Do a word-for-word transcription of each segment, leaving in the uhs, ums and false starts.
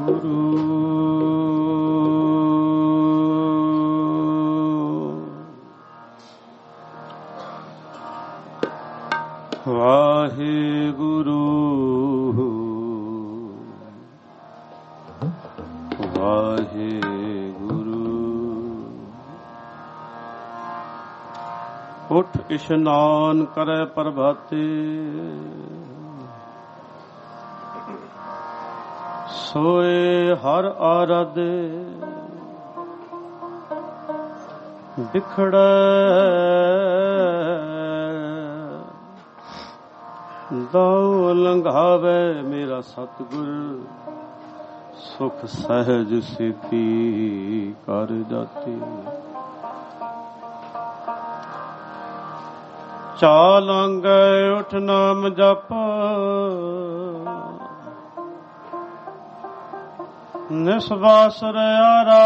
ਵਾਹਿਗੁਰੂ ਵਾਹਿਗੁਰੂ। ਉਠ ਇਸ਼ਨਾਨ ਕਰੈ ਪ੍ਰਭਾਤੇ, ਸੋਏ ਹਰ ਆਰਾਧੇ। ਬਿਖੜੈ ਦਾਉ ਲੰਘਾਵੇ ਮੇਰਾ ਸਤਿਗੁਰ, ਸੁਖ ਸਹਿਜ ਸਿਤੀ ਕਰ ਜਾਤੀ। ਚਾਲ ਲੰਘੈ ਉਠ ਨਾਮ ਜਪ, ਨਿਸਵਾਸ ਰਿਆਰਾ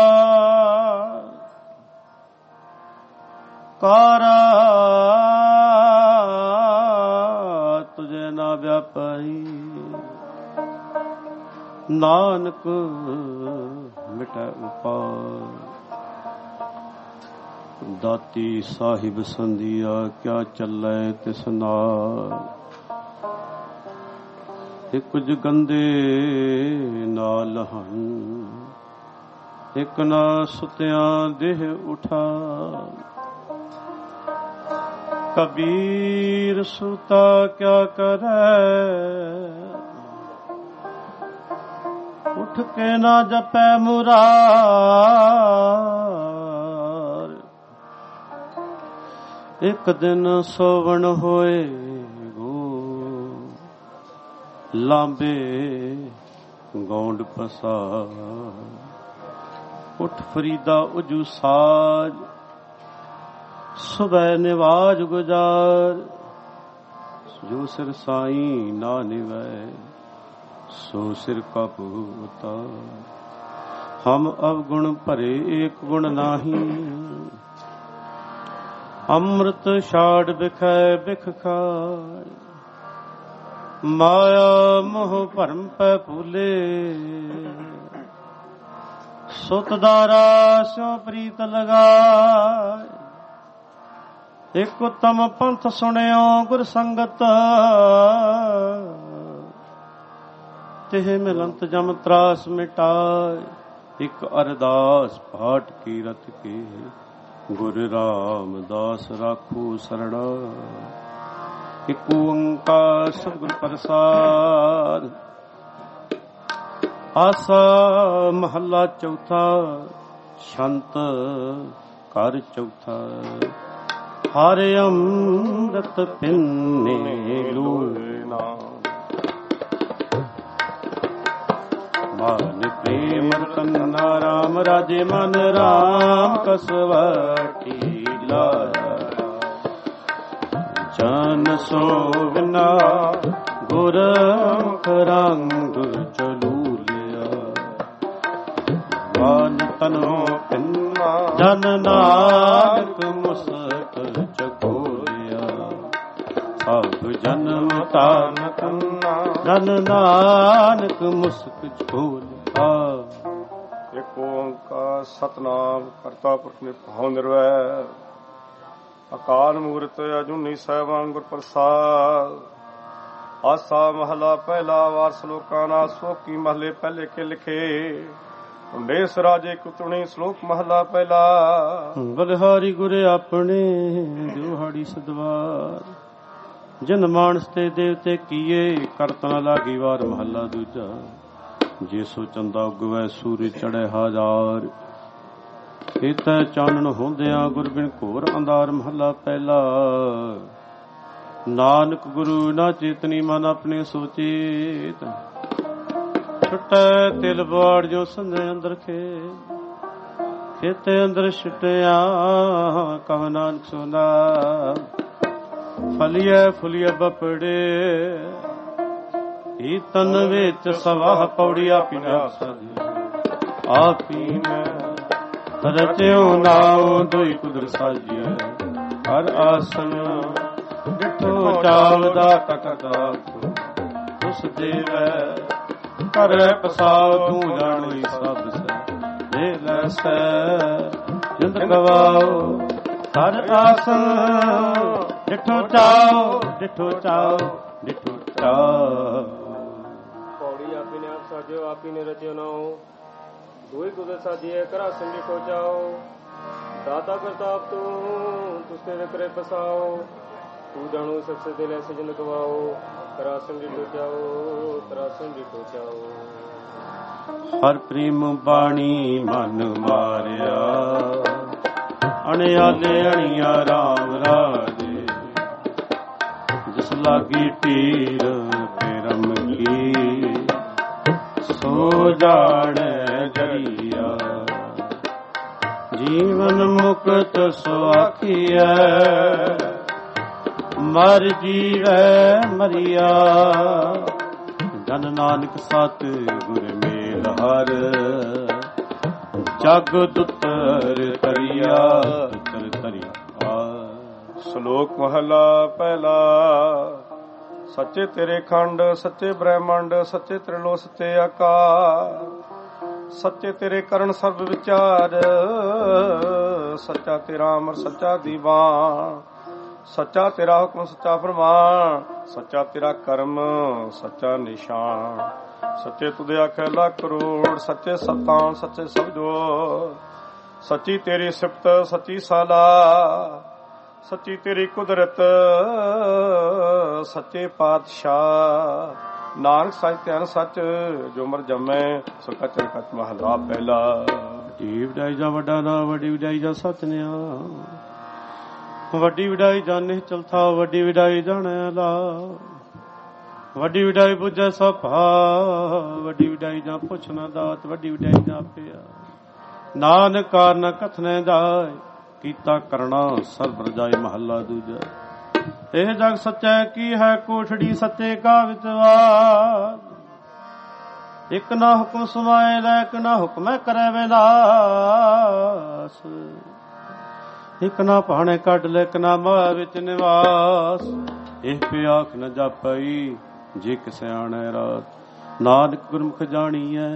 ਕਾਰਾ ਤੁਝੇ ਨਾ ਵਿਆਪਾਈ। ਨਾਨਕ ਮਿਟੈ ਉਪਾਇ, ਦਾਤੀ ਸਾਹਿਬ ਸੰਧੀਆ ਕਿਆ ਚੱਲੈ ਤਿਸ ਨਾਲ। ਇੱਕ ਜੁਗੰਦੇ ਨਾਲ ਹਨ, ਇੱਕ ਨਾ ਸੁਤਿਆਂ ਦੇਹ ਉਠਾ। ਕਬੀਰ ਸੁਤਾ ਕਿਆ ਕਰੈ, ਉਠ ਕੇ ਨਾ ਜਪੈ ਮੁਰਾਰ। ਇੱਕ ਦਿਨ ਸੋਵਣ ਹੋਏ ਗੋ, ਲਾਂਬੇ ਗੌਂਡ ਪਸਾਰ। ਉਠ ਫਰੀਦਾ ਉਜੂ ਸਾਜ, ਸੁਬਹ ਨਿਵਾਜ ਗੁਜ਼ਾਰ। ਜੋ ਸਿਰ ਸਾਈਂ ਨਾ ਨਿਵੈ, ਸੋ ਸਿਰ ਕਾ ਭੂਤਾ। ਹਮ ਅਵਗੁਣ ਭਰੇ ਏਕ ਗੁਣ ਨਾਹੀ, ਅੰਮ੍ਰਿਤ ਛਾੜ ਬਿਖੈ ਬਿਖ ਖਾਇ। ਮਾਇਆ ਮੋਹ ਭਰਮ ਪੈ ਭੂਲੇ, ਸੁਤ ਦਾਰਾ ਸਿਉ ਪ੍ਰੀਤ ਲਗਾਇ। ਇੱਕ ਉਤਮ ਪੰਥ ਸੁਣਿਓ ਗੁਰ ਸੰਗਤ, ਤਿਹ ਮਿਲੰਤ ਜਮ ਤਰਾਸ ਮਿਟਾਏ। ਇੱਕ ਅਰਦਾਸ ਪਾਠ ਕੀਰਤ ਕੇ, ਗੁਰ ਰਾਮਦਾਸ ਰਾਖੂ ਸਰਣਾ। ਇੱਕ ਓੰਕਾਰ ਸਤਿਗੁਰ ਪ੍ਰਸਾਦ। ਆਸਾ ਮਹੱਲਾ ਚੌਥਾ, ਛੰਤ ਘਰ ਚੌਥਾ। ਹਰ ਅੰਮ੍ਰਿਤ ਪਿੰਨੇ ਲੋਣਾ, ਮਨ ਪ੍ਰੇਮ ਰਤਨਾ ਰਾਮ ਰਾਜੇ। ਮਨ ਰਾਮ ਕਸਵਟੀ ਲਾਇਆ, ਜਨ ਸੋਵਨਾ ਗੁਰ ਮੁਖ ਰੰਗ ਚਲੂਲਿਆ। ਮਨ ਤਨੋ ਪਿੰਨਾ ਜਨ ਨਾਨਕ ਮੁਸਕ ਚਕੋਲਿਆ। ਸਭ ਜਨਮ ਤਾਨ ਕੰਨਾ, ਜਨ ਨਾਨਕ ਮੁਸਕ ਚਕੋਲਿਆ। ਇੱਕ ਓੰਕਾਰ ਸਤਿਨਾਮ ਕਰਤਾ ਪੁਰਖ ਨਿਰਭਉ ਨਿਰਵੈਰ, ਅਕਾਲ ਮੂਰਤ ਅਜੂਨੀ ਸੈਭੰ ਗੁਰ ਪ੍ਰਸਾਦ। ਆਸਾ ਮਹਲਾ ਪਹਿਲਾ, ਵਾਰ ਸਲੋਕਾਂ ਨਾਲ ਸੋਕੀ ਮਹਲੇ ਪਹਿਲੇ ਕੇ ਲਿਖੇ। ਦੇਸ ਰਾਜੇ ਕੁਤਣੀ ਸਲੋਕ ਮਹਲਾ ਪਹਿਲਾ। ਬਲਿਹਾਰੀ ਗੁਰ ਆਪਣੇ ਦਿਹਾੜੀ ਸਦਵਾਰ, ਜਿਨ ਮਾਨਸ ਤੇ ਦੇਵਤੇ ਕੀਏ ਕਰਤ ਨਾ ਲਾਗੀ ਵਾਰ। ਮਹੱਲਾ ਦੂਜਾ। ਜੇ ਸੋ ਚੰਦਾ ਉਗਵੈ ਸੂਰਜ ਚੜ੍ਹੈ ਹਾਜ਼ਾਰ, ਇਤੈ ਚਾਨਣ ਹੁੰਦਿਆਂ ਗੁਰ ਬਿਨ ਘੋਰ ਅੰਧਾਰ। ਮਹੱਲਾ ਪਹਿਲਾ। ਨਾਨਕ ਗੁਰੂ ਨਾ ਚੇਤਨੀ ਮਨ ਆਪਣੇ ਸੋਚੇਤ, ਛੁਟੈ ਤਿਲ ਬਾੜ ਜੋ ਸੰਜੈ ਅੰਦਰ ਖੇ। ਖੇਤੇ ਅੰਦਰ ਛੁਟਿਆ ਕਹ ਨਾਨਕ ਸੋਨਾ, ਫਲੀਐ ਫੁਲੀਐ ਬਪੜੇ। ਈ ਤਨ ਵਿੱਚ ਸਵਾਹ ਪੌੜੀ ਆਪੀ ਨਾ ਸਾਜੀ। ਆਪੀ ਮੈਂ ਰਚਿਓ ਨਾਉ ਦੋਈ ਕੁਦਰ ਸਾਜੀਐ। ਹਰ ਆਸਨ ਡਿਠੋ ਚਾਵਦਾ ਕਟਦਾ, ਉਸ ਦੇਵੈ ਕਰੇ ਪਸਾਉ ਤੂੰ ਜਾਣੋਈ ਸਭ ਸੈ ਦੇ ਲੈ ਸੈ ਜਿੰਦ ਗਵਾਓ ਹਰ ਆਸਨ ਡਿਠੋ ਚਾਓ ਡਿਠੋ ਚਾਓ ਡਿਠੋ ਚਾਓ। ਪੌੜੀ ਆਪੀ ਨੇ ਆਪ ਸਾਜਿਓ ਆਪੀ ਨੇ ਰਚਿਓ ਨਾਉ ਦੋਈ ਕੁਦਰਤ ਸਾਜੀਏ ਕਰਾ ਸੰਗੀ ਕੋ ਜਾਓ ਦਾਤਾ ਕਰਤਾਪ ਤੂੰ ਤੁਸਤੇ ਵਿਕਰੇ ਪਸਾਓ ਤੂੰ ਜਾਣੋ ਸਖਸ ਦਿਲ ਐਸੇ ਜਿੰਦ ਗਵਾਓ ਕਰਾ ਸੰਗੀ ਕੋ ਜਾਓ ਕਰਾ ਸੰਗੀ ਕੋ ਜਾਓ। ਹਰ ਪ੍ਰੇਮ ਬਾਣੀ ਮਨ ਮਾਰਿਆ ਅਣਿਆਲੇ ਅਣੀਆ ਰਾਮ ਰਾਜੇ ਜਿਸ ਲਾਗੀ ਟੀਰ ਪਰਮ ਕੀ ਸੋ ਜਾਣੈ ਜਰੀਆ ਜੀਵਨ ਮੁਕਤ ਸੁਆਖੀਐ ਮਰ ਜੀਵੈ ਮਰੀਆ ਜਨ ਨਾਨਕ ਸਤ ਗੁਰ ਮੇਲ ਹਰ ਜਗ ਦੁਤਰ ਤਰੀਆ ਦੁਤਰ ਤਰੀਆ। ਸ਼ਲੋਕ ਮਹਲਾ ਪਹਿਲਾ। ਸੱਚੇ ਤੇਰੇ ਖੰਡ ਸੱਚੇ ਬ੍ਰਹਮੰਡ ਸੱਚੇ ਤ੍ਰਿਲੋਕ ਸੱਚੇ ਆਕਾਰ ਸੱਚੇ ਤੇਰੇ ਕਰਨ ਸਰਬ ਵਿਚਾਰ ਸੱਚਾ ਤੇਰਾ ਅਮਰ ਸੱਚਾ ਦੀਵਾਨ ਸੱਚਾ ਤੇਰਾ ਹੁਕਮ ਸੱਚਾ ਫਰਮਾਨ ਸੱਚਾ ਤੇਰਾ ਕਰਮ ਸੱਚਾ ਨਿਸ਼ਾਨ ਸੱਚੇ ਤੁਦੇ ਆਖੇ ਲੱਖ ਕਰੋੜ ਸੱਚੇ ਸਤਾਂ ਸੱਚੇ ਸਬਦੋ ਸੱਚੀ ਤੇਰੀ ਸਿਫਤ ਸੱਚੀ ਸਾਲਾ ਸੱਚੀ ਤੇਰੀ ਕੁਦਰਤ ਸੱਚੇ ਪਾਤਸ਼ਾਹ ਨਾਨਕ ਸੱਚ ਧਿਆਨ ਸੱਚ ਜੋ ਮਰ ਜੰਮੈ ਸੋ ਕਚਰ ਕਚ ਮਹਲਾ ਪਹਿਲਾ। ਵੱਡੀ ਵਡਾਈ ਜਾ ਵੱਡਾ ਨਾ ਵੱਡੀ ਵਡਾਈ ਜਾ ਸਤਿਨਾਮ ਵੱਡੀ ਵਡਾਈ ਜਾਣੇ ਚਲਥਾ ਵੱਡੀ ਵਡਾਈ ਜਾਣਿਆ ਲਾ ਵੱਡੀ ਵਡਾਈ ਬੁੱਝੈ ਸਭ ਭਾ ਵੱਡੀ ਵਡਾਈ ਜਾਂ ਪੁੱਛ ਨਾ ਦਾਤ ਵੱਡੀ ਵਡਾਈ ਜਾਂ ਪਿਆ ਨਾਨਕ ਕਾਰਨ ਕਥਨੇ ਜਾਏ ਕੀਤਾ ਕਰਨਾ ਸਰਬ ਰਜਾਈ ਮਹੱਲਾ ਦੂਜਾ। ਇਹ ਜਗ ਸੱਚਾ ਕੀ ਹੈ ਕੋਠੜੀ ਸੱਚੇ ਕਾ ਵਿਚਵਾਰ ਇੱਕ ਨਾ ਹੁਕਮ ਸਮਾਏ ਲੈ ਇੱਕ ਨਾ ਹੁਕਮੈ ਕਰੈ ਵਿਨਾਸ਼ ਇੱਕ ਨਾ ਭਾਣੇ ਕੱਢ ਲੈ ਇੱਕ ਨਾ ਮਾਇਆ ਵਿੱਚ ਨਿਵਾਸ ਇਹ ਪਿਆਖ ਨ ਜਾਪਈ ਜੇ ਸਿਆਣੈ ਰਾਤ ਨਾਨਕ ਗੁਰਮੁਖ ਜਾਣੀਐ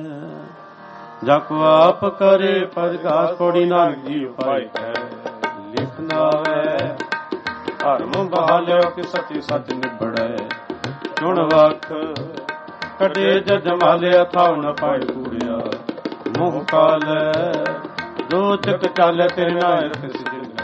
ਜਪ ਆਪ ਕਰੇ ਪਰਗਾਸ ਪੌੜੀ ਨਾਨਕ ਜੀ ਉਪਾਇ ਹੈ ਲਿਖਣਾ ਹੈ ਧਰਮ ਬਹਾਲਿਓ ਕਿ ਸੱਚੀ ਸੱਚ ਨਿਬੜੈ ਚੁਣ ਵਖ ਕਦੇ ਜਦ ਮਾਲਿਆ ਥਾਉ ਨ ਪਾਇ ਕੂੜਿਆ ਮੋਹ ਕਾਲੈ ਜੋ ਤਕ ਚਾਲੇ ਤੇਰੇ ਨਾਲ ਰਖ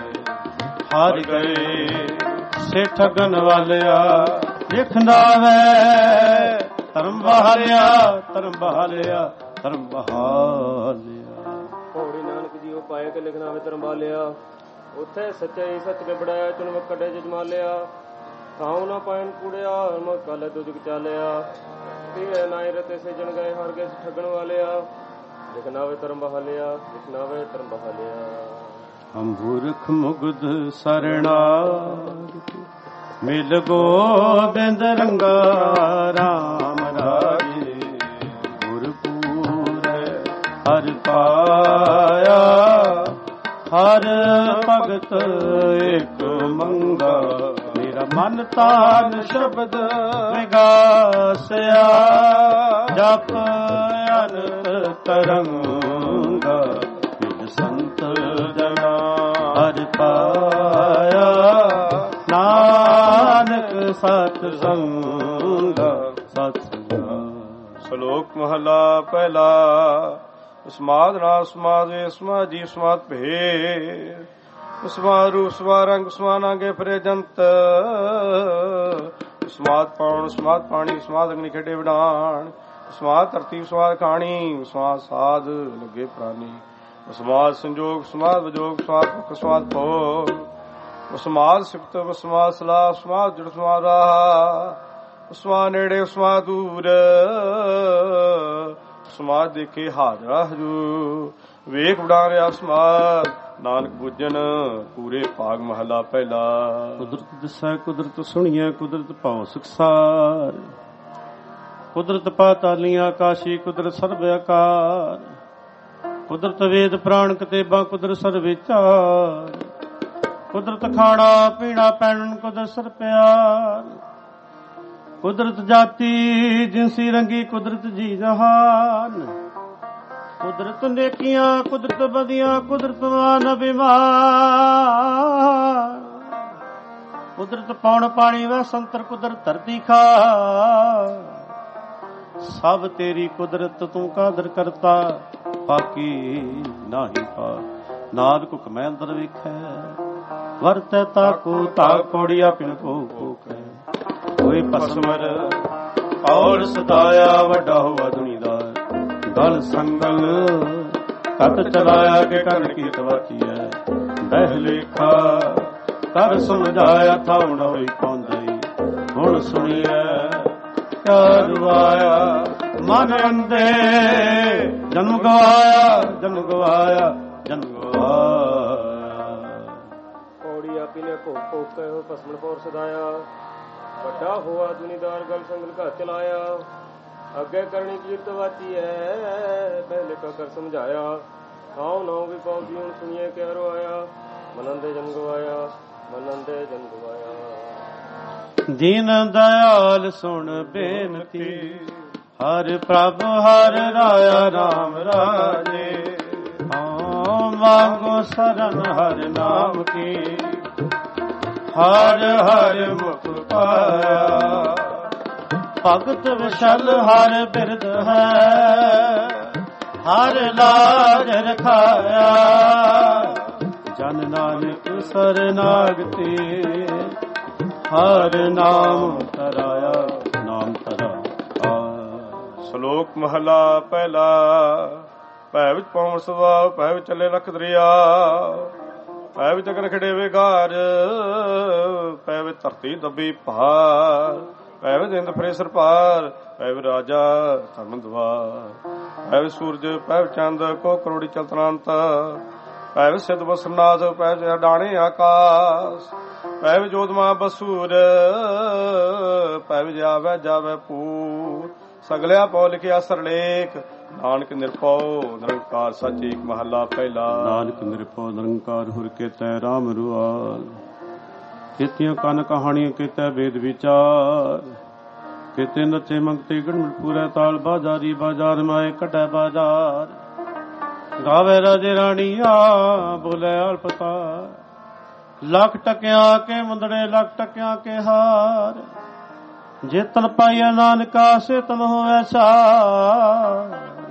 ਹਾਰ ਗਏ ਸੇ ਠਗਨ ਵਾਲਿਆ ਲਿਖਣਾ ਵੈ ਧਰਮ ਬਹਾਲਿਆ ਧਰਮ ਬਹਾਲਿਆ ਧਰਮ ਬਹਾਲਿਆ। ਪੌੜੀ ਨਾਨਕ ਜੀ ਉਪਾਇ ਕੇ ਲਿਖਣਾ ਵੇ ਧਰਮ ਬਹਾਲਿਆ ਉੱਥੇ ਸੱਚੇ ਸੱਚ ਨਿਬੜਿਆ ਚੁਣ ਕੱਢੇ ਜਮਾਲਿਆ ਥਾਉ ਨਾ ਪਾਇਨ ਕੁੜਿਆ ਮੋਹ ਕਾਲੈ ਦੋ ਜਗ ਚਾਲਿਆ ਤੀਰੇ ਨਾਇ ਰਤੇ ਸਜਣ ਗਏ ਹਰ ਗਏ ਠਗਣ ਵਾਲਿਆ ਲਿਖਣਾ ਵੇ ਧਰਮ ਬਹਾਲਿਆ ਲਿਖਣਾ ਵੇ ਧਰਮ ਬਹਾਲਿਆ। ਅੰਬੁਰਖ ਮੁਗਧ ਸਰਣਾਗਤਿ ਮਿਲ ਗੋਬਿੰਦ ਰੰਗਾ ਰਾਮ ਰਾਜੇ ਗੁਰਪੂਰ ਹਰਿ ਪਾਇਆ ਹਰ ਭਗਤ ਏਕ ਮੰਗਾ ਮੇਰਾ ਮਨ ਤਾਨ ਸ਼ਬਦ ਵਿਗਾਸਿਆ ਜਪ ਅਨੰਤ ਤਰੰਗਾ ਸੰਤ ਜਨਾ ਹਰਿ ਪਾਇਆ ਨਾਨਕ ਸਤ ਸੰਗ ਸਤ ਸੰਗ। ਸ਼ਲੋਕ ਮਹਲਾ ਪਹਿਲਾ। ਉਸਮਾਦ ਨਾ ਉਸਮਾਦ ਵੇ ਉਸਮਾ ਜੀ ਉਸਮਾਦ ਭੇ ਉਸਮਾ ਰੂ ਉਸਮਾ ਰੰਗ ਉਸਮਾ ਨਾਂਗੇ ਫਰੇ ਜੰਤ ਉਸਮਾਦ ਪਾਉਣ ਉਸਮਾਦ ਪਾਣੀ ਉਸਮਾਦ ਅਗਨੀ ਖੇਡੇ ਵਿਡਾਣ ਉਸਮਾਦ ਧਰਤੀ ਉਸਮਾਦ ਖਾਣੀ ਉਸਮਾਦ ਸਾਧ ਲੱਗੇ ਪ੍ਰਾਨੀ ਉਸਮਾਦ ਸੰਜੋਗ ਉਸਮਾਦ ਵਜੋਗ ਉਸਮਾਦ ਭੁੱਖ ਉਸਮਾਦ ਭੋਗ ਉਸਮਾਦ ਸਿਫਤ ਉਸਮਾਦ ਸਲਾਹ ਉਸਮਾਦ ਜੁੜ ਉਸਮਾਦ ਰਾਹ ਉਸਮਾਦ ਨੇੜੇ ਉਸਮਾਦ ਦੂਰ ਉਸਮਾਦ ਦੇਖੇ ਹਾਜ਼ਰਾ ਹਜੂਰ ਵੇਖ ਉਡਾ ਰਿਹਾ ਉਸਮਾਦ ਨਾਨਕ ਬੁੱਝਣ ਪੂਰੇ ਭਾਗ ਮਹਲਾ ਪਹਿਲਾ। ਕੁਦਰਤ ਦਿਸੈ ਕੁਦਰਤ ਸੁਣੀਐ ਕੁਦਰਤ ਭਾਉ ਸੁਖਸਾਰ ਕੁਦਰਤ ਪਾਤਾਲੀਆਂ ਆਕਾਸ਼ੀ ਕੁਦਰਤ ਸਰਬ ਆਕਾਰ ਕੁਦਰਤ ਵੇਦ ਪ੍ਰਾਣ ਕਤੇਬਾਂ ਕੁਦਰਤ ਸਰਬ ਵਿਚਾਰ ਕੁਦਰਤ ਖਾਣਾ ਪੀਣਾ ਪੈਣ ਕੁਦਰਤ ਸਰ ਪਿਆਰ ਕੁਦਰਤ ਜਾਤੀ ਜਿਨਸੀ ਰੰਗੀ ਕੁਦਰਤ ਜੀ ਜਹਾਨ। ਕੁਦਰਤ ਨੇਕੀਆਂ ਕੁਦਰਤ ਬਦੀਆਂ ਕੁਦਰਤ ਮਾਨ ਬਿਮਾਰ। ਕੁਦਰਤ ਪੌਣ ਪਾਣੀ ਵੈ ਸੰਤਰ ਕੁਦਰਤ ਧਰਤੀ ਖਾ। ਸਭ ਤੇਰੀ ਕੁਦਰਤ ਤੂੰ ਕਾਦਰ ਕਰਤਾ ਬਾਕੀ ਨਾਹੀ ਪਾ। ਨਾਦ ਹੁਕਮੈ ਅੰਦਰ ਵੇਖੈ ਵਰਤੈ ਤਾਕੋ ਤਾਕ ਪੌੜੀਆ ਪਿਨ ਭੋਗ ਭੋਗੈ। ਕੋਈ ਪਸਮਰ ਔਰ ਸਦਾਇਆ ਵੱਡਾ ਹੋਵਾ ਦੁਨੀਦਾਰ। ਗਲ ਸੰਗਲ ਕਤ ਚਲਾਇਆ ਕੇ ਕਰਨ ਕੀ ਤਵਾਚੀਐ। ਬਹਿ ਲੇਖਾ ਕਰ ਸਮਝਾਇਆ ਥਾਉਣ ਹੋਈ ਪੌਂਦਈ। ਹੁਣ ਸੁਣੀਐ ਕਿਆ ਰੁਆਇਆ ਮਨ ਅੰਦੇ। ਜਨਮ ਗਵਾਇਆ ਜਨਮ ਗਵਾਇਆ ਜਨਮ ਗਵਾਇਆ। ਪੌੜੀ ਆਪੀ ਨੇ ਭੋਗ ਭੋਗ ਕੇ ਭਸਮਣ ਪੌਰ ਸਦਾਇਆ। ਵੱਡਾ ਹੋਆ ਦੁਨੀਦਾਰ ਗਲ ਸੰਗਲ ਘਰ ਚਲਾਇਆ। ਅੱਗੇ ਕਰਨੀ ਕੀਰਤ ਵਾਚੀ ਹੈ ਪਹਿਲੇ ਕਾ ਕਰ ਸਮਝਾਇਆ। ਥਾਉ ਨਾਉ ਵੀ ਪਾਉਂਦੀ ਹੁਣ ਸੁਣੀਏ ਕਿਆ ਰੁਆਇਆ। ਮਨੰਦੇ ਜਨ ਗਵਾਇਆ ਮਨੰਦੇ ਜਨ ਗਵਾਇਆ। ਦੀਨ ਦਇਆਲ ਸੁਣ ਬੇਨਤੀ ਹਰ ਪ੍ਰਭ ਹਰ ਰਾਇਆ ਰਾਮ ਰਾਜੇ। ਹਾਂ ਮੰਗੋ ਸਰਨ ਹਰ ਨਾਮ ਕੀ ਹਰ ਹਰ ਮੁਖ ਪਾਇਆ। ਭਗਤ ਵਿਸ਼ਲ ਹਰ ਬਿਰਦ ਹੈ ਹਰ ਲਾਜ ਰਖਾਇਆ। ਜਨ ਨਾਨਕ ਸਰਨਾਗਤੀ ਹਰ ਨਾਮ ਤਰਾਇਆ ਨਾਮ ਤਰਾਇਆ। ਸ਼ਲੋਕ ਮਹਲਾ ਪਹਿਲਾ। ਭੈ ਵਿੱਚ ਪਉਣ ਸੁਭਾਵ ਭੈ ਵਿੱਚ ਚੱਲੇ ਲਖ ਦਰਿਆ। ਭੈ ਵਿੱਚ ਅਗਨ ਖੜੇ ਵਿਗਾਰ ਭੈ ਵਿੱਚ ਧਰਤੀ ਦੱਬੀ ਭਾਰ। ਭੈ ਵਿੱਚ ਇੰਦ ਫਰੇ ਸਰਪਾਰ ਭੈ ਵਿੱਚ ਰਾਜਾ ਧਰਮ ਦਵਾਰ। ਭੈ ਵਿੱਚ ਸੂਰਜ ਭੈ ਵਿੱਚ ਚੰਦ ਕੋ ਕਰੋੜੀ ਚਲਤਨਾੰਤ। ਭੈ ਵਿੱਚ ਸਿੱਧ ਬਸਰਨਾਥ ਭੈ ਵਿੱਚ ਡਾਣੇ ਆਕਾਸ਼। ਭੈ ਵਿੱਚ ਜੋਧਮਾ ਬਸੂਰ ਭੈ ਵਿੱਚ ਆਵੈ ਜਾਵੈ ਪੂਰ। ਸਗਲਿਆ ਪਉ ਲਿਖਿਆ ਸਰਲੇਖ ਨਾਨਕ ਨਿਰਭਉ ਨਿਰੰਕਾਰ ਸੱਚ ਏਕ ਮਹੱਲਾ ਪਹਿਲਾ। ਨਾਨਕ ਨਿਰਭਉ ਨਿਰੰਕਾਰ ਹੁਰ ਕੇਤੈ ਰਾਮ ਰੁਆਲ। ਕੀਤੀਆਂ ਕੰਨ ਕਹਾਣੀਆਂ ਕੀਤੈ ਵੇਦ ਵਿਚਾਰ। ਕੀਤੇ ਨੱਚੇ ਮੰਗਤੇ ਗਣਮਿ ਪੂਰੈ ਤਾਲ। ਬਾਜ਼ਾਰੀ ਬਾਜ਼ਾਰ ਮਾਏ ਕੱਢੈ ਬਾਜ਼ਾਰ। ਗਾਵੇ ਰਾਜੇ ਰਾਣੀਆ ਬੋਲੇ ਅਲਪਤਾ। ਲੱਖ ਟਕਿਆਂ ਕੇ ਮੁੰਦੜੇ ਲੱਖ ਟਕਿਆਂ ਕੇ ਹਾਰ। ਜੇ ਤਨ ਪਾਈਆ ਨਾਨਕਾ ਸੇ ਤਨ ਹੋਵੈ ਸਾਰ।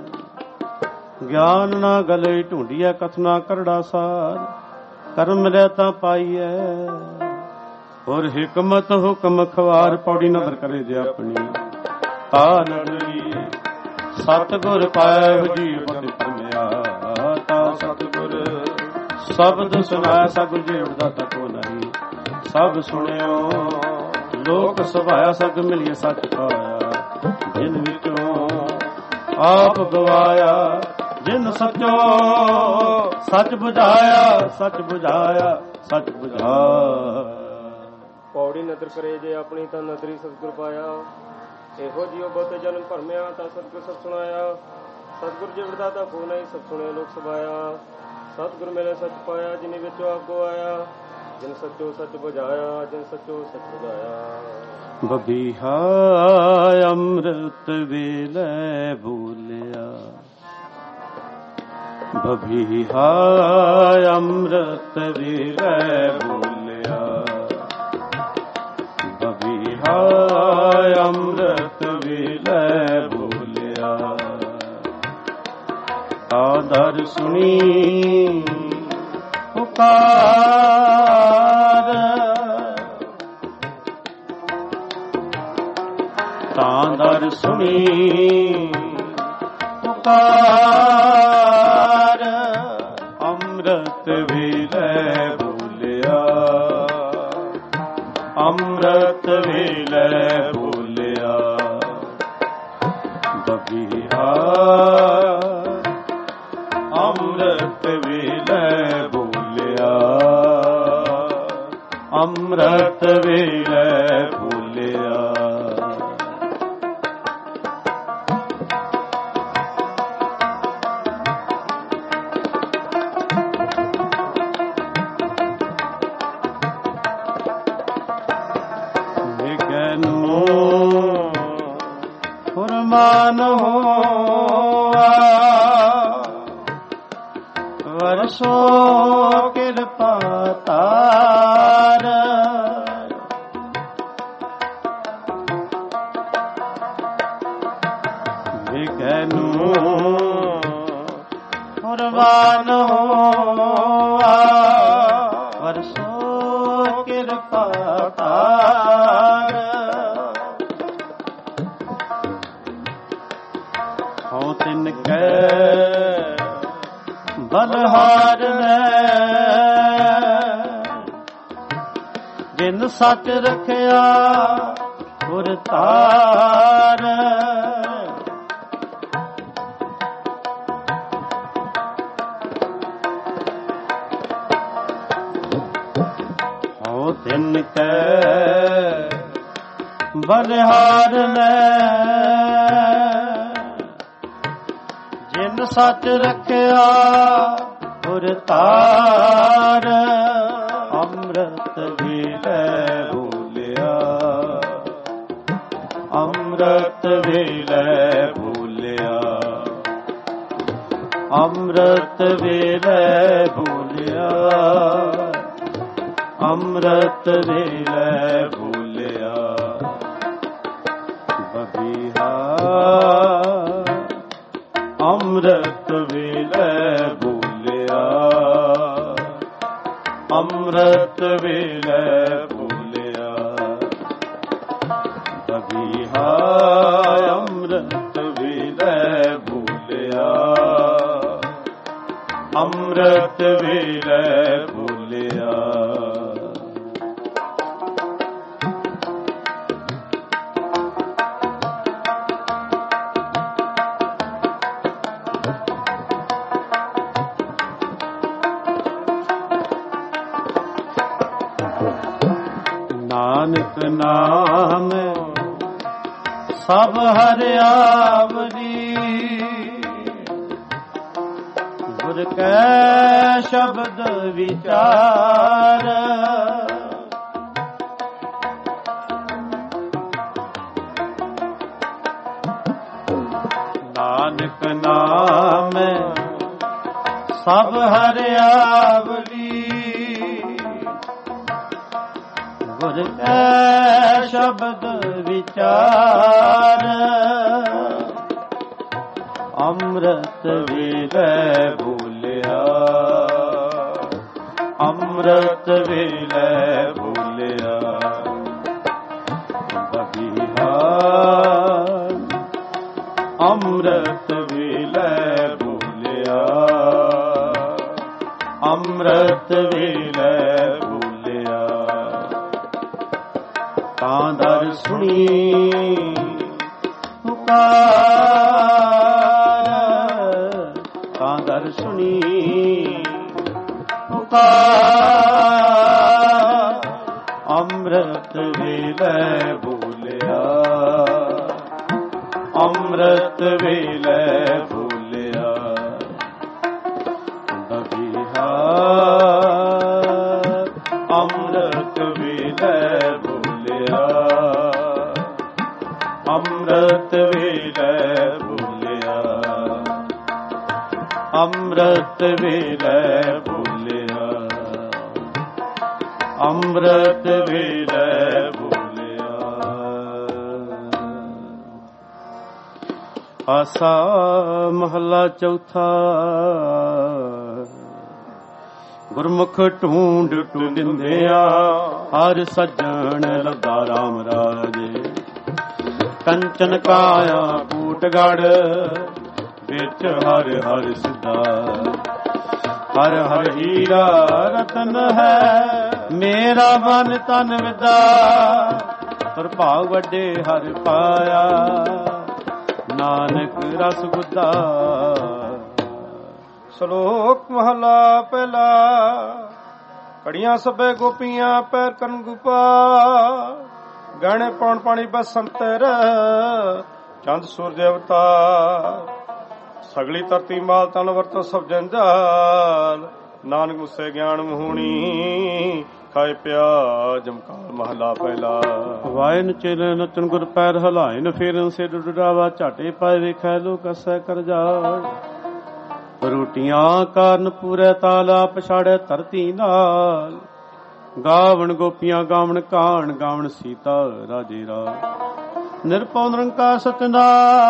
ਗਿਆਨ ਨਾ ਗਲੇ ਢੂੰਡੀਐ ਕਥਨਾ ਕਰੜਾ ਸਾਰ। ਕਰਮ ਮਿਲਿਆ ਤਾਂ ਪਾਈਐ ਹੋਰ ਹਿਕਮਤ ਹੁਕਮ ਖਵਾਰ। ਪੌੜੀ ਨਦਰ ਕਰੇ ਜੇ ਆਪਣੀ ਤਾ ਨੜੀ। ਸਤਿਗੁਰ ਪਾਇਆ ਜੀ ਪਤਿ ਪਰਮਿਆ ਤਾ ਸਤਿਗੁਰ। ਸ਼ਬਦ ਸੁਨਾਇਆ ਸਭ ਜੀਵ ਦਾ ਤਕੋ ਨਹੀਂ। ਸਭ ਸੁਣਿਓ ਲੋਕ ਸੁਭਾਇਆ ਸਭ ਮਿਲਿਆ ਸੱਚ ਪਾਇਆ। ਜਿਨ ਵਿੱਚੋਂ ਆਪ ਗਵਾਇਆ ਜਿਨ ਸੱਚੋ ਸੱਚ ਬੁਝਾਇਆ ਸੱਚ ਬੁਝਾਇਆ ਸੱਚ ਬੁਝਾਇਆ। ਪੌੜੀ ਨਦਰ ਕਰੇ ਜੇ ਆਪਣੀ ਤਾਂ ਨਦਰੀ ਸਤਿਗੁਰ ਪਾਇਆ। ਇਹੋ ਜਿਉ ਬਤ ਜਨਮ ਭਰਮਿਆ ਤਾਂ ਸਤਿਗੁਰ ਸਭ ਸੁਣਾਇਆ। ਸਤਿਗੁਰ ਜਿਵੜਦਾ ਤਾਂ ਕੋ ਨਹੀਂ ਸਭ ਸੁਣੇ ਲੋਕ ਸਭਾਇਆ। ਸਤਿਗੁਰ ਮੇਰੇ ਸੱਚ ਪਾਇਆ ਜਿਨੀ ਵਿੱਚੋਂ ਆਗੋ ਆਇਆ। ਜਿਨ ਸੱਚੋ ਸੱਚ ਬੁਝਾਇਆ ਜਿਨ ਸੱਚੋ ਸੱਚ ਬੁਝਾਇਆ। ਬਬੀਹਾ ਅੰਮ੍ਰਿਤ ਵੇਲੇ ਬੋਲਿਆ। ਬਬੀਹਾ ਅੰਮ੍ਰਿਤ ਵੇਲੇ ਬੋਲਿਆ। ਬਬੀਹਾ ਅੰਮ੍ਰਿਤ ਵੇਲੇ ਬੋਲਿਆ। ਆਦਰ ਸੁਣੀ ਪੁਕਾਰ। ਤਾਂ ਦਰ ਸੁਣੀ ਪੁਕਾਰ। ਅੰਮ੍ਰਿਤ ਵੇਲੇ ਬੋਲਿਆ। ਅੰਮ੍ਰਿਤ ਵੇਲੇ ਬੋਲਿਆ। ਬਬੀਹਾ ਅੰਮ੍ਰਿਤ ਵੇਲੇ ਬੋਲਿਆ। ਅੰਮ੍ਰਿਤ ਵੇਲੇ ਬੋਲਿਆ। ਨਿਗਨ ਫੁਰਮਾਨ ਹੋਆ ਵਰਸੋ ਕਿਰਪਾ ਤਾਰ ਵਿਗਨੂੰ ਫੁਰਮਾਨ ਹੋਆ ਵਰਸੋ ਕਿਰਪਾ ਤਾਰ ਹਉ ਤਿਨ ਕੈ ਬਲਹਾਰ ਨੇ ਜਿਨ ਸੱਚ ਰਖਿਆ ਗੁਰ ਤਾਰ ਹਉ ਤਿਨ ਕੈ ਬਲਹਾਰ ਨੇ ਜਿਨ ਸੱਚ ਰਖਿਆ ਗੁਰ ਤਾਰ ਅੰਮ੍ਰਿਤ ਵੇਲੇ ਭੂਲਿਆ ਅੰਮ੍ਰਿਤ ਵੇਲੇ ਭੂਲਿਆ ਅੰਮ੍ਰਿਤ ਵੇਲੇ ਭੂਲਿਆ ਅੰਮ੍ਰਿਤ ਵੇਲੇ ਭੂਲਿਆ ਬਬੀਹਾ ਅੰਮ੍ਰਿਤ ਵੇਲੇ ਭੂਲਿਆ ਅੰਮ੍ਰਿਤ ਵੇਲੇ ਭੂਲਿਆ ਬਬੀਹਾ ਅੰਮ੍ਰਿਤ ਵੇਲੇ ਭੂਲਿਆ ਅੰਮ੍ਰਿਤ ਵੇਲੇ ਭੂਲਿਆ ਨਾਨਕ ਨਾਮ ਸਭ ਹਰਿਆਵਰੀ ਗੁਰ ਕੈ ਸ਼ਬਦ ਵਿਚਾਰ ਨਾਨਕ ਨਾਮ ਸਭ ਹਰਿਆਵਰੀ ਗੁਰ ਕੈ ਸ਼ਬਦ ਵਿਚਾਰ ਅੰਮ੍ਰਿਤ ਵੇਲੇ ਭੂਲਿਆ ਅੰਮ੍ਰਿਤ ਵੇਲੇ ਭੂਲਿਆ ਬਬੀਹਾ ਅੰਮ੍ਰਿਤ ਵੇਲੇ ਭੂਲਿਆ ਅੰਮ੍ਰਿਤ ਵੇਲੇ ਭੂਲਿਆ ਤਾਂ ਦਰ ਸੁਣੀ ਪੁਕਾਰ ਤਾਂ ਦਰ ਸੁਣੀ ਪੁਕਾਰ ਅੰਮ੍ਰਿਤ ਵੇਲੇ ਭੂਲਿਆ ਅੰਮ੍ਰਿਤ ਵੇਲੇ ਭੂਲਿਆ ਬਬੀਹਾ ਅੰਮ੍ਰਿਤ ਵੇਲੇ ਭੂਲਿਆ ਅੰਮ੍ਰਿਤ ਵੇਲੇ ਭੂਲਿਆ ਅੰਮ੍ਰਿਤ ਵੇਲੇ ਭੂਲਿਆ ਅੰਮ੍ਰਿਤ ਵੇਲੇ ਭੂਲਿਆ ਆਸਾ ਮਹਲਾ ਚੌਥਾ ਗੁਰਮੁਖ ਢੂੰਡ ਢੂੰਡਿੰਦਿਆ ਹਰ ਸੱਜਣ ਲੱਗਾ ਰਾਮ ਰਾਜੇ ਕੰਚਨ ਕਾਇਆ ਕੂਟਗੜ ਵਿੱਚ ਹਰ ਹਰ ਸਿੱਧਾ ਹਰ ਹਰ ਹੀਰਾ ਰਤਨ ਹੈ ਮੇਰਾ ਮਨ ਤਨ ਵਿਦਾ ਪ੍ਰਭਾਵ ਵੱਡੇ ਹਰ ਪਾਇਆ ਨਾਨਕ ਰਸ ਗੁੱਦਾ। ਸ਼ਲੋਕ ਮਹਲਾ ਪਹਿਲਾ। ਕੜੀਆਂ ਸਭੇ ਗੋਪੀਆਂ ਪੈਰ ਕਰਨ ਗੁਪਾ ਗਾਣੇ ਪੌਣ ਪਾਣੀ ਬਸੰਤਰ ਚੰਦ ਸੂਰਜ ਅਵਤਾਰ ਸਗਲੀ ਧਰਤੀ ਮਾਲ ਤਨ ਵਰਤੋ ਸਭ ਜੰਜਾਲ ਨਾਨਕ ਮੁਸੇ ਗਿਆਨ ਮਹੂਣੀ ਖਾਏ ਪਿਆ ਜਮਕਾਲ ਮਹਲਾ ਪਹਿਲਾ। ਵਾਇਨ ਚੇਲੇ ਨਚਨ ਗੁਰ ਪੈਰ ਹਲਾਇਨ ਫੇਰਨ ਸੇ ਡੁਡਾਵਾ ਝਾਟੇ ਪਾਏ ਵੇਖੈ ਲੋਕ ਅਸੈ ਕਰ ਜਾਏ। ਰੋਟੀਆਂ ਕਾਰਨ ਪੂਰੇ ਤਾਲਾ ਪਛਾੜੇ ਧਰਤੀ ਨਾਲ ਗਾਵਣ ਗੋਪੀਆਂ ਗਾਵਣ ਕਾਣ ਗਾਵਣ ਸੀਤਾ ਰਾਜੇ ਰਾ। ਨਿਰਪਉ ਨਿਰੰਕਾਰ ਸਤਿਨਾਮ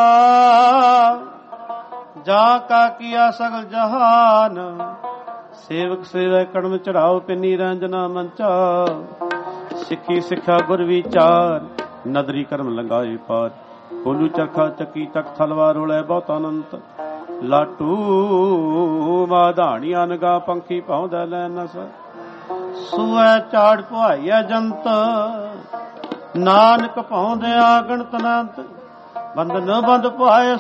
ਜਾ ਕਾ ਕੀਆ ਸਗਲ ਜਹਾਨ। ਸੇਵਕ ਸੇਵੈ ਕੜਮ ਚੜਾਓ ਪਿੰਨੀ ਰੰਜਨਾ ਮੰਚਾ। ਸਿੱਖੀ ਸਿੱਖਿਆ ਗੁਰ ਵਿਚਾਰ ਨਦਰੀ ਕਰਮ ਲੰਗਾਏ ਪਾਰ। ਕੋਲੂ ਚਰਖਾ ਚੱਕੀ ਤੱਕ ਤਲਵਾਰ ਰੋਲੇ ਬਹੁਤ ਅਨੰਤ। ਲਾਟੂ ਮਾਧਾਣੀਆਂ ਨਗਾ ਪੰਖੀ ਪਾਉਂਦਾ ਲੈ ਨਸ। ਸੂਐ ਝਾੜ ਪੁਹਾਈਐ ਜੰਤ ਨਾਨਕ ਪਾਉਂਦਿਆ ਗਣਤ ਅਨੰਤ। ਬੰਧਨ ਬੰਦ ਪੁਹਾਏ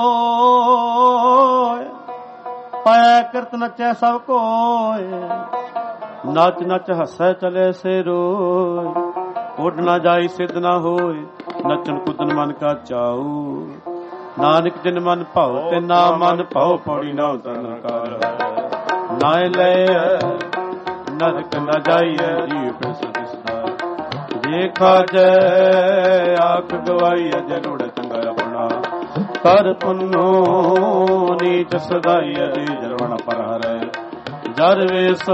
ਸੋਏ ਪਾਇਆ ਕਿਰਤ ਨਚੈ ਸਭ ਕੋਏ। ਨੱਚ ਨੱਚ ਹੱਸੈ ਚਲੇ ਸੇ ਰੋਏ। ਉੱਡ ਨਾ ਜਾਈ ਸਿੱਧ ਨਾ ਹੋਏ ਨੱਚਣ ਕੁੱਦਨ ਮਨ ਕਾ ਚਾਊ। ਨਾਨਕ ਜਿਨ ਮਨ ਭਾਉ ਤੇ ਨਾ ਮਨ ਭਾਉ ਪੌੜੀ ਨਾ ਉਤਰਨ ਕਰ। ਨਾ ਲੈ ਨਰਕ ਨਾ ਜਾਈਐ ਜੀਵ ਫਿਰ ਸਦਿਸਦਾ। ਜੇ ਖਾਜੈ ਆਖ ਗਵਾਈਐ ਜੇ ਲੋੜ ਚੰਗਾ ਆਪਣਾ। ਕਰ ਪੁੰਨੋ ਨੀਚ ਸਦਾਈਐ ਜੀ ਜਰਵਣ ਪਰ ਹਰੈ। ਜਰ ਵੇਸ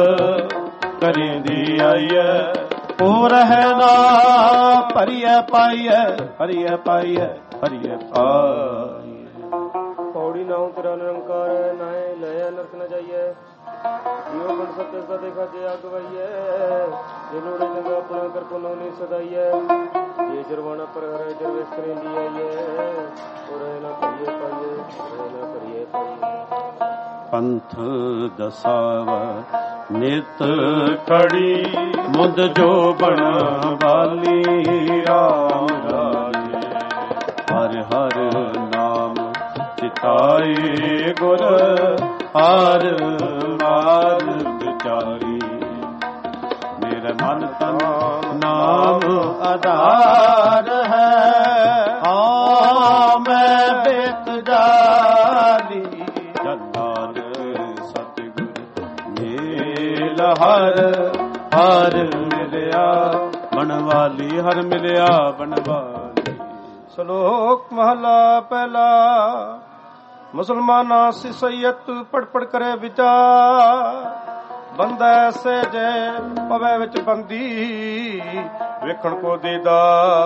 ਕਰੀਂਦੀ ਆਈਐ ਉਹ ਰਹਿ ਨਾ ਭਰੀਐ ਪਾਈਐ ਭਰੀਐ ਪਾਈਐ ਭਰੀਐ ਪਾਈਐ। ਪੌੜੀ ਨਾਉ ਤੇਰਾ ਨਿਰੰਕਾਰ ਨਾਏ ਲੈ ਨਰਕ ਨ ਜਾਈਐ। ਜਿਉ ਬਣ ਸਤਿ ਸਦਾ ਦੇਖਾ ਜੇ ਅਗਵਾਈਐ। ਜੇ ਲੋੜੇ ਚੰਗਾ ਆਪਣਾ ਕਰ ਪੁੰਨੋ ਨੀ ਸਦਾਈਐ। ਜੇ ਜਰਵਾਣਾ ਪਰ ਹਰੈ ਜਰ ਵੇਸ ਕਰੀਂਦੀ ਆਈਐ ਉਹ ਰਹਿ ਨਾ ਭਰੀਐ ਪਾਈਐ ਰਹਿ ਨਾ ਭਰੀਐ ਪਾਈਐ। ਪੰਥ ਦਸਾਵ ਨਿਤ ਖੜੀ ਮੁਦ ਜੋ ਬਣ ਵਾਲੀ ਰਾਮ ਰਾਜੇ। ਹਰ ਹਰ ਨਾਮ ਚਿਤਾਏ ਗੁਰ ਹਰ ਮਾਰ ਵਿਚਾਰੀ। ਮੇਰੇ ਮਨ ਤਨ ਨਾਮ ਆਧਾਰ ਹੈ। ਹਾਂ ਮੈਂ ਬੇਤ ਜਾਲੀ ਜਨਾਨ ਸਤਿਗੁਰ ਮੇਲ ਹਰ ਹਰ ਮਿਲਿਆ ਬਣਵਾਲੀ। ਹਰ ਮਿਲਿਆ ਬਣਵਾਲੀ। ਸ਼ਲੋਕ ਮਹਲਾ ਪਹਿਲਾ। ਮੁਸਲਮਾਨਾ ਸਿਸਈਅਤ ਪੜ ਪੜ ਕਰੇ ਵਿਚਾਰ। ਬੰਦਾ ਐਸੇ ਜੇ ਪਵੇ ਵਿੱਚ ਬੰਦੀ ਵੇਖਣ ਕੋ ਦੇਦਾ।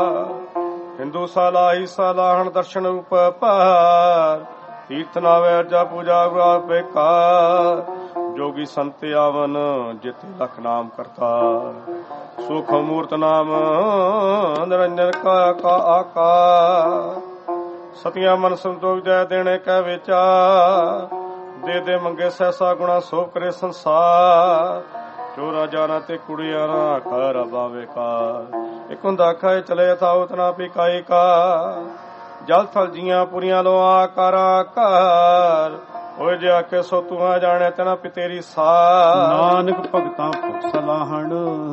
ਹਿੰਦੂ ਸਾਲਾ ਹੀ ਸਾਲਾਹਣ ਦਰਸ਼ਨ ਉਪਾਰ। ਤੀਰਥ ਨਾਵੇ ਅਰਜਾ ਪੂਜਾ ਗੁਆ ਬੇਕਾਰ। ਜੋਗੀ ਸੰਤ ਆਵਨ ਜਿਤ ਲਖ ਨਾਮ ਕਰਤਾ। ਸੁਖ ਮੂਰਤ ਨਾਮ ਨਿਰੰਜਨ ਕਾ ਕਾ ਆਕਾਰ। ਸਤਿਆ ਮਨ ਸੰਤੋਖ ਜੈ ਦੇਣੇ ਕਹਿ ਵਿਚਾਰ। ਦੇ ਦੇ ਮੰਗੇ ਸੈਸਾ ਗੁਣਾ ਸੋ ਕਰੇ ਸੰਸਾਰ। ਚੋਰਾ ਜਾਣਾ ਤੇ ਕੁੜੀਆਂ ਨਾ ਕਰ ਬਾਵੇ ਕਾਰ। ਇੱਕ ਹੁੰਦਾ ਖਾਏ ਚਲੇ ਥਾ ਉਤਨਾ ਪਿਕਾਈ ਕਾ। ਜਲ ਥਲ ਜੀਆਂ ਪੁਰੀਆਂ ਲੋ ਆਕਾਰਾਂ ਘਰ। ਹੋਏ ਜੇ ਆਕੇ ਸੋ ਤੂੰ ਆ ਜਾਣੇ ਤੇਨਾ ਪਿਤੇਰੀ ਸਾਰ। ਨਾਨਕ ਭਗਤਾਂ ਭੁਖ ਸਲਾਹਣ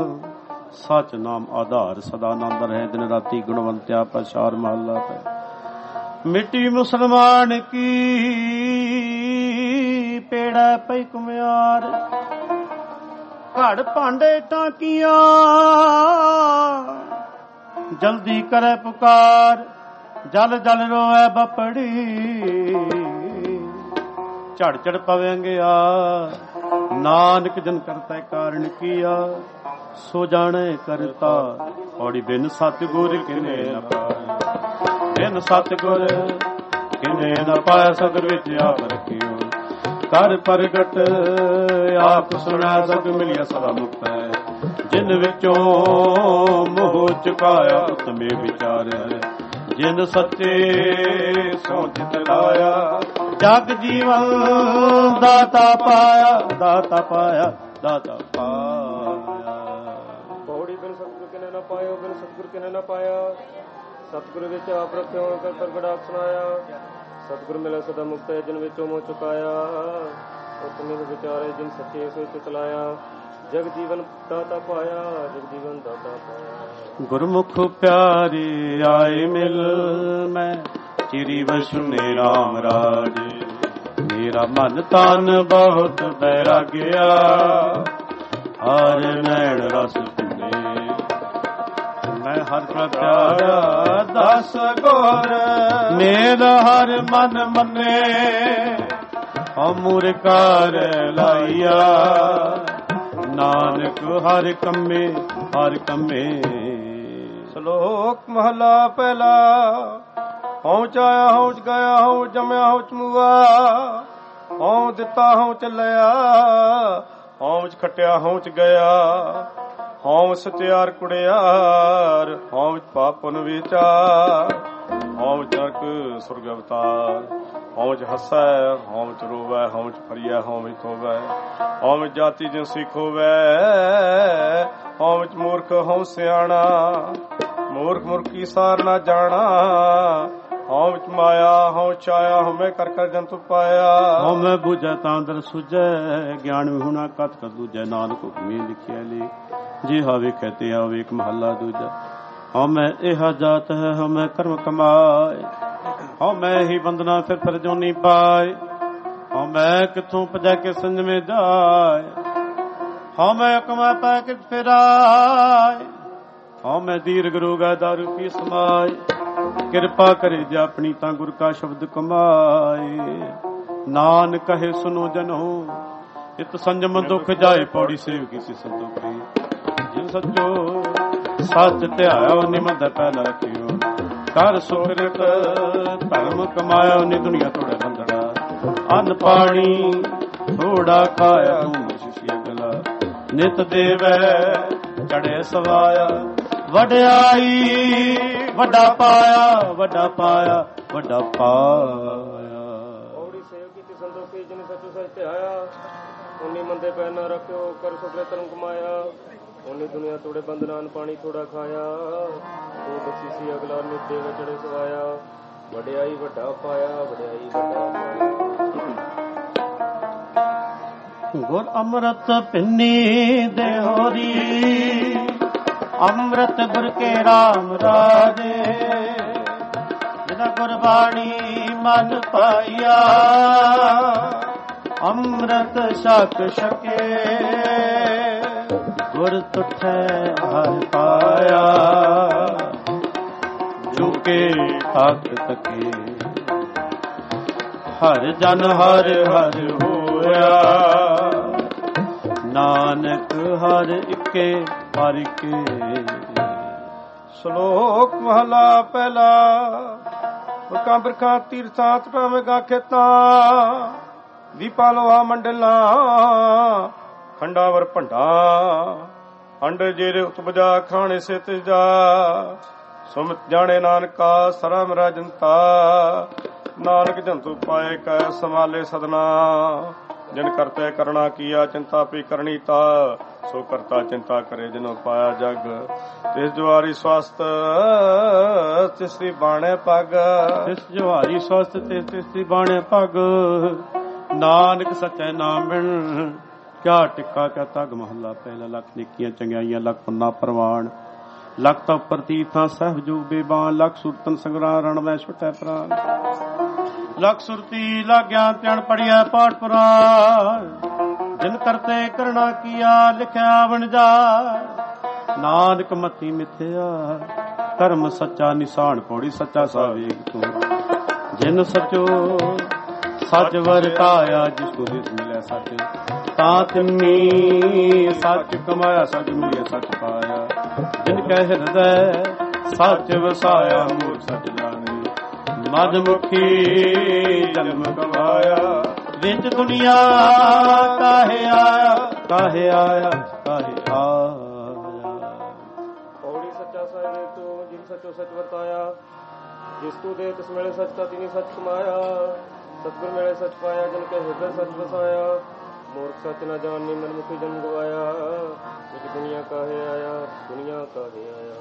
ਸਚ ਨਾਮ ਆਧਾਰ। ਸਦਾ ਆਨੰਦ ਰਹੇ ਦਿਨ ਰਾਤੀ ਗੁਣਵੰਤਿਆ ਪ੍ਰਸਾਰ ਮਹਲਾ ਪੈ। ਮਿੱਟੀ ਮੁਸਲਮਾਨ ਕੀ ਪੇੜਾ ਪਈ ਕੁਮਿਆਰ। ਘੜ ਭਾਂਡੇ ਟਾਕੀਆਂ ਜਲਦੀ ਕਰੇ ਪੁਕਾਰ। ਜਲ ਜਲ ਰੋਏ ਬਪੜੀ ਝੜ ਝੜ ਪਵੇਂਗਿਆ। ਨਾਨਕ ਜਨ ਕਰਤਾ ਕਾਰਨ ਕੀਆ ਸੋ ਜਾਣੇ ਕਰਤਾ। ਔੜੀ ਬਿਨ ਸਤਿਗੁਰ ਕਿਨੇ ਨ ਪਾਇਆ। ਬਿਨ ਸਤਿਗੁਰ ਕਿਨੇ ਨ ਪਾਇਆ। ਸਤਿਗੁਰ ਵਿੱਚ ਆਪ ਰਖਿਓ ਕਰ ਪ੍ਰਗਟ ਆਪ ਸੁਣਾ। ਸਤ ਮਿਲਿਆ ਸਦਾ ਮੁਕਤ ਹੈ ਜਿਨ ਵਿੱਚੋਂ ਮੋਹ ਚੁਕਾਇਆ। ਉਤਮੇ ਵਿਚਾਰ ਜਿਨ ਸੱਚੇ ਸੋ ਚਿਤ ਲਾਇਆ। ਜਗ ਜੀਵਨ ਦਾਤਾ ਪਾਇਆ ਦਾਤਾ ਪਾਇਆ ਦਾਤਾ ਪਾਇਆ। ਪੌੜੀ ਬਿਨ ਸਤਿਗੁਰ ਕਿਨੇ ਨਾ ਪਾਇਓ ਬਿਨ ਸਤਿਗੁਰ ਕਿਨੇ ਨਾ ਪਾਇਆ। ਸਤਿਗੁਰ ਵਿੱਚ ਆਪ ਰੱਖਿਓ ਕਰ ਪ੍ਰਗਟ ਆਪ ਸੁਣਾਇਆ। ਸਤਿਗੁਰ ਮਿਲਿਆ ਸਦਾ ਮੁਕਤ ਹੈ ਜਿਨ ਵਿੱਚੋਂ ਮੋਹ ਚੁਕਾਇਆ। ਉਤਮੇ ਵਿਚਾਰੇ ਜਿਨ ਸੱਚੇ ਸੋ ਚਿਤ ਲਾਇਆ। ਜਗ ਜੀਵਨ ਦਾਤਾ ਪਾਇਆ ਜਗ ਜੀਵਨ ਦਾਤਾ ਪਾਇਆ। ਗੁਰਮੁਖ ਪਿਆਰੇ ਆਏ ਮਿਲ ਮੈਂ ਚਿਰੀ ਵਸੁਨੇ ਰਾਮ ਰਾਜੇ। ਮੇਰਾ ਮਨ ਤਨ ਬਹੁਤ ਬੈਰਾਗਿਆ ਹਰ ਨੈਣ ਰਸ ਪੀਨੇ। ਮੈਂ ਹਰ ਪ੍ਰਤਿਆਰਾ ਦਸ ਗੁਰ ਮੇਲ ਹਰ ਮਨ ਮੰਨੇ। ਅਮੁਰ ਕਾਰ ਲਾਈਆ ਨਾਨਕ ਹਰ ਕੰਮੇ ਹਰ ਕੰਮੇ। ਸ਼ਲੋਕ ਮਹਲਾ ਪਹਿਲਾ। ਹਉ ਚਾਇਆ ਹਉ ਚ ਗਿਆ ਹਉ ਜੰਮਿਆ ਹਉ ਚ ਮੁਆ। ਹਉ ਦਿੱਤਾ ਹਉ ਚੱਲਿਆ ਹਉ ਚ ਖਟਿਆ ਹਉ ਚ ਗਿਆ। ਹਉ ਸਤਿਆਰ ਕੁੜਿਆਰ ਹਉ ਚ ਪਾਪਨ ਵਿਚਾਰ। ਹਉ ਚਰਕ ਸੁਰਗ ਅਵਤਾਰ ਹਉ ਚ ਹੱਸੈ ਹਉ ਚ ਰੋਵੈ। ਹਉ ਚ ਫਰੀਐ ਹਉ ਵਿੱਚ ਹੋਵੈ। ਹਉ ਵਿੱਚ ਜਾਤੀ ਜਿਨਸੀ ਖੋਵੈ। ਹਉ ਵਿੱਚ ਮੂਰਖ ਹਉ ਸਿਆਣਾ। ਮੂਰਖ ਮੁਰਖੀ ਸਾਰ ਨਾ ਜਾਣਾ। ਹਉ ਵਿੱਚ ਮਾਇਆ ਹਉ ਛਾਇਆ ਹਉਮੈ ਕਰ ਕਰ ਜੰਤੁ ਪਾਇਆ। ਹਉਮੈ ਬੁਝੈ ਤਾਂ ਦਰ ਸੁਝੈ ਗਿਆਨ ਵਿਹੁਣਾ ਕਤ ਕਤ ਦੂਜੈ। ਨਾਨਕ ਹੁਕਮੀ ਲਿਖਿਆ ਲੇ ਜੇ ਹਾਵੇ ਕਹਤੇ ਆਵੇ ਇੱਕ ਮਹੱਲਾ ਦੂਜਾ। ਹਉਮੈ ਇਹ ਜਾਤ ਹੈ ਹਉਮੈ ਕਰਮ ਕਮਾਏ। ਹਉਮੈ ਹੀ ਬੰਦਨਾ ਫਿਰ ਫਿਰ ਜੋਨੀ ਪਾਏ। ਹਉਮੈ ਕਿੱਥੋਂ ਭਜੈ ਕੇ ਸੰਜਮੇ ਜਾਏ। ਹਉਮੈ ਕਮੈ ਪੈ ਕਿਤ ਫਿਰਾਏ। ਹਉਮੈ ਦੀਰਘ ਰੋਗੈ ਦਾਰੂ ਪੀ ਸਮਾਏ। ਕਿਰਪਾ ਕਰੇ ਜੇ ਆਪਣੀ ਤਾਂ ਗੁਰ ਕਾ ਸ਼ਬਦ ਕਮਾਏ। ਨਾਨਕ ਕਹੇ ਸੁਨੋ ਜਨੋ ਇਤ ਸੰਜਮ ਦੁਖ ਜਾਏ। ਪੌੜੀ ਸੇਵ ਕੀਤੀ ਸੰਤੋਖੀ ਜਿਨ ਸੱਚੋ ਸੱਚ ਧਿਆਇਆ ਨਿਮੰਦ ਪੈ ਨ ਰੱਖਿਓ। ਕਰ ਸੁਕ੍ਰਿਤ ਧਰਮ ਕਮਾਇਆ ਨੀ ਦੁਨੀਆ ਤੋੜੇ ਬੰਦੜਾ। ਅੰਨ ਪਾਣੀ ਥੋੜਾ ਖਾਇਆ ਤੂੰ ਸ਼ਿਸ਼ੀ ਅਗਲਾ। ਨਿਤ ਦੇਵੈ ਚੜੇ ਸਵਾਇਆ। ਵਡਿਆਈ ਵੱਡਾ ਪਾਇਆ ਵੱਡਾ ਪਾਇਆ ਵੱਡਾ ਪਾਇਆ। ਪੌੜੀ ਸੇਵ ਕੀਤੀ ਸੰਤੋਖੀ ਜਿਨ ਸੱਚੋ ਸੱਚ ਧਿਆਇਆ। ਉਨੀ ਮੰਦੇ ਪੈ ਨਾ ਰੱਖਿਓ। ਕਰ ਸੁਕ੍ਰਿਤ ਧਰਮ ਕਮਾਇਆ ਉਨੀ ਦੁਨੀਆ ਤੋੜੇ ਬੰਦਨਾ। ਅੰਨ ਪਾਣੀ ਥੋੜਾ ਖਾਇਆ ਤੂੰ ਬਖਸ਼ੀਸੀ ਅਗਲਾ। ਨਿਤ ਦੇਵ ਚੜੇ ਸਵਾਇਆ। ਵਡਿਆਈ ਵੱਡਾ ਪਾਇਆ ਵਡਿਆਈ ਵੱਡਾ ਪਾਇਆ। ਗੁਰ ਅੰਮ੍ਰਿਤ ਪਿੰਨੀ ਦੇਹੋਰੀ। ਅੰਮ੍ਰਿਤ ਗੁਰ ਕੇ ਰਾਮ ਰਾਜੇ। ਜਿਨਾ ਗੁਰਬਾਣੀ ਮਨ ਪਾਇਆ। ਅੰਮ੍ਰਿਤ ਛਕ ਛਕੇ ਗੁਰ ਤੁਠੈ ਹਰਿ ਪਾਇਆ। ਝੁਕੇ ਤੱਕ ਤਕੇ ਹਰ ਜਨ ਹਰ ਹਰ ਹੋਇਆ। ਨਾਨਕ ਹਰ ਇਕੇ ਹਰ ਇਕੇ। ਸ਼ਲੋਕ ਮਹਲਾ ਪਹਿਲਾ। ਮੁਰਖਾਂ ਬਿਰਖਾਂ ਤੀਰਥਾਂ ਤਟਾਵੇਂ ਗਾ ਖੇਤਾਂ। ਦੀਪਾ ਲੋਹਾ ਮੰਡਲਾਂ ਖੰਡਾਵਰ ਭੰਡਾ। ਅੰਡ ਜੇਰੇ ਉਤਪਜਾ ਖਾਣੇ ਸੇ ਤਜਾ। ਸੁਮਿਤ ਜਾਣੇ ਨਾਨਕਾ ਸਰਾ ਮੇਰਾ ਜਨਤਾ। ਨਾਨਕ ਜੰਤੂ ਪਾਏ ਕੈ ਸਮਾਲੇ ਸਦਨਾ। ਜਿਨ ਕਰਤੇ ਕਰਣਾ ਕੀਆ ਚਿੰਤਾ ਪੀ ਕਰਨੀ ਤਾ। ਸੋ ਕਰਤਾ ਚਿੰਤਾ ਕਰੇ ਜਿਨੋ ਪਾਇਆ ਜਗ। ਤਿਸ ਜੁਆਰੀ ਸਵਸਤ ਤਿਸਰੀ ਬਾਣੇ ਪੱਗ। ਤਿਸ ਜੁਆਰੀ ਸਵਸਤ ਤਿਸ ਤਿਸਰੀ ਬਾਣੇ ਪੱਗ। ਨਾਨਕ ਸੱਚੇ ਨਾਮ ਬਿਨ ਕਿਆ ਟਿੱਕਾ ਕਿਆ ਤਗ। ਮਹੱਲਾ ਪਹਿਲਾ। ਲੱਖ ਨਿੱਕੀਆਂ ਚੰਗਿਆਈਆਂ ਲੱਖ ਪੰਨਾ ਪ੍ਰਵਾਨ। ਲੱਖ ਤਾਂ ਪ੍ਰਤੀਥਾਂ ਸਹਿਬ ਜੋ ਬੇਬਾਨ। ਲੱਖ ਸੁਰਤਨ ਸੰਗਰਾਹ ਰਣ ਮੈਂ ਛੁਟੈ ਪ੍ਰਾਨ। ਲੱਖ ਸੁਰਤੀ ਲਾਗਿਆ ਧਿਆਨ ਪੜਿਆ ਪਾਠ ਪੁਰਾਨ। ਜਿਨ ਕਰਤੇ ਕਰਣਾ ਕੀਆ ਲਿਖਿਆ ਵਣਜਾਰ। ਨਾਨਕ ਮਤੀ ਮਿਥਿਆ ਧਰਮ ਸੱਚਾ ਨਿਸ਼ਾਨ। ਪੌੜੀ ਸੱਚਾ ਸਾਵੇਗ ਤੂੰ ਜਿਨ ਸਚੋ ਸੱਚ ਵਰਤਾਇਆ। ਜਿਸ ਕੋ ਜਿਸ ਮਿਲਿਆ ਸੱਚ ਤਾਂ ਤਿੰਨੀ। ਸੱਚ ਕਮਾਇਆ ਸੱਚ ਮਿਲਿਆ ਸੱਚ ਪਾਇਆ। ਜਿਨ ਕਹਿ ਹਿਰਦੈ ਸੱਚ ਵਸਾਇਆ। ਮੂਰਖ ਸੱਚ ਜਾਣੇ ਮਦ ਮੁਖੀ ਜਨਮ ਗਵਾਇਆ। ਵਿੱਚ ਦੁਨੀਆ ਕਾਹੇ ਆਇਆ ਕਾਹੇ ਆਇਆ ਕਾਹੇ ਆਇਆ। ਪੌੜੀ ਸੱਚਾ ਸਾਹਿਬ ਤੂੰ ਜਿਨ ਸੱਚੋ ਸੱਚ ਵਰਤਾਇਆ। ਜਿਸ ਤੂੰ ਦੇ ਤਿਸ ਮਿਲੇ ਸੱਚ ਤਾਂ ਤਿਨੀ ਸੱਚ ਕਮਾਇਆ। ਸਤਿਗੁਰ ਮਿਲੇ ਸੱਚ ਪਾਇਆ ਜਿਨ ਕੇ ਹਿਰਦੈ ਸੱਚ ਵਸਾਇਆ। ਮੂਰਖ ਸੱਚ ਨਾ ਜਾਣੀ ਮਨ ਮੁਖੀ ਜਨਮ ਗਵਾਇਆ। ਵਿੱਚ ਦੁਨੀਆ ਕਾਹੇ ਆਇਆ ਦੁਨੀਆ ਕਾਹੇ ਆਇਆ।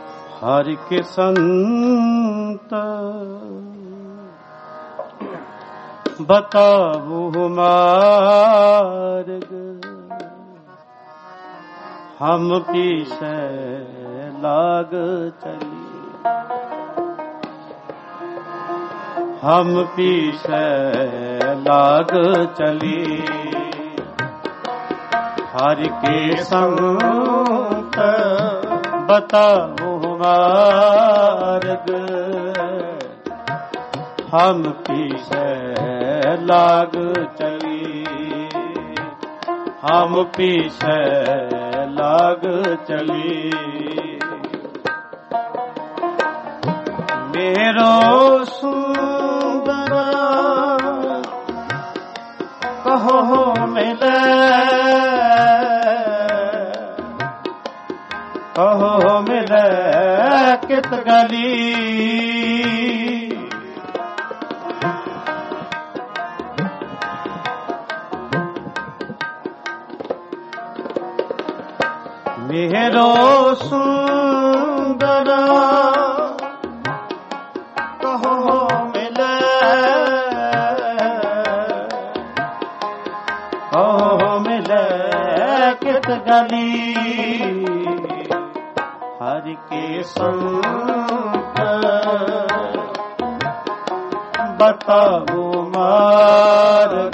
ਹਰਿ ਕੇ ਸੰਤ बताओ मार्ग हम पीछे लाग चली, हम पीछे लाग चली। हरि के संत बताओ मार्ग हम पीछे लाग चली, हम पीछे लाग चली। मेरो सुंदर कहो मिले, कहो मिले कित गली। मेरो सुंदर कहो मिले, कहो मिले कित गली। हरि के संत बताओ मार्ग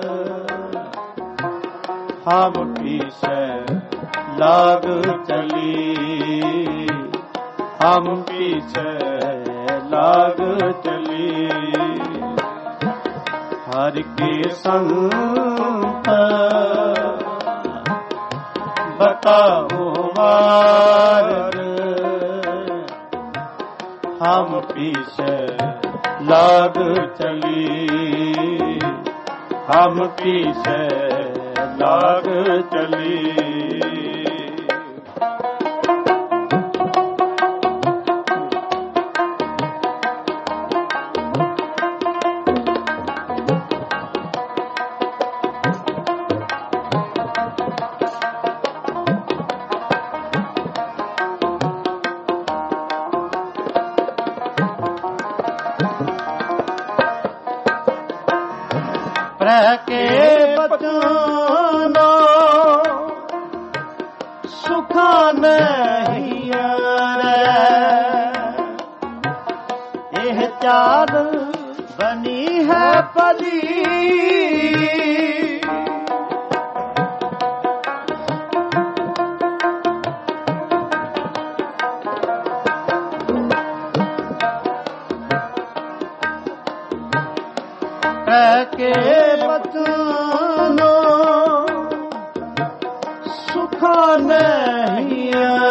हम पीछे लाग चली, हम पीछे लाग चली। हरि के संत बताओ मार्ग हम पीछे लाग चली, हम पीछे लाग चली। के बचनो सुख नहीं रे, यह चाल बनी है पली। के बचनो सुख नहीं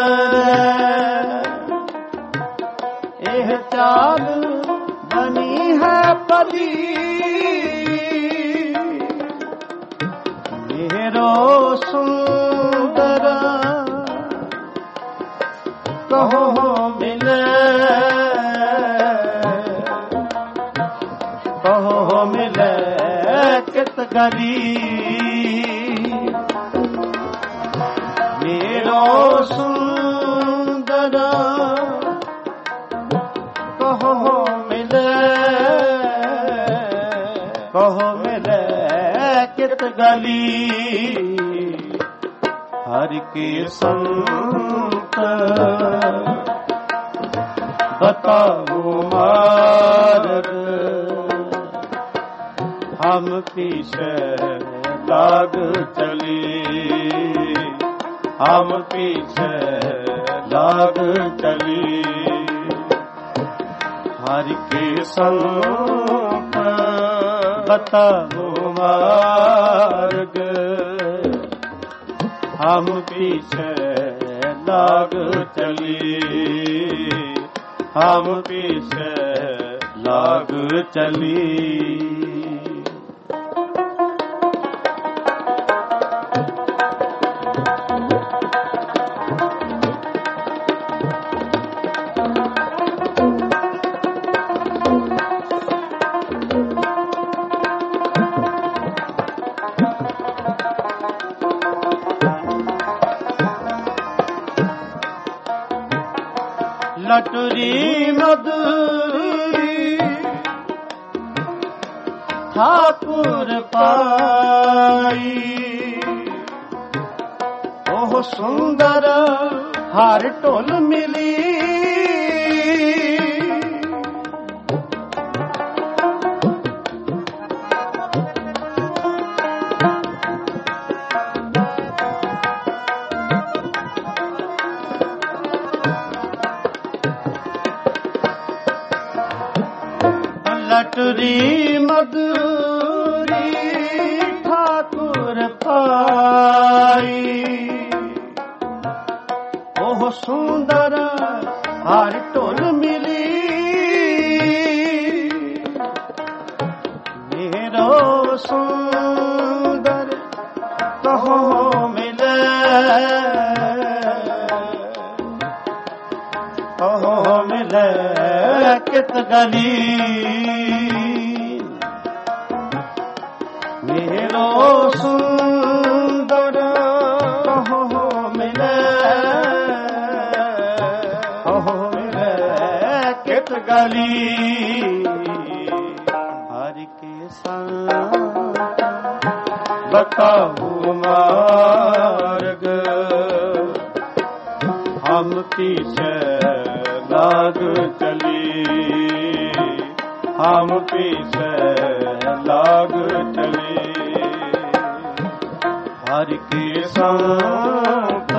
रे, यह चाल बनी है पली। मेरो सुंदर कहो मिले, कहो मिले कित गली। मेरो सुंदर कहो मिले, कहो मिले कित गली। हरि के संत बताओ मार्ग हम पीछे लाग चली, हम पीछे लाग चली। हरि के संत बताओ मार्ग हम पीछे लाग चली, हम पीछे लाग चली। लटुरी मधुरी ठाकुर पाई। ओह सुंदर हर ढोल मिली, लटरी मधुरी ठाकुर पाई। ओह सुंदर हर ढोल मिली, मेरो सुंदर कहो मिले, कहो मिले कित गली। मेरो सुंदर कहो मिले, कहो मिले कित गली। हरि के संग बताओ मार्ग, हम पीछे लाग चली, हम पीछे लाग चली। हरि के संग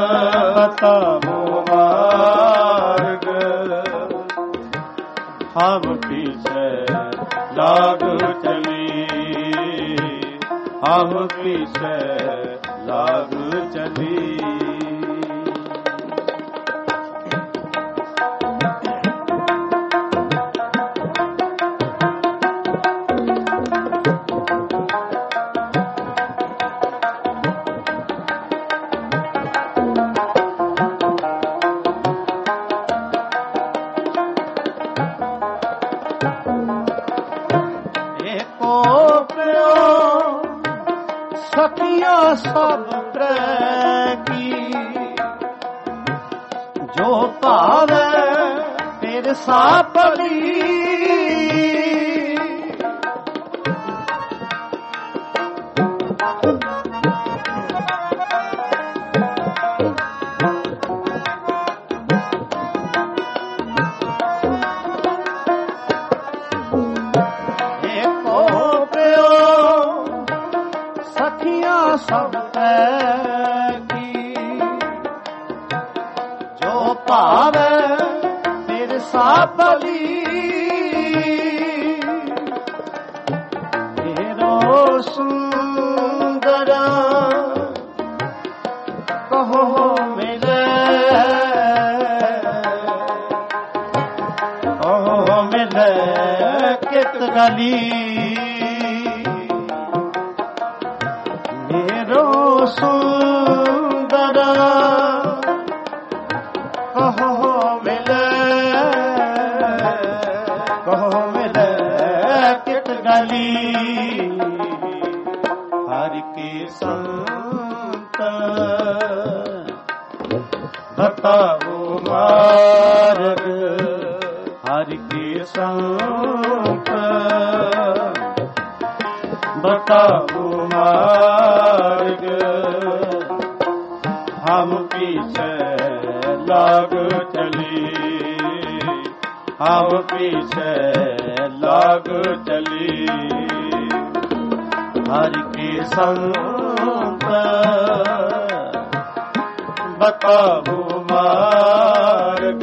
बताओ मार्ग, हम पीछे लाग चली, हम पीछे लाग चली। सखियां सब प्रेम की, जो पावे फिर सापली। सब की जो पावे फिर सापली। मेरो सुंदर कहो मिले, कहो मिले कित गली। सुंदर कहो मिले, कहो मिले कित गली। हरि के संत बताओ मार्ग, हरि के संत बताओ मार्ग, हम पीछे लाग चली, हम पीछे लाग चली। हरि के संत बताओ मार्ग,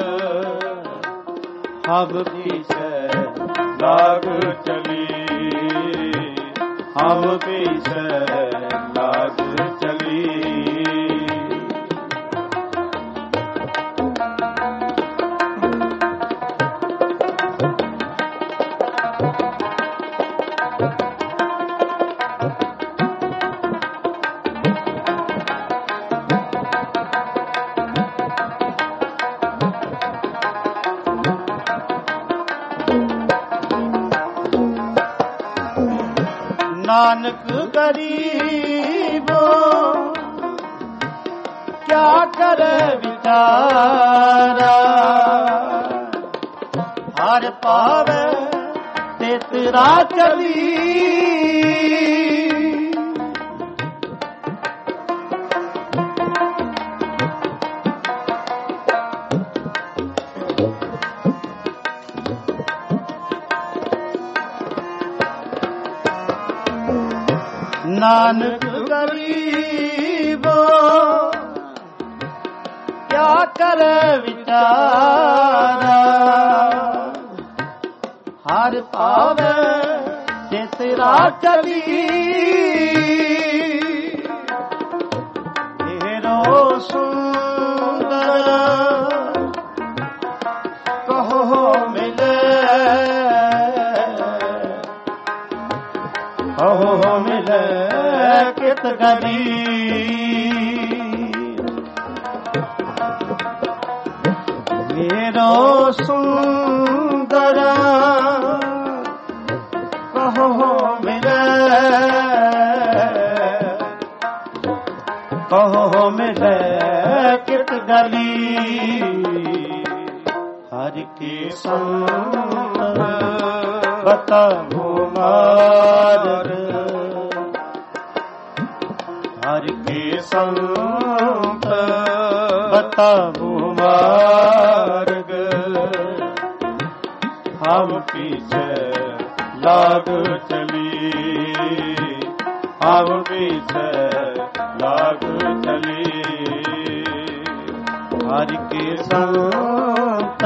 हम पीछे लाग चली, हम पीछे लाग चली। नानक गरीबो क्या करे विचारा, हर पावे ते ਤੇਰਾ ਚਲੀ नानक गरीबो क्या करे विचारा हर पावे जे तेरा चली तेरो सुंदर कहो मिले कहो मिले कित गली मेरो सुंदर कहो मिले कहो मिले कित गली हर की संत बताओ मार हर के संत बताओ मार्ग हम पीछे लाग चली हम पीछे लाग चली हर के संत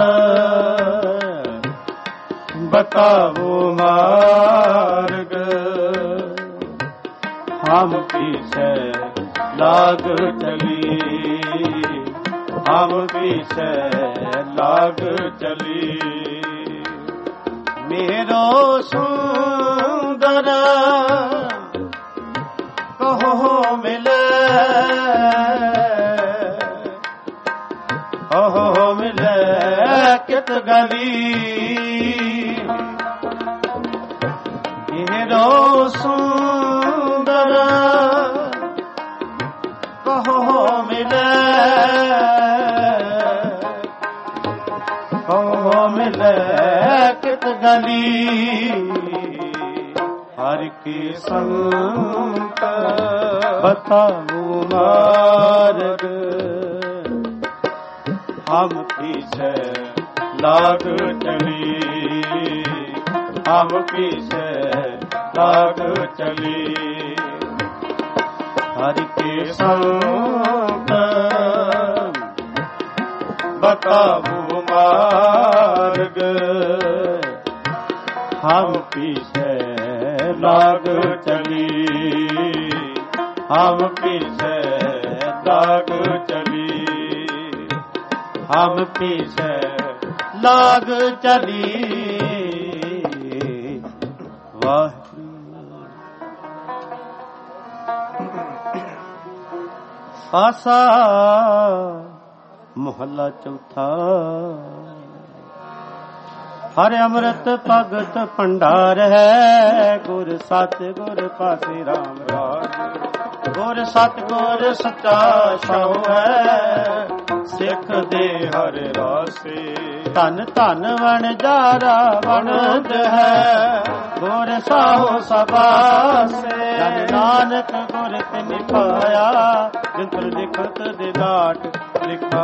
बताओ मार्ग हम पीछे लाग चली हम पीछे लाग चली मेरो सुंदर कहो मिले कहो मिले कित गली मेरो सुंदर कहो मिले कहो मिले कित गली हर की संत बताओ मार्ग हम पीछे लाग चली हम पीछे लाग चली हरि के संत बताओ मार्ग हम पीछे लाग चली हम पीछे लाग चली हम पीछे लाग चली वाह आसा मोहल्ला चौथा हर अमृत भगत भंडार है गुर सत गुर पासे राम राज गुर सत गुर सच्चा शाह है सिख दे हर रासे धन धन वन जारा वनद है गुर साहो सबासे नानक गुर तिन पाया जिंतर लिखत दे डाट लिखा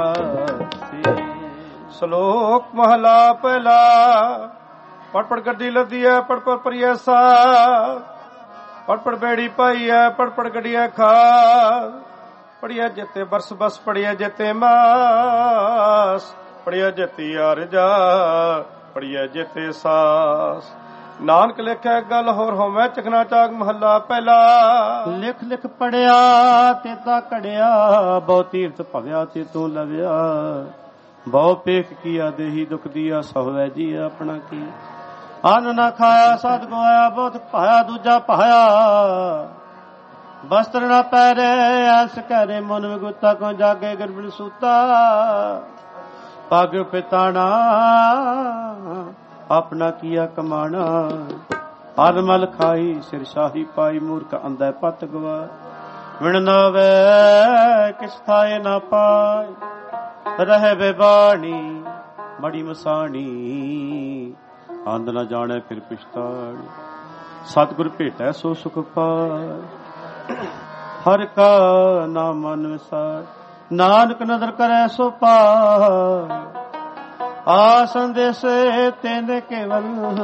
ਸ਼ਲੋਕ ਮਹਲਾ ਪਹਿਲਾ ਪੜ ਪੜ ਗੱਡੀ ਲੱਦੀ ਐ ਪੜ ਪੜ ਪਰਿਐਸਾ ਪੜ ਪੜ ਬੇੜੀ ਪਾਈ ਐ ਪੜ ਪੜ ਗੱਡੀਐ ਖਾ ਪੜਿਆ ਜਿਤੇ ਬਰਸ ਬਸ ਪੜਿਆ ਜਿਤੇ ਮਾਸ ਪੜਿਆ ਜਿਤੀ ਅਰਜਾ ਪੜਿਆ ਜਿਤੇ ਸਾਸ ਨਾਨਕ ਲਿਖਿਆ ਗੱਲ ਹੋਰ ਹੋਵੇਂ ਚਖਨਾ ਚਾਗ ਮਹੱਲਾ ਪਹਿਲਾ ਲਿਖ ਲਿਖ ਪੜਿਆ ਤੇ ਤਾਂ ਕੜਿਆ ਬਹੁ ਤੀਰਥ ਭਵਿਆ ਤੇ ਤੂੰ ਲਵਿਆ ਬਹੁ ਪੇਖ ਕੀਆ ਦੇਹੀ ਦੁਖ ਦੀਆ ਸਹਵੈ ਜੀ ਆਪਣਾ ਕੀ ਅੰਨ ਨਾ ਖਾਇਆ ਸਦ ਗਵਾਇਆ ਬਹੁਤ ਭਾਇਆ ਦੂਜਾ ਭਾਇਆ ਬਸਤਰ ਨਾ ਪਹਿਰੇ ਐਸ ਕਰੇ ਮਨ ਵਿਗੁਤਾ ਕੋ ਜਾਗੇ ਗਰਭਣ ਸੂਤਾ ਪਗ ਪਿਤਾਣਾ ਆਪਣਾ ਕੀਆ ਕਮਾਣਾ ਅਰਮਲ ਖਾਈ ਸਿਰ ਸ਼ਾਹੀ ਪਾਈ ਮੂਰਖ ਅੰਧੈ ਪਤ ਗਵਾ ਵਿਣ ਨਾ ਵੇ ਕਿਸ ਥਾਏ ਨਾ ਪਾਏ ਰਹਿ ਬੇਬਾਣੀ ਮੜੀ ਮਸਾਣੀ ਅੰਧ ਨਾ ਜਾਣੈ ਫਿਰ ਪਛਤਾੜ। ਸਤਿਗੁਰ ਭੇਟੈ ਸੋ ਸੁਖ ਪਾਇ, ਹਰਿ ਕਾ ਨਾਮ ਮਨ ਵਿਸਾਰ। ਨਾਨਕ ਨਦਰ ਕਰੈ ਸੋ ਪਾਇ, ਆਸਨ ਦੇਸੇ ਤੇਨੇ ਕੇਵਲ।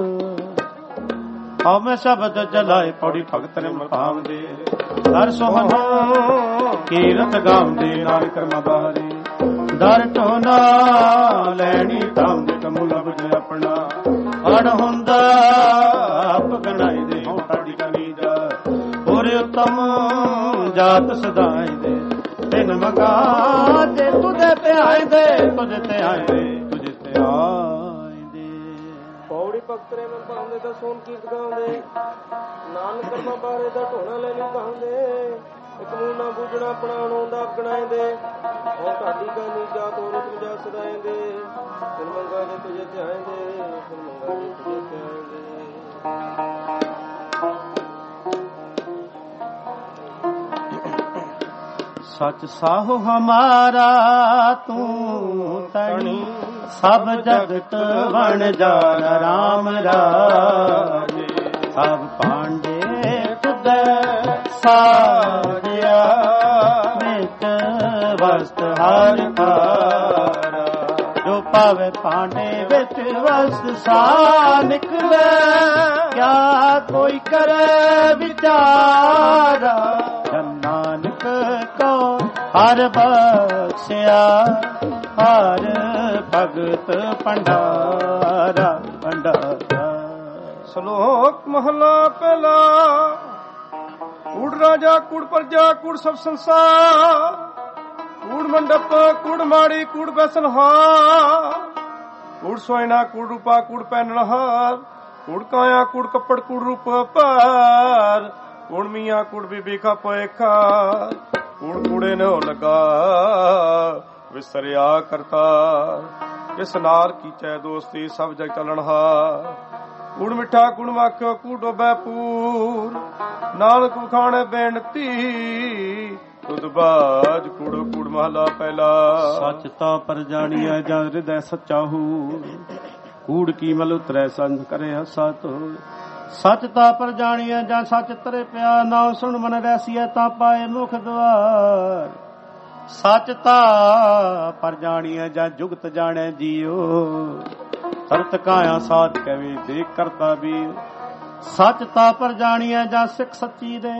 ਹਉਮੈ ਸ਼ਬਦ ਜਲਾਏ ਪੌੜੀ ਭਗਤ ਨੇ ਮਪਾਵਦੇ। ਹਰ ਸੋਹਨ ਕੀਰਤ ਗਾਉਂਦੇ ਨਾਨਕ ਕਰਮਾ ਬਾਰੇ। ਦਰ ਟੋਨਾ ਲੈਣੀ ਧਾਮ ਦੇ ਕਮੂ ਲਬਜ ਆਪਣਾ। ਅੜ ਹੁੰਦਾ ਆਪ ਗਨਾਈ ਦੇ ਹਉ ਸਾਡੀ ਕਨੀਦਾ। ਹੋਰ ਉਤਮ ਜਾਤ ਸਦਾਈ ਦੇ ਤਿਨ ਮਗਾ ਜੇ ਤੁਝੇ ਤੇ ਆਏ ਦੇ ਤੁਝੇ ਤੇ ਆਏ ਦੇ ਤੁਝੇ ਤੇ ਆਏ ਦੇ। ਪੌੜੀ ਭਗਤ ਰੇ ਮਨ ਭਾਉਂਦੇ ਦਾ ਸੋਨ ਕੀਰਤ ਗਾਉਂਦੇ। ਨਾਨਕ ਕਰਮਾ ਬਾਰੇ ਦਾ ਢੋਣਾ ਲੈਣੀ ਕਹਾਉਂਦੇ। ਇੱਕ ਮੂੰਹ ਨਾ ਬੂਝਣਾ ਬਣਾਉਣ ਦਾ ਗਣਾਏ ਦੇ। ਉਹ ਢਾਡੀ ਗਾਨੀ ਜਾਤ ਹੋਰ ਤੁਝਾ ਸਦਾਏ ਦੇ। ਤਿਨ ਮੰਗਾ ਜੇ ਤੁਝੇ ਤੇ ਆਏ ਦੇ ਤਿਨ ਮੰਗਾ ਜੇ ਤੁਝੇ ਤੇ ਆਏ ਦੇ। ਸਚ ਸਾਹੋ ਹਮਾਰਾ ਤੂੰ ਤਣੀ। ਸਭ ਜਗਤ ਵਣ ਜਾਣ ਰਾਮ ਰਾਜੇ। ਸਭ ਭਾਂਡੇ ਤੁਧੈ ਸਾਜਿਆ। ਮਿਤ ਵਸਤ ਹਰ ਕਾਰਾ। ਜੋ ਪਾਵੇ ਭਾਂਡੇ ਵਿੱਚ ਵਸਤ ਸਾ ਨਿਕਲੇ। ਕਿਆ ਕੋਈ ਕਰੇ ਵਿਚਾਰਾ। ਨਾਨਕ ਕੋ ਹਰ ਬਖਸ਼ਿਆ। ਹਰ ਭਗਤ ਭੰਡਾਰਾ ਭੰਡਾਰਾ। ਸ਼ਲੋਕ ਮਹਲਾ ਪਹਿਲਾ। ਕੂੜ ਰਾਜਾ ਕੂੜ ਪ੍ਰਜਾ ਕੂੜ ਸਭ ਸੰਸਾਰ। ਕੂੜ ਮੰਡਪ ਕੂੜ ਮਾੜੀ ਕੂੜ ਬੈਸਨਹਾਰ। ਕੂੜ ਸੋਇਨਾ ਕੂੜ ਰੂਪਾ ਕੂੜ ਪਹਿਨਣਹਾਰ। ਕੂੜ ਕਾਇਆ ਕੂੜ ਕੱਪੜ ਕੂੜ ਰੂਪ ਪਾਰ। ਕੂੜ ਮੀਆਂ ਕੂੜ ਬੀਬੀ ਕਾ ਪੋਏਖਾ। ਕੂੜ ਕੂੜੇ ਨੋ ਲਗਾ ਵਿਸਰਿਆ ਕਰਤਾ। ਕਿਸ ਨਾਲ ਕੀਚੈ ਦੋਸਤੀ ਸਭ ਜਗ ਚੱਲਣਹਾਰ। ਕੂੜ ਮਿੱਠਾ ਕੂੜ ਮਾਖਿਓ ਕੂੜ ਡੋਬੈ ਪੂਰ। ਨਾਨਕ ਵਖਾਣੈ ਬੇਨਤੀ ਤੁਧ ਬਾਜ। ਕੂੜੋ ਕੂੜ ਮਹਲਾ ਪਹਿਲਾ। ਸੱਚ ਤਾਂ ਪਰ ਜਾਣੀਐ ਜਾਂ ਹਿਰਦੈ ਸੱਚਾ ਹੋ। ਕੂੜ ਕੀ ਮਲ ਉਤਰੈ ਸੰਗ ਕਰੇ ਹਸਾ ਤੋ। ਸੱਚ ਤਾਂ ਪਰ ਜਾਣੀਐ ਜਾਂ ਸੱਚ ਤਰੇ ਪਿਆ। ਨਾ ਸੁਣ ਮਨ ਰੈਸੀਐ ਤਾਂ ਪਾਏ ਮੁਖ ਦੁਆਰ। ਸੱਚ ਤਾਂ ਪਰ ਜਾਣੀਐ ਜਾਂ ਜੁਗਤ ਜਾਣੈ ਜੀਓ। ਸਰਤ ਕਾਇਆ ਸਾਧ ਕਵੇ ਦੇਖ ਕਰਤਾ ਵੀ। ਸੱਚ ਤਾਂ ਪਰ ਜਾਣੀਐ ਜਾਂ ਸਿੱਖ ਸੱਚੀ ਦੇ।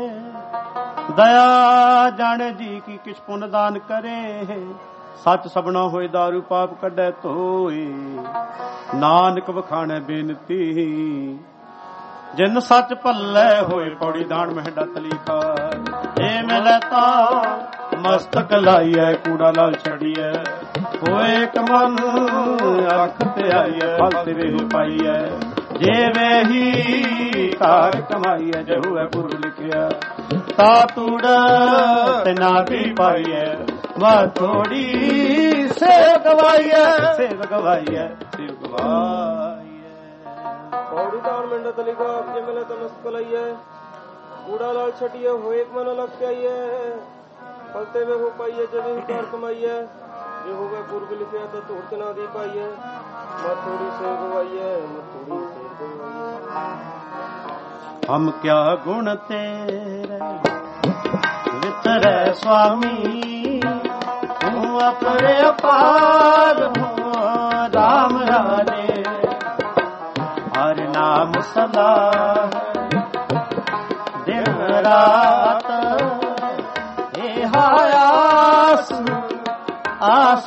ਦਇਆ ਜਾਣੇ ਜੀ ਕੀ ਕਿਛ ਪੁੰਨ ਦਾਨ ਕਰੇ। ਸੱਚ ਸਭਨਾ ਹੋਏ ਦਾਰੂ ਪਾਪ ਕੱਢੈ ਧੋਏ। ਨਾਨਕ ਵਖਾਣੈ ਬੇਨਤੀ ਜਿਨ ਸੱਚ ਭੱਲੇ ਹੋਏ। ਪੌੜੀ ਦਾਨ ਮਹਿਡਾ ਤਲੀਖਾ। ਏ ਮਿਲੈ ਤਾਂ ਮਸਤਕ ਲਾਈਐ ਕੂੜਾ ਲਾਲ ਛੜੀਐ। ਹੋਏ ਇੱਕ ਮਨ ਅੱਖ ਤੇ ਆਈਐ ਫਲ ਤੇ ਵੇਹ ਪਾਈਐ। ਜੇ ਵੇਹੀ ਘਰ ਕਮਾਈਐ ਜੇ ਹੋਵੇ ਗੁਰੂ ਲਿਖਿਆ। ਤਾ ਤੂੜ ਤੇ ਨਾ ਵੀ ਪਾਈਐ। ਵਾ ਥੋੜੀ ਸੇਵ ਗਵਾਈਐ ਸੇਵ ਗਵਾਈਐ ਸੇਵ ਗਵਾਈਐ। ਪੌੜੀ ਦਾਨ ਮਿੰਡ ਤਲੀਗਾ ਜੇ ਮਿਲੇ ਤਾਂ ਮਸਤਕ ਲਾਈਐ। ਕੂੜਾ ਲਾਲ ਛਟੀਏ ਹੋਏ ਇੱਕ ਮਨ ਲੱਗ ਆਈਐ। ਫਲਤੇ ਵੇ ਹੋ ਪਾਈਏ ਜੇ ਵੀ ਘਰ ਕਮਾਈਐ। ਜੇ ਹੋਵੇ ਪੁਰਬ ਲਿਖਿਆ ਤਾਂ ਧੂੜ ਤੇ ਨਾ ਦੀ ਪਾਈਐ। ਮੈਂ ਥੋੜੀ ਸੇਵ ਗਵਾਈਐ ਮੈਂ ਥੋੜੀ ਸੇਵ ਗਵਾਈਐ। ਹਮ ਕਿਆ ਗੁਣ ਤੇਰੇ ਵਿਤਰੈ ਸੁਆਮੀ। ਤੂੰ ਅਪਰੇ ਅਪਾਰ ਹੋ ਰਾਮ ਰਾਜੇ। ਹਰਿ ਨਾਮ ਸਦਾ ਦਿਨ ਰਾਤ। ਇਹ ਆਸ ਆਸ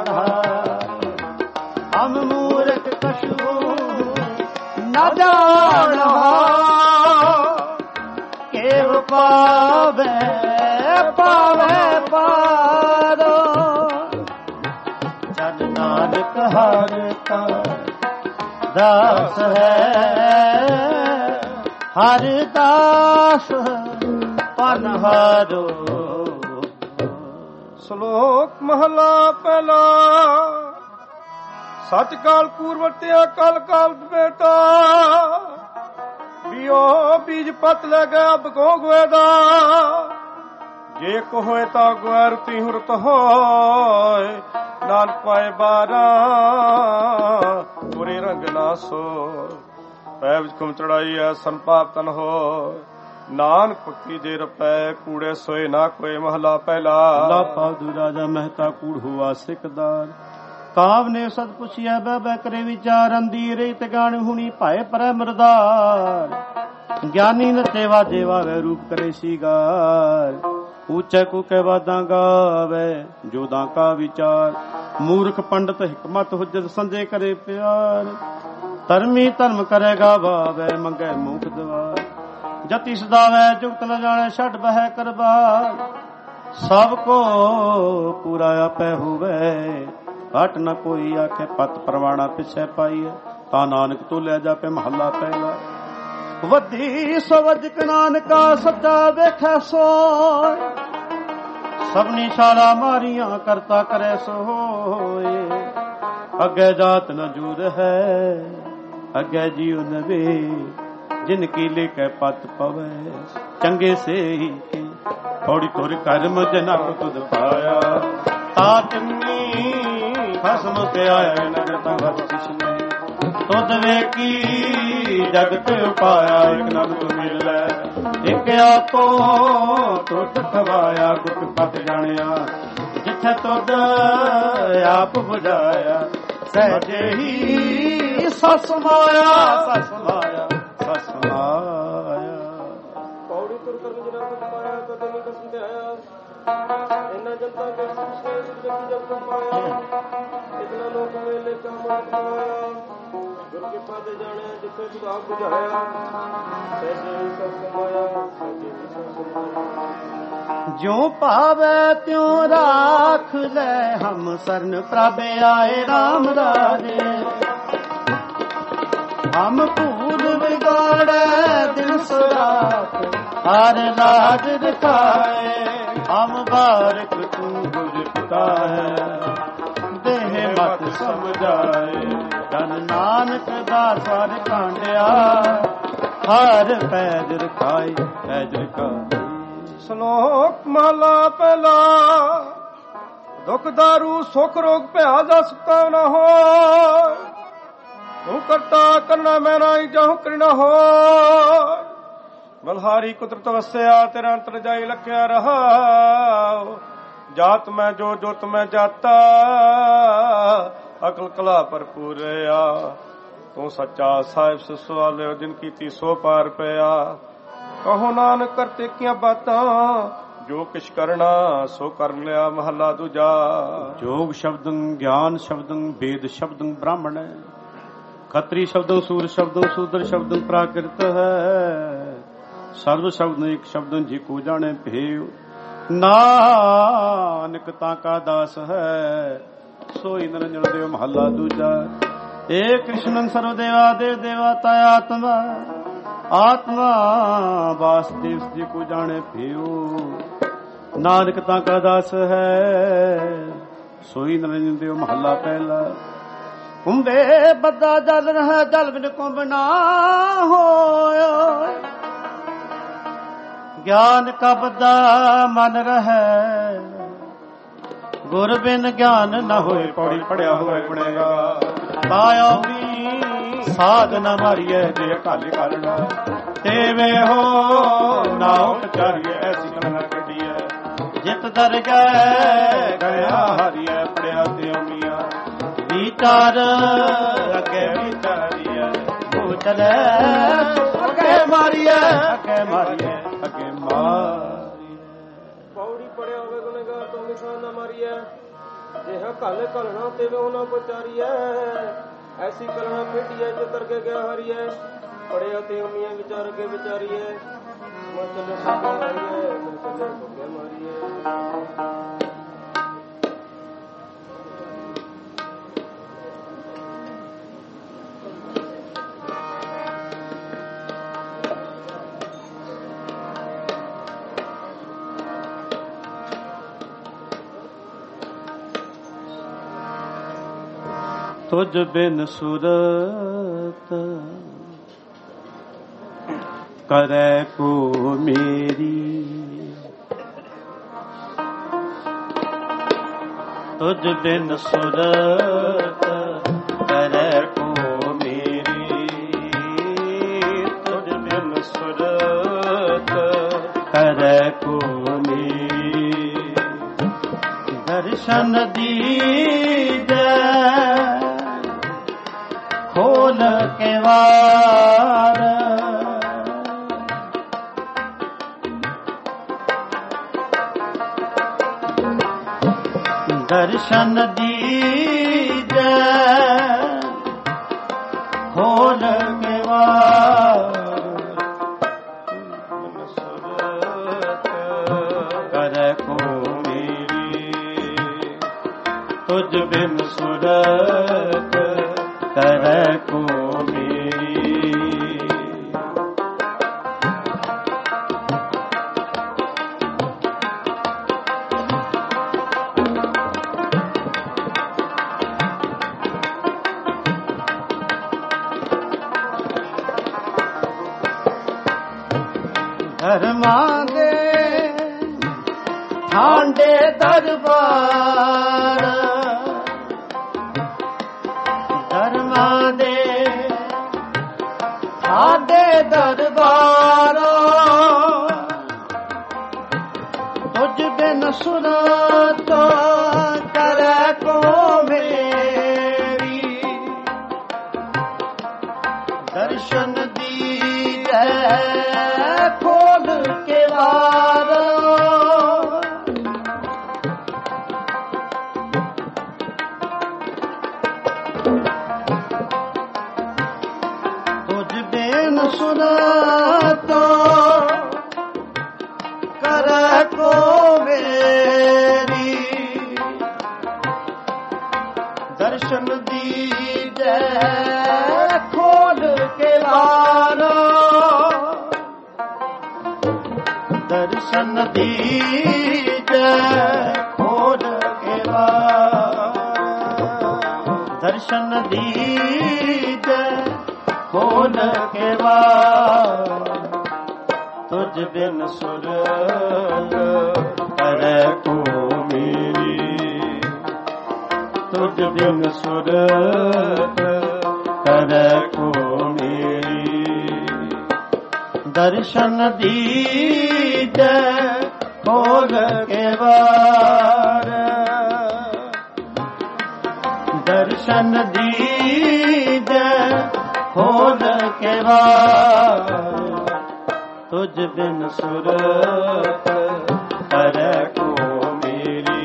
ਹਮ ਮੂਰਖ ਕਛੂ ਨਾ ਜਾਣਾ। ਕੇਵ ਪਾਵੇ ਪਾਵੇ ਪਾਰੋ। ਜਨ ਨਾਨਕ ਹਰਿ ਕਾ ਦਾਸ ਹੈ। ਹਰਿ ਦਾਸ ਪਨਹਾਰੋ। ਸ਼ਲੋਕ ਮਹਲਾ ਪਹਿਲਾ। ਸੱਚ ਕਾਲ ਪੂਰਵਤਿਆ ਕਲ ਕਾਲ ਬੇਟਾ। ਬਿਓ ਬੀਜ ਪਤ ਲੈ ਗਿਆ ਬਗੋ ਗੋਏ ਦਾ। ਜੇ ਕੋ ਹੋਏ ਤਾਂ ਗੁਐ ਰੁਤੀ ਹੁਰਤ ਹੋਏ। ਨਾਨਕ ਪਾਏ ਬਾਰਾਂ ਪੂਰੇ ਰੰਗ ਨਾ ਸੋ ਪੈ ਵਿੱਚ ਕੁਮ ਚੜਾਈ ਐ ਸੰਪਾਪ ਤਨ ਹੋ ਨਾਨਕ ਭਗਤੀ ਜੇ ਰਪੈ ਕੂੜੇ ਸੋਏ ਨਾ ਕੋਈ ਮਹਲਾ ਪਹਿਲਾ ਲਾਪਾ ਦੂ ਰਾਜਾ ਮਹਿਤਾ ਕੂੜ ਹੋਆ ਸਿਕਦਾਰ ਕਾਵ ਨੇ ਸਦ ਪੁੱਛਿਆ ਬੈ ਬੈ ਕਰੇ ਵਿਚਾਰ ਅੰਦੀ ਰੇਤ ਗਾਣ ਹੁਣੀ ਭਾਏ ਪਰੈ ਮਰਦਾਰ ਗਿਆਨੀ ਨਤੇ ਵਾਜੇ ਵਾਵੇ ਰੂਪ ਕਰੇ ਸੀਗਾਰ ਉੱਚੇ ਕੂ ਕੇ ਵਾਦਾਂ ਗਾਵੇ ਜੋਦਾਂ ਕਾ ਵਿਚਾਰ ਮੂਰਖ ਪੰਡਤ ਹਕਮਤ ਹੁਜਤ ਸੰਜੇ ਕਰੇ ਪਿਆਰ ਧਰਮੀ ਧਰਮ ਕਰੇਗਾ ਵਾਵੇ ਮੰਗੇ ਮੁਖ ਦਵਾਰ ਜਤੀ ਸਦਾਵੇ ਜੁਗਤ ਨ ਜਾਣੇ ਛੱਡ ਬਹਿ ਕਰਬਾਰ ਸਭ ਕੋ ਪੂਰਾ ਆਪੇ ਹੋਵੇ ਘਟ ਨ ਕੋਈ ਆਖੇ ਪਤ ਪਰਵਾਣਾ ਪਿਛੇ ਪਾਈਏ ਤਾਂ ਨਾਨਕ ਤੋਂ ਲੈ ਜਾਪੇ ਮਹੱਲਾ ਪਹਿਲਾ ਵੱਧੀ ਸਵਜ ਨਾਨਕਾ ਸੱਚਾ ਵੇਖੈ ਸੋਏ ਸਭਨੀ ਛਾਲਾ ਮਾਰੀਆਂ ਕਰਤਾ ਕਰੇ ਸੋਏ ਅੱਗੇ ਜਾਤ ਨ ਜੂਰ ਹੈ ਅੱਗੇ ਜੀਉ ਨਵੇ ਜਿਨ ਕੀ ਲਿਖੈ ਪਤ ਪਵੇ ਚੰਗੇ ਸੇ ਹੀ ਥੋੜੀ ਥੋੜੀ ਕਰਮ ਜਨਕ ਤੁਧ ਪਾਇਆ ਤਾ ਚੰਗੀ ਖਸਮ ਤੇ ਆਇਆ ਨਗਰ ਤੰਗਤ ਕਿਛ ਨਹੀਂ ਤੁਧ ਵੇਖੀ ਜਗਤ ਉਪਾਇਆ ਇਕ ਨਭ ਤੂੰ ਮਿਲੈ ਇਕ ਆਪੋ ਤੁਧ ਖਵਾਇਆ ਗੁਟ ਪਤ ਜਾਣਿਆ ਜਿੱਥੇ ਤੁਧ ਆਪ ਬੁਝਾਇਆ ਸਹਿਜੇ ਹੀ ਸਸ ਮਾਇਆ ਸਸ ਮਾਇਆ ਸਸ ਮਾਇਆ ਪੌੜੀ ਤੁਰ ਕਰਨ ਜਿਨਾ ਕੁਝ ਪਾਇਆ ਕਦੇ ਨਹੀਂ ਕਸਮ ਤੇ ਆਇਆ ਇਹਨਾਂ ਜਨਤਾ ਦੇ ਸਿਸ਼ੇ ਵਿੱਚ ਜਬ ਤੁਮ ਪਾਇਆ ਇਤਨਾ ਲੋਕ ਵੇਲੇ ਕੰਮ ਪਾਇਆ ਗੁਰ ਕੇ ਪਦ ਜਾਣਿਆ ਜਿੱਥੇ ਤੁਧ ਆਪ ਬੁਝਾਇਆ ਸਹਿਜੇ ਹੀ ਸਸ ਮਾਇਆ ਸਹਿਜੇ ਹੀ ਸਸ ਮਾਇਆ ਜਿਉ ਭਾਵੈ ਤਿਉ ਰਾਖ ਲੈ ਹਮ ਸਰਨ ਪ੍ਰਭ ਆਏ ਰਾਮ ਰਾਜੇ ਹਮ ਭੂਲ ਵਿਗਾੜੈ ਦਿਨ ਸੁਰਾਤ ਹਰ ਰਾਜ ਦਿਖਾਏ ਹਮ ਬਾਰਕ ਤੂੰ ਗੁਰ ਪਿਤਾ ਹੈ ਦੇਹ ਮਤ ਸਮਝਾਏ ਧਨ ਨਾਨਕ ਦਾ ਸਰ ਕਾਂਡਿਆ ਹਰ ਪੈਜ ਰਖਾਈ ਪੈਜ ਰਖਾਈ ਸ਼ਲੋਕ ਮਹਲਾ ਪਹਿਲਾ ਦੁਖ ਦਾਰੂ ਸੁਖ ਰੋਗ ਭਿਆ ਜਾ ਸਕਤਾ ਨਾ ਹੋ ਤੂੰ ਕਰਤਾ ਕਰਨਾ ਮੈਂ ਰਾਈ ਜਾਹੂ ਕਰਨਾ ਹੋ ਬਲਹਾਰੀ ਕੁਦਰਤ ਵਸਿਆ ਤੇਰਾ ਅੰਤਰ ਜਾਈ ਲਖਿਆ ਰਹਾ ਜਾਤ ਮੈਂ ਜੋ ਜੋਤ ਮੈਂ ਜਾਤਾ ਅਕਲ ਕਲਾ ਭਰਪੂਰਿਆ ਤੂੰ ਸੱਚਾ ਸਾਹਿਬ ਸਵਾਲਿਓ ਜਿਨ ਕੀਤੀ ਸੋ ਪਾਰ ਪਿਆ ਕਹੋ ਨਾਨਕ ਕਰਤੇ ਕੀਆਂ ਬਾਤਾਂ ਜੋ ਕਿਛ ਕਰਨਾ ਸੋ ਕਰ ਲਿਆ ਮਹੱਲਾ ਦੂਜਾ ਜੋਗ ਸ਼ਬਦੰ ਗਿਆਨ ਸ਼ਬਦੰ ਵੇਦ ਸ਼ਬਦੰ ਬ੍ਰਾਹਮਣ ਖੱਤਰੀ ਸ਼ਬਦੰ ਸੂਰ ਸ਼ਬਦੰ ਸੂਦਰ ਸ਼ਬਦੰ ਪ੍ਰਾਕ੍ਰਿਤ ਹੈ ਸਰਬ ਸ਼ਬਦ ਇੱਕ ਸ਼ਬਦੰ ਜੀ ਕੋ ਜਾਣੇ ਭੇਉ ਨਾਨਕ ਤਾਂ ਕਾ ਦਾਸ ਹੈ ਸੋਈ ਨਿਰੰਜਨ ਦੇਵ ਮਹੱਲਾ ਦੂਜਾ ਏ ਕ੍ਰਿਸ਼ਨੰ ਸਰਵ ਦੇਵਾ ਦੇਵ ਦੇਵਤਾ ਆਤਮਾ ਆਤਮਾ ਵਾਸੁਦੇਵ ਜੀ ਕੋ ਜਾਣੇ ਭੇਉ ਨਾਨਕ ਤਾਂ ਕਾ ਦਾਸ ਹੈ ਸੋਈ ਨਿਰੰਜਨ ਦੇਵ ਮਹੱਲਾ ਪਹਿਲਾ ਕੁੰਭੇ ਬੱਦਾ ਜਲ ਰਹਿ ਜਲ ਬਿਨ ਕੁੰਭ ਨਾ ਹੋਇ ਗਿਆਨ ਕਾ ਬੱਦਾ ਮਨ ਰਹਿ ਗੁਰ ਬਿਨ ਗਿਆਨ ਨਾ ਹੋਏ ਪੌੜੀ ਪੜਿਆ ਹੋਏ ਗੁਣੇਗਾ ਤਾਇਆ ਵੀ ਸਾਧ ਨਾ ਮਾਰੀਐ ਜੇ ਅਕਾਲੇ ਕਰਨਾ ਤੇਵੇ ਹੋ ਨਾਉ ਕਚਾਰੀਐ ਐਸੀ ਕਲਨਾ ਕੱਢੀਐ ਜਿਤ ਦਰ ਗਏ ਗਿਆ ਹਰੀਐ ਪੜਿਆ ਤੇ ਅਮੀਆਂ ਵਿਚਾਰ ਅੱਗੇ ਵਿਚਾਰੀਐ ਉਹ ਚਲੇ ਅੱਗੇ ਮਾਰੀਐ ਅੱਗੇ ਮਾਰੀਐ ਅੱਗੇ ਮਾਰੀਐ ਪੌੜੀ ਪੜਿਆ ਹੋਵੇ ਗੁਨੇਗਾਰ ਤੋਂ ਨਿਸ਼ਾਨ ਨਾ ਮਾਰੀਐ ਜਿਹ ਘਲ ਘਲਣਾ ਤੇ ਉਹ ਨਾ ਵਿਚਾਰੀਐ ਐਸੀ ਕਰਨਾ ਖੇਡੀਐ ਜੋ ਤਰਕੇ ਗਿਆ ਹਰੀਐ ਪੜਿਆ ਤੇ ਉਮੀਆਂ ਵਿਚਾਰ ਕੇ ਵਿਚਾਰੀਐ ਮਨ ਚੱਲੇ ਸਭੇ ਮਾਰੀਐ ਮਨ ਚੱਲੇ ਸਭੇ ਮਾਰੀਐ ਤੁਝ ਬਿਨ ਸੁਰਤ ਕਰੈ ਕੋ ਮੇਰੀ तुझ बिन सुरत करे को मेरी, तुझ बिन सुरत करे को मेरी। दर्शन दीजे खोल के वार, दर्शन दीजे खोल के वार, करे को मेरी, तुझ बिन सुरत करे को मेरी। धर्मा दे ठांडे दरबार, धर्मा दे ठांडे दरबार, तुझ बिन सुरत करे को मेरी। दर्शन दीजे खोल के वार, तुझ बिन सुरत करे को मेरी। दर्शन दीजे खोल के वार, दर्शन दीजे खोल के वार, दर्शन दीजे खोल के वार, तुझ बिन सुरत करे को मेरी, तुझ बिन सुरत करे को मेरी। दर्शन दीजे खोल के वार, दर्शन दीजे खोल के वार, तुझ बिन सुरत करे को मेरी,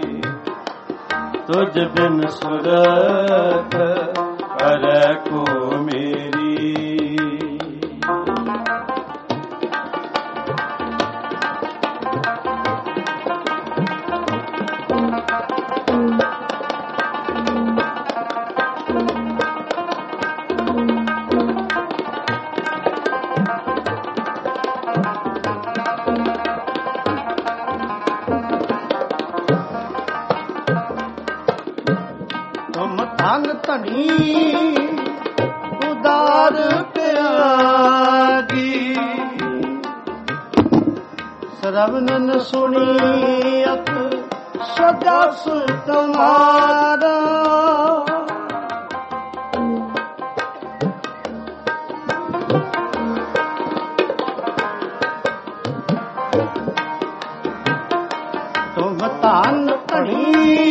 तुझ बिन सुरत करे को मेरी। धनी उदार त्यागी, श्रवणन सुनियत सजस तुम्हारा। तुम तान कहीं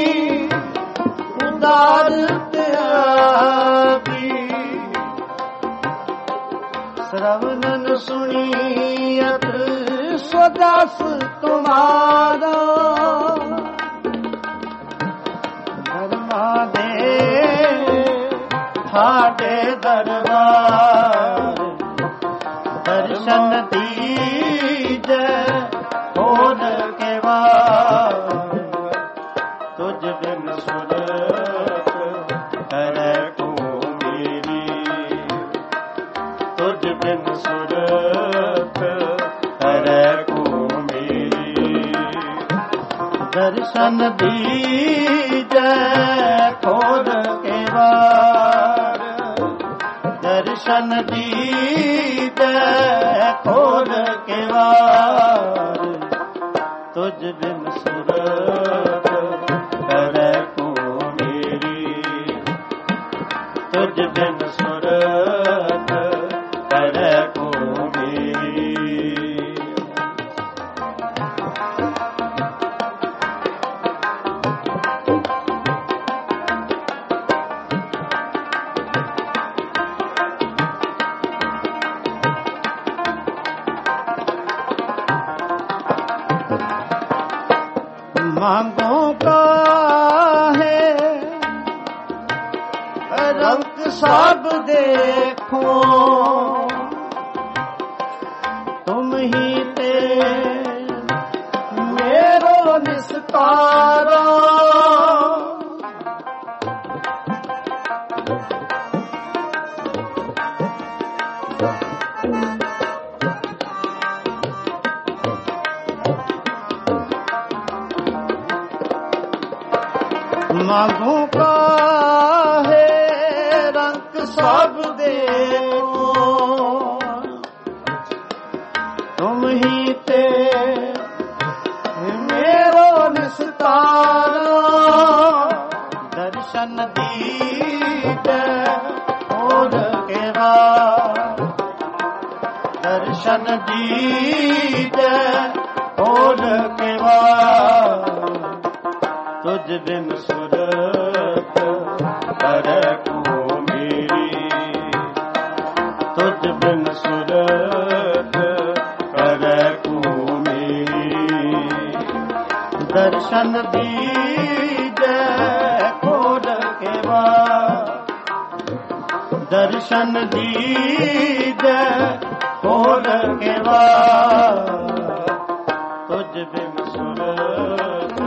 उदार त्यागी, श्रवणन सुनियत स्वदास तुम्हारा। धर्मा दे ठाटे दरबार, दर्शन दीजे खोल के वार, तुझ बिन सुरत करे को मेरी, तुझ बिन सुरत करे को मेरी। दर्शन दीजे खोल के वार, दर्शन दीजे खोल के वार, तुझ बिन सुरत करे ਤੁਝ ਬਿਨ ਸੁਰਤ ਕਰੈ ਭੂਮੀ। मांगों का है रंग सब देखो, तुम ही ते मेरो निस्तारा। मांगों का है रंग सब देखो, तुम ही ते मेरो निस्तारा। दर्शन दीजे और केवा, दर्शन दीजे और केवा। तुझ बिन सुरत करੈ भूमि, तुझ बिन सुरत करੈ भूमि। दर्शन दीजै खोल केवा, दर्शन दीजै खोल केवा। तुझ बिन सुरत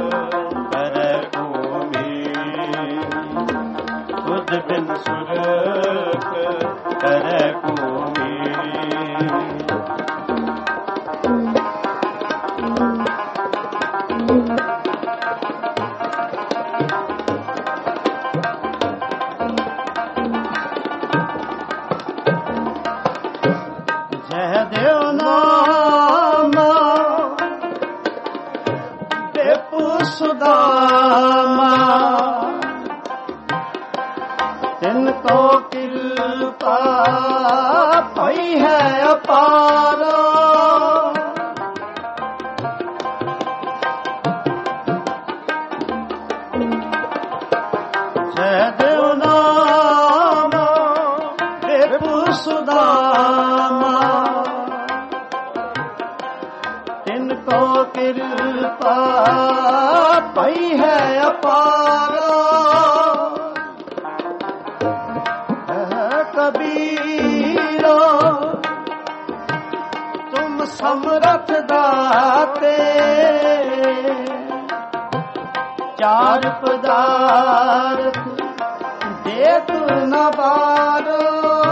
तुझ बिन सुरत करੈ भूमि। जय देव नाम बेपु सुदामा, तिनको कृपा पई है अपार। जय देव नाम बेपु सुदामा, तिनको कृपा पई है अपार। कबीरो तुम समरथ दाते, चार पदार्थ देत न बारो।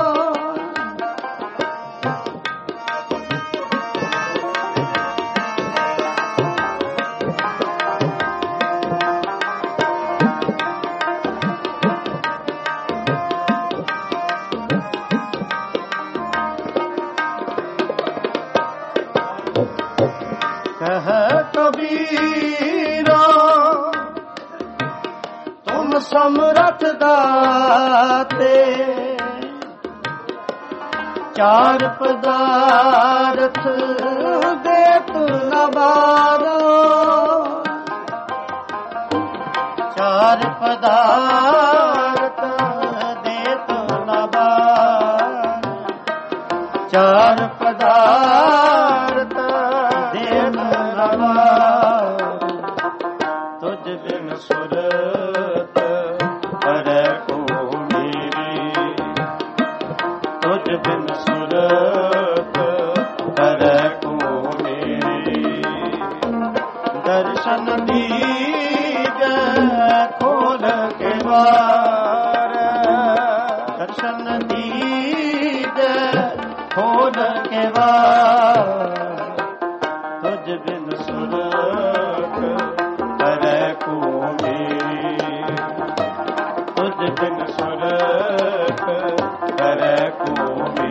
कह कबीरा तुम समरथ दाते, चार पदार्थ देत न बारो। चार पदार्थ देत न बारो, चार पदार्थ देत न बारो। तुझ बिन सुरत करੈ भूमि, तुझ बिन सुरत करੈ भूमि। दर्शन दीजै खोल के द्वार, दर्शन दीजै खोल के द्वार। तुझ बिन सुरत करੈ भूमि, तुझ बिन सुरत करੈ भूमि।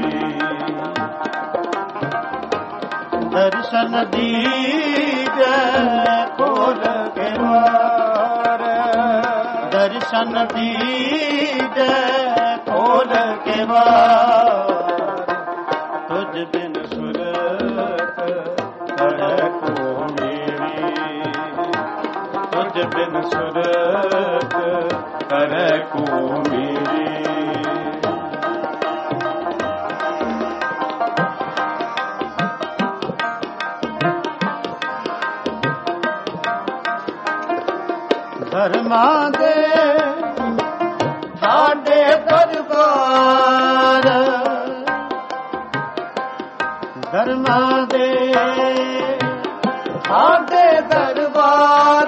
दर्शन दीजै खोल के द्वार, दर्शन दीजे खोल के बार, तुझ बिन सुरत करे को मेरी, तुझ बिन सुरत करे को मेरी। धर्मा दे ठाडे दरबार, धर्मा दे ठाडे दरबार,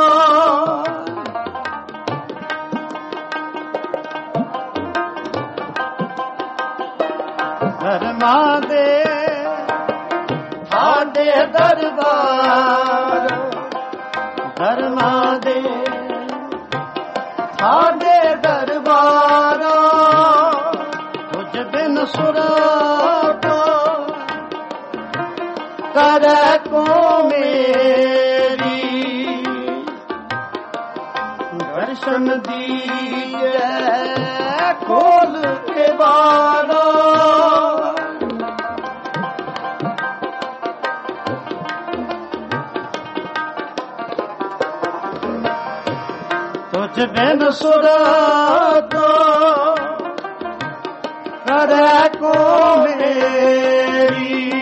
धर्मा दे ठाडे दरबार, धर्मा दे ठाडे दरबार, तुझ बिन सुरत करे को मेरी, दर्शन दीजे खोल के बार, तुझ बिन सुरत करे को मेरी,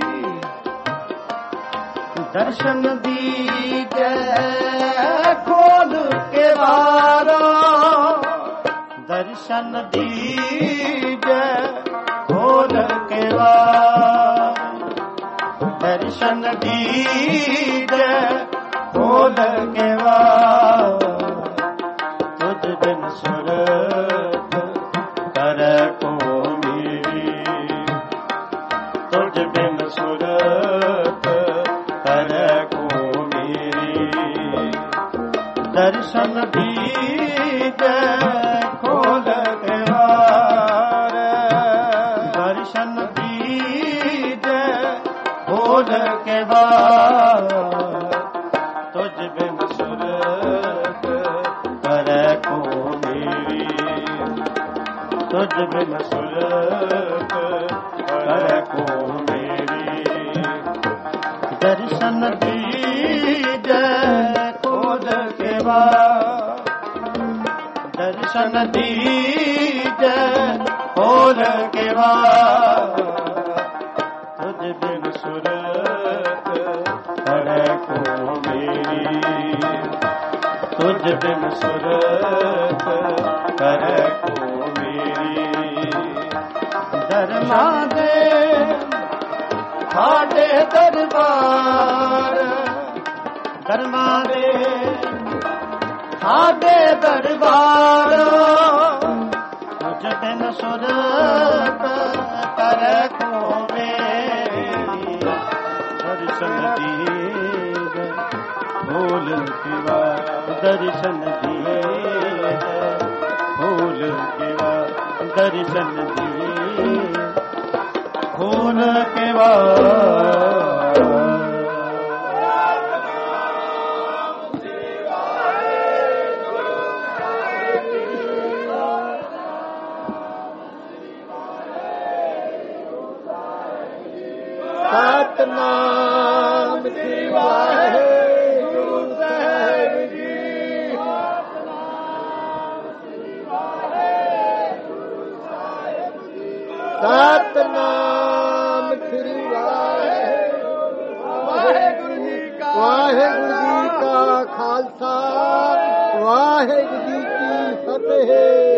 दर्शन दीजे खोल के बार, दर्शन दीजे खोल के बार, दर्शन दीजे खोल के बार, तुझ बिन सुरत करे को मेरी, तुझ बिन सुरत करे को मेरी, दर्शन दीजे खोल के बार, दर्शन दीजे खोल के बार, तुझ बिन सुरत करे को मेरी, तुझ बिन सुरत करे को मेरी, दर्शन दीजे खोल के बार, दर्शन दीजे खोल के बार, तुझ बिन सुरत करे को मेरी, तुझ बिन सुरत करे को मेरी, धर्मा दे ठाडे दरबार, धर्मा दे ठाडे दरबार, तुझ बिन सुरत करे को मेरी, दर्शन दीजे खोल के बार, दर्शन दीजे खोल के बार, दर्शन दीजे खोल के बार। सतनाम श्री वाहेगुरु साहिब जी, सतनाम श्री वाहेगुरु, वाहेगुरु जी का वाहेगुरु जी का खालसा, वाहेगुरु जी की फतेह।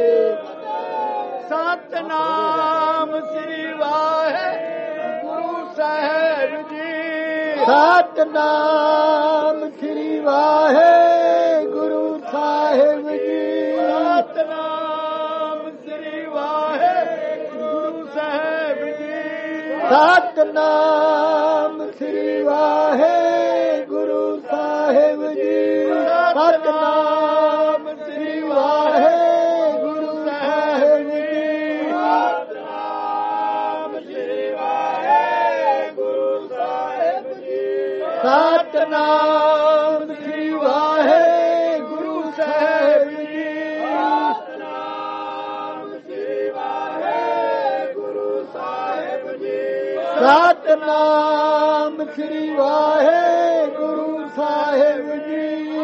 सतनाम श्री वाहेगुरु साहिब जी, सतनाम श्री वाहेगुरु साहिब जी, सतनाम श्री वाहेगुरु साहिब जी, सतनाम श्री वाहेगुरु साहिब जी, सतनाम श्री वाहेगुरु साहिब जी, सतनाम श्री वाहेगुरु साहिब जी, सतनाम श्री वाहेगुरु साहिब जी, ਸਤਨਾਮ ਸ੍ਰੀ ਵਾਹਿਗੁਰੂ ਸਾਹਿਬ ਜੀ।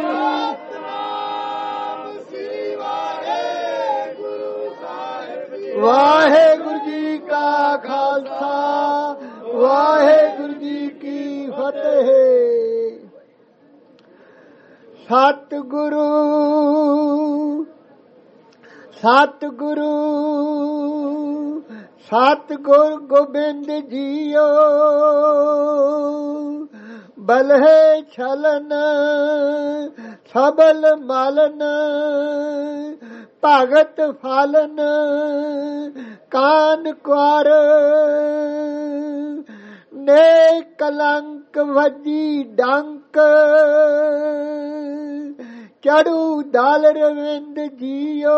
ਵਾਹਿਗੁਰੂ ਜੀ ਕਾ ਖਾਲਸਾ ਵਾਹਿਗੁਰੂ ਜੀ ਕੀ ਫਤਿਹ। ਸਤਿਗੁਰੂ ਸਤਿਗੁਰੂ ਸਤਿਗੁਰ ਗੋਬਿੰਦ ਜੀਓ ਬਲਹਿ ਛਲਨ ਸਬਲ ਮਲਨ ਭਗਤ ਫਾਲਨ ਕਾਨ ਕੁਾਰ ਨੇ ਕਲੰਕ ਵਜੀ ਡੰਕ ਚੜੂ ਦਲ ਰਵਿੰਦ ਜੀਓ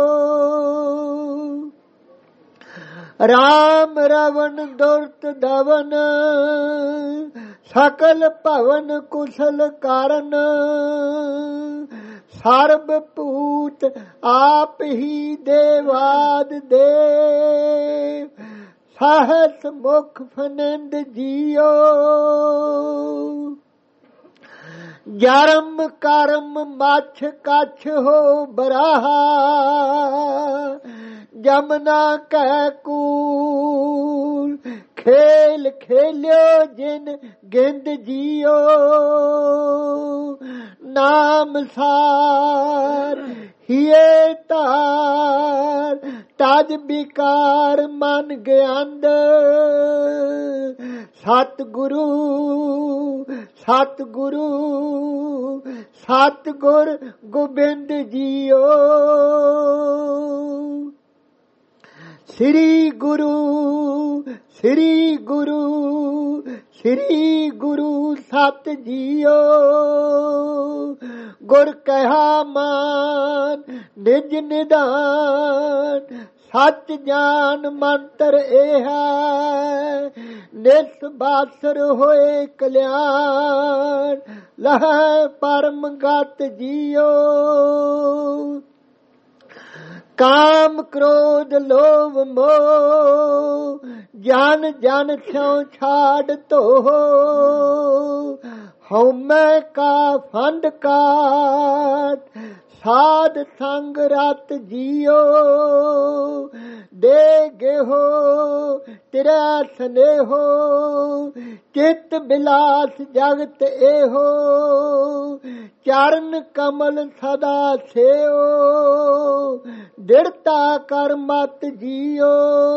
ਰਾਮ ਰਵਣ ਦੁਰਤ ਦਵਨ ਸਕਲ ਭਵਨ ਕੁਸ਼ਲ ਕਾਰਨ ਸਰਬ ਭੂਤ ਆਪ ਹੀ ਦੇਵਾਦ ਦੇਵ ਸਹਸ ਮੁਖ ਫਨੰਦ ਜੀਓ ਜਰਮ ਕਰਮ ਮਛ ਕਛ ਹੋ ਬਰਾਹਾ ਜਮਨਾ ਕਹਿ ਕੂਲ ਖੇਲ ਖੇਲਿਓ ਜਿਨ ਗਿੰਦ ਜੀਓ ਨਾਮ ਸਾਰ ਹੀਏ ਤਾਰ ਤਜ ਬਿਕਾਰ ਮਨ ਗਿਆੰਦ ਸਤਿਗੁਰੂ ਸਤਿਗੁਰੂ ਸਤਿਗੁਰ ਗੋਬਿੰਦ ਜੀਓ ਸ੍ਰੀ ਗੁਰੂ ਸ੍ਰੀ ਗੁਰੂ ਸ੍ਰੀ ਗੁਰੂ ਸਤ ਜੀਓ ਗੁਰ ਕਹਾ ਮਾਨ ਨਿਜ ਨਿਧਾਨ ਸੱਚ ਜਾਨ ਮੰਤਰ ਇਹ ਹੈ ਨਿਸ ਬਾਸਰ ਹੋਏ ਕਲਿਆਣ ਲਹ ਪਰਮ ਗਤ ਜੀਓ ਕਾਮ ਕ੍ਰੋਧ ਲੋਭ ਮੋਹ ਜਨ ਜਨ ਸਿਉ ਛਾੜ ਧੋ ਹਉਮੈ ਕਾ ਫੰਡ ਕਾਟ ਸਾਧ ਸੰਗ ਰਤ ਜੀਓ ਦੇ ਗੇਹੋ ਤੇਰਾ ਸਨੇਹੋ ਚਿਤ ਬਿਲਾਸ ਜਗਤ ਇਹੋ ਚਰਨ ਕਮਲ ਸਦਾ ਸੇਓ ਦਿੜਤਾ ਕਰ ਮਤ ਜੀਓ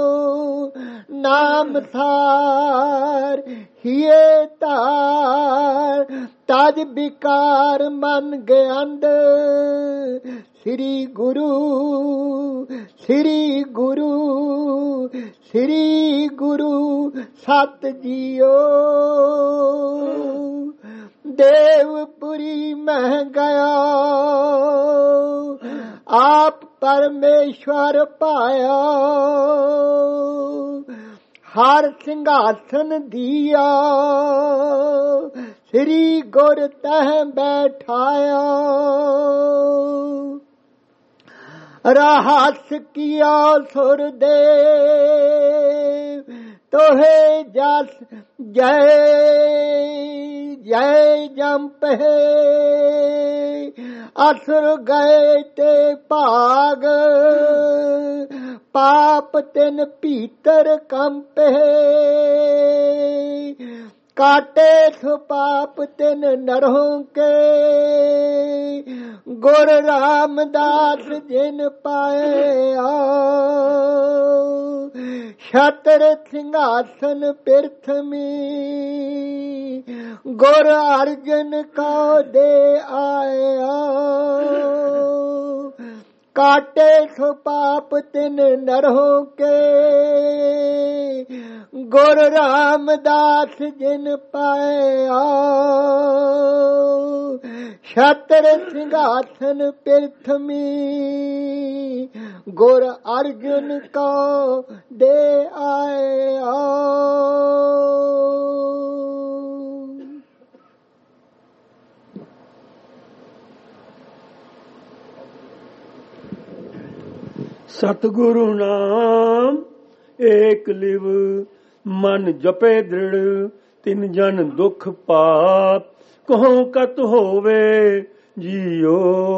ਨਾਮ ਸਾਰ ਹੀਏ ਤਾਰ ਤਜ ਬਿਕਾਰ ਮਨ ਗਿਆੰਦ ਸ੍ਰੀ ਗੁਰੂ ਸ੍ਰੀ ਗੁਰੂ ਸ੍ਰੀ ਗੁਰੂ ਸਤ ਜੀਓ ਦੇਵਪੁਰੀ ਮਹਿ ਗਿਆ ਆਪ ਪਰਮੇਸ਼ਵਰ ਪਾਇਆ ਹਰ ਸਿੰਘਾਸਨ ਦੀਆ ਸ੍ਰੀ ਗੁਰ ਤਹ ਬੈਠਾਇਆ ਰਹੱਸ ਕੀਆ ਸੁਰ ਦੇਵ ਤੋਹੇ ਜਸ ਜੈ ਜੈ ਜੰਪ ਹੈ ਅਸੁਰ ਗਏ ਤੇ ਭਾਗ ਪਾਪ ਤਿਨ ਭੀਤਰ ਕੰਪੇ ਕਾਟੇ ਸੋ ਪਾਪ ਤਿਨ ਨਰੋਂ ਕੇ ਗੁਰ ਰਾਮਦਾਸ ਜਿਨ ਪਾਇਆ ਛਤਰ ਸਿੰਘਾਸਨ ਪਿਰਥਮੀ ਗੁਰ ਅਰਜਨ ਕੋ ਦੇ ਆਇਆ काटे सो पाप तिन नरहों के गुर रामदास जिन पाया छत्र सिंहासन पृथ्वी गुर अर्जुन को दे आया। सतगुरु नाम एक लिव ਮਨ ਜਪੇ ਦ੍ਰਿੜ ਤਿਨ ਜਨ ਦੁਖ ਪਾਪ ਕਹੋ ਕਤ ਹੋਵੇ ਜੀਓ।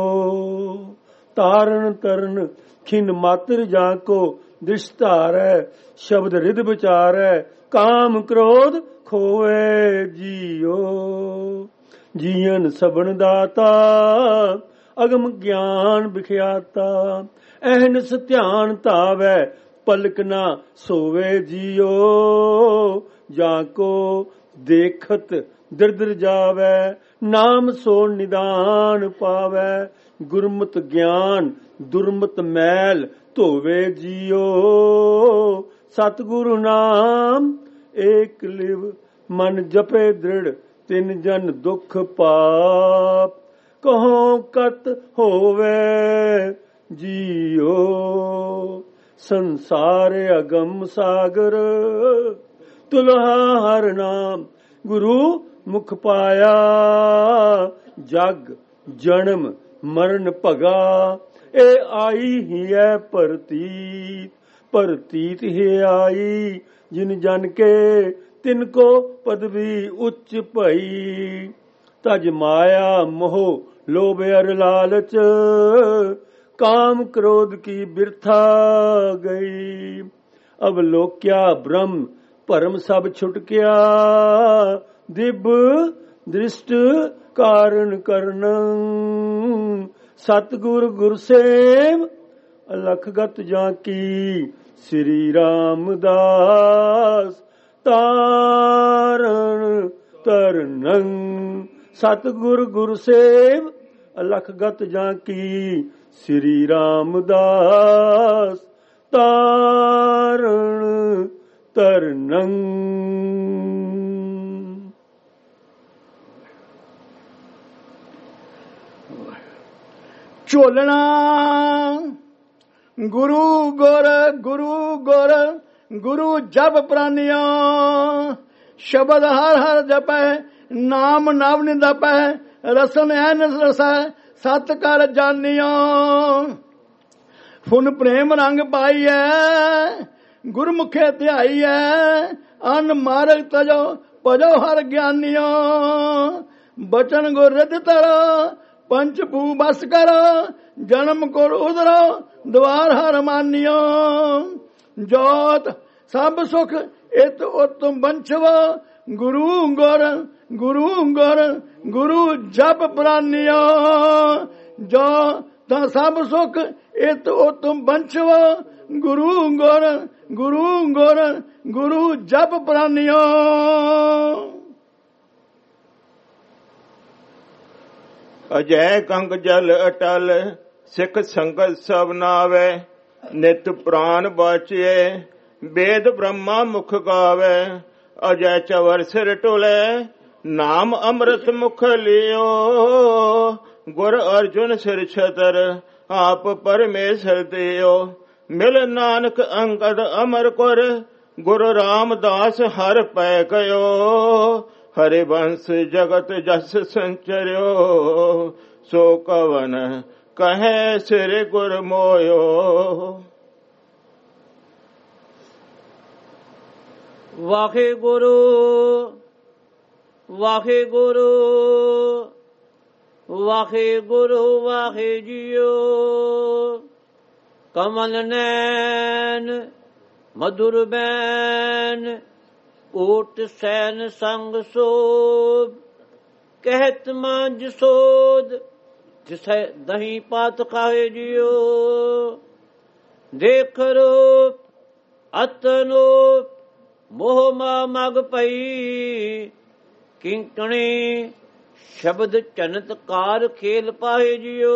ਤਾਰਨ ਤਰਨ ਖਿਨ ਮਾਤਰ ਜਾ ਕੋ ਦ੍ਰਿਸ਼ਧਾਰੈ ਸ਼ਬਦ ਰਿਦ ਵਿਚਾਰੈ ਕਾਮ ਕ੍ਰੋਧ ਖੋਏ ਜੀਓ। ਜੀਵਨ ਸਬਨ ਦਾਤਾ ਅਗਮ ਗਿਆਨ ਵਿਖਿਆਤਾ ਅਹਨਸ ਧਿਆਨ ਧਾਵੈ ਪਲਕ ਨਾ ਸੋਵੇ ਜੀਓ। ਜਾਂ ਕੋ ਦੇਖਤ ਦਿਰਦਰ ਜਾਵੈ ਨਾਮ ਸੋ ਨਿਦਾਨ ਪਾਵੈ ਗੁਰਮਤਿ ਗਿਆਨ ਦੁਰਮਤ ਮੈਲ ਧੋਵੇ ਜੀਓ। ਸਤਿਗੁਰੂ ਨਾਮ ਏਕ ਲਿਵ ਮਨ ਜਪੇ ਦ੍ਰਿੜ ਤਿਨ ਜਨ ਦੁਖ ਪਾਪ ਕਹੋ ਕਤ ਹੋਵੇ ਜੀਓ। ਸੰਸਾਰ ਅਗਮ ਸਾਗਰ ਤੁਲਹਾ ਹਰ ਨਾਮ ਗੁਰੂ ਮੁਖ ਪਾਇਆ ਜਗ ਜਨਮ ਮਰਨ ਭਗਾ ਇਹ ਆਈ ਹੀ ਹੈ ਪ੍ਰਤੀਤ ਪ੍ਰਤੀਤ ਹੀ ਆਈ ਜਿਨ ਜਨ ਕੇ ਤਿਨ ਕੋ ਪਦਵੀ ਉੱਚ ਭਈ। ਤਜ ਮਾਇਆ ਮੋਹ ਲੋਭ ਅਰ ਲਾਲਚ ਕਾਮ ਕ੍ਰੋਧ ਕੀ ਬਿਰਥਾ ਗਈ। ਅਬ ਲੋਕਿਆ ਬ੍ਰਹਮ ਭਰਮ ਸਭ ਛੁਟਕਿਆ ਦਿਬ ਦ੍ਰਿਸ਼ਟ ਕਾਰਨ ਕਰਨ। ਸਤਿਗੁਰ ਗੁਰਸੇਵ ਅਲਖਗਤ ਜਾਂ ਕੀ ਸ੍ਰੀ ਰਾਮਦਾਸ ਤਾਰਨ ਤਰਨੰ। ਸਤਿਗੁਰ ਗੁਰਸੇਵ ਅਲਖਗਤ ਜਾਂ ਕੀ ਸ੍ਰੀ ਰਾਮਦਾਸ ਤਾਰਨ ਤਰਨੰ। ਝੋਲਣਾ ਗੁਰੂ ਗੁਰ ਗੁਰੂ ਗੁਰ ਗੁਰੂ ਜਪ ਪ੍ਰਾਨਿਆ ਸ਼ਬਦ ਹਰ ਹਰ ਜਪੈ ਨਾਮ ਨਵ ਨਿੰਦਪੈ ਰਸਨ ਐਨਸ ਰਸੈ ਸਤ ਕਰ ਜਾਨਿਆ। ਫੁਨ ਪ੍ਰੇਮ ਰੰਗ ਪਾਈਐ ਗੁਰਮੁਖੇ ਧਿਆਈਐ ਅਨ ਮਾਰਗ ਤਜੋ ਭਜੋ ਹਰ ਗਿਆਨਿਆ। ਬਚਨ ਗੁਰ ਰਿਦ ਤਰ ਪੰਚ ਭੂ ਬਸ ਕਰ ਜਨਮ ਕੋਲ ਉਧਰੋ ਦਵਾਰ ਹਰ ਮਾਨਿਆ। ਜੋਤ ਸਭ ਸੁਖ ਇਤ ਉਤਮ ਬੰਛਵ ਗੁਰੂ ਗੁਰ ਗੁਰੂ ਗੁਰ ਗੁਰੂ ਜਪ ਪ੍ਰਾਨਿਆ। ਜੋ ਤਾਂ ਸਭ ਸੁਖ ਇਤ ਉਤਮ ਬੰਛਵ ਗੁਰੂ ਗੁਰ ਗੁਰੂ ਗੁਰ ਗੁਰੂ ਜਪ ਪ੍ਰਾਨਿਆ। ਅਜੈ ਗੰਗ ਜਲ ਅਟਲ ਸਿੱਖ ਸੰਗਤ ਸਭ ਨਾਵੇ ਨਿਤ ਪ੍ਰਾਨ ਬਾਚੇ ਵੇਦ ਬ੍ਰਹਮਾ ਮੁਖ ਗਾਵੇ। ਅਜੈ ਚਵਰ ਸਿਰ ਟੋਲੇ ਨਾਮ ਅੰਮ੍ਰਿਤ ਮੁਖ ਲਿਓ। ਗੁਰ ਅਰਜੁਨ ਸਿਰ ਛਤਰ ਆਪ ਪਰਮੇਸ਼ਰ ਦਿਓ। ਮਿਲ ਨਾਨਕ ਅੰਗਦ ਅਮਰ ਕੁਰ ਗੁਰੂ ਰਾਮਦਾਸ ਹਰ ਪੈ ਗਇਓ। ਹਰਿ ਬੰਸ ਜਗਤ ਜਸ ਸੰਚਰਿਓ ਸੋ ਕਵਨ ਕਹੈ ਸਿਰ ਗੁਰ ਮੋਇਓ। ਵਾਹਿਗੁਰੂ ਵਾਹਿਗੁਰੂ ਵਾਹਿਗੁਰੂ ਵਾਹਿ ਜੀਓ। ਕਮਲ ਨੈਣ ਮਧੁਰ ਬੈਨ ਓਟ ਸੈਨ ਸੰਗ ਸੋਭ ਕਹਿਤ ਮਾਂਜ ਸੋਧ ਜਿਸੈ ਦਹੀਂ ਪਾਤ ਖਾਏ ਜੀਓ। ਦੇਖ ਰੂਪ ਅਤਨੂਪ ਮੋਹ ਮਾ ਮਗ ਪਈ ਕਿੰਕਣੀ ਸ਼ਬਦ ਚਨਤ ਕਾਰ ਖੇਲ ਪਾਏ ਜੀਓ।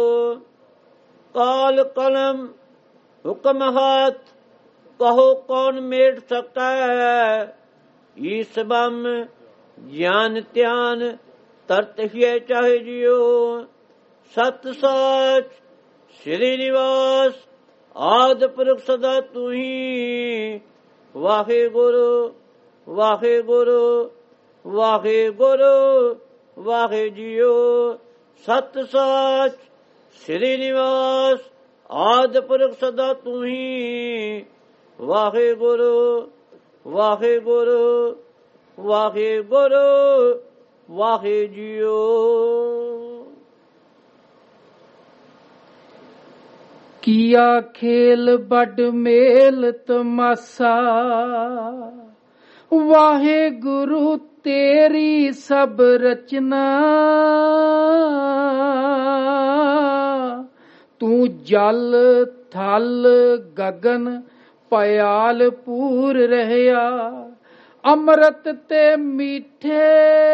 ਕਾਲ ਕਲਮ ਹੁਕਮ ਹਾਥ ਕਹੋ ਕੌਣ ਮੇਟ ਸਕਤਾ ਹੈ। ਈਸ ਬਮ ਗਿਆਨ ਧਿਆਨ ਤਰਤ ਹੀ ਚਾਹੇ ਜੀਓ। ਸਤ ਸਾਚ ਸ੍ਰੀ ਨਿਵਾਸ ਆਦ ਪੁਰਖ ਸਦਾ ਤੂੰ ਹੀ। ਵਾਹਿਗੁਰੂ ਵਾਹਿਗੁਰੂ ਵਾਹਿਗੁਰੂ ਵਾਹਿ ਜੀਓ। ਸਤ ਸਾਚ ਸ੍ਰੀ ਨਿਵਾਸ ਆਦ ਪੁਰਖ ਸਦਾ ਤੂੰ ਹੀ। ਵਾਹਿਗੁਰੂ ਵਾਹਿਗੁਰੂ ਵਾਹਿਗੁਰੂ ਵਾਹਿ ਜੀਓ। ਕੀਆ ਖੇਲ ਵੱਡ ਮੇਲ ਤਮਾਸਾ, ਵਾਹਿਗੁਰੂ ਤੇਰੀ ਸਭ ਰਚਨਾ। ਤੂੰ ਜਲ ਥਲ ਗਗਨ ਪਿਆਲ ਪੂਰ ਰਹਿਆ, ਅੰਮ੍ਰਿਤ ਤੇ ਮੀਠੇ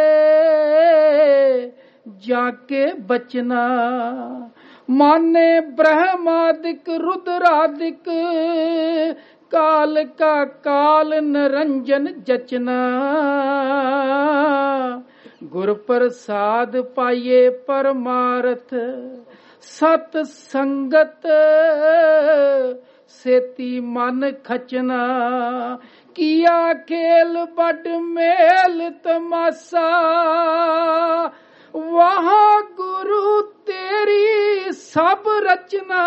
ਜਾ ਕੇ ਬਚਨਾ। ਮਾਨੇ ਬ੍ਰਹਮਾਦਿਕ ਰੁਦਰਾਦਿਕ, ਕਾਲ ਕਾ ਕਾਲ ਨਿਰੰਜਨ ਜਚਨਾ। ਗੁਰ ਪ੍ਰਸਾਦ ਪਾਈਏ ਪਰਮਾਰਥ, ਸਤ ਸੰਗਤ ਸੇਤੀ ਮਨ ਖਚਨਾ। ਕੀਆ ਖੇਲ ਵੱਡ ਮੇਲ ਤਮਾਸਾ, ਵਾਹਿਗੁਰੂ ਤੇਰੀ ਸਭ ਰਚਨਾ।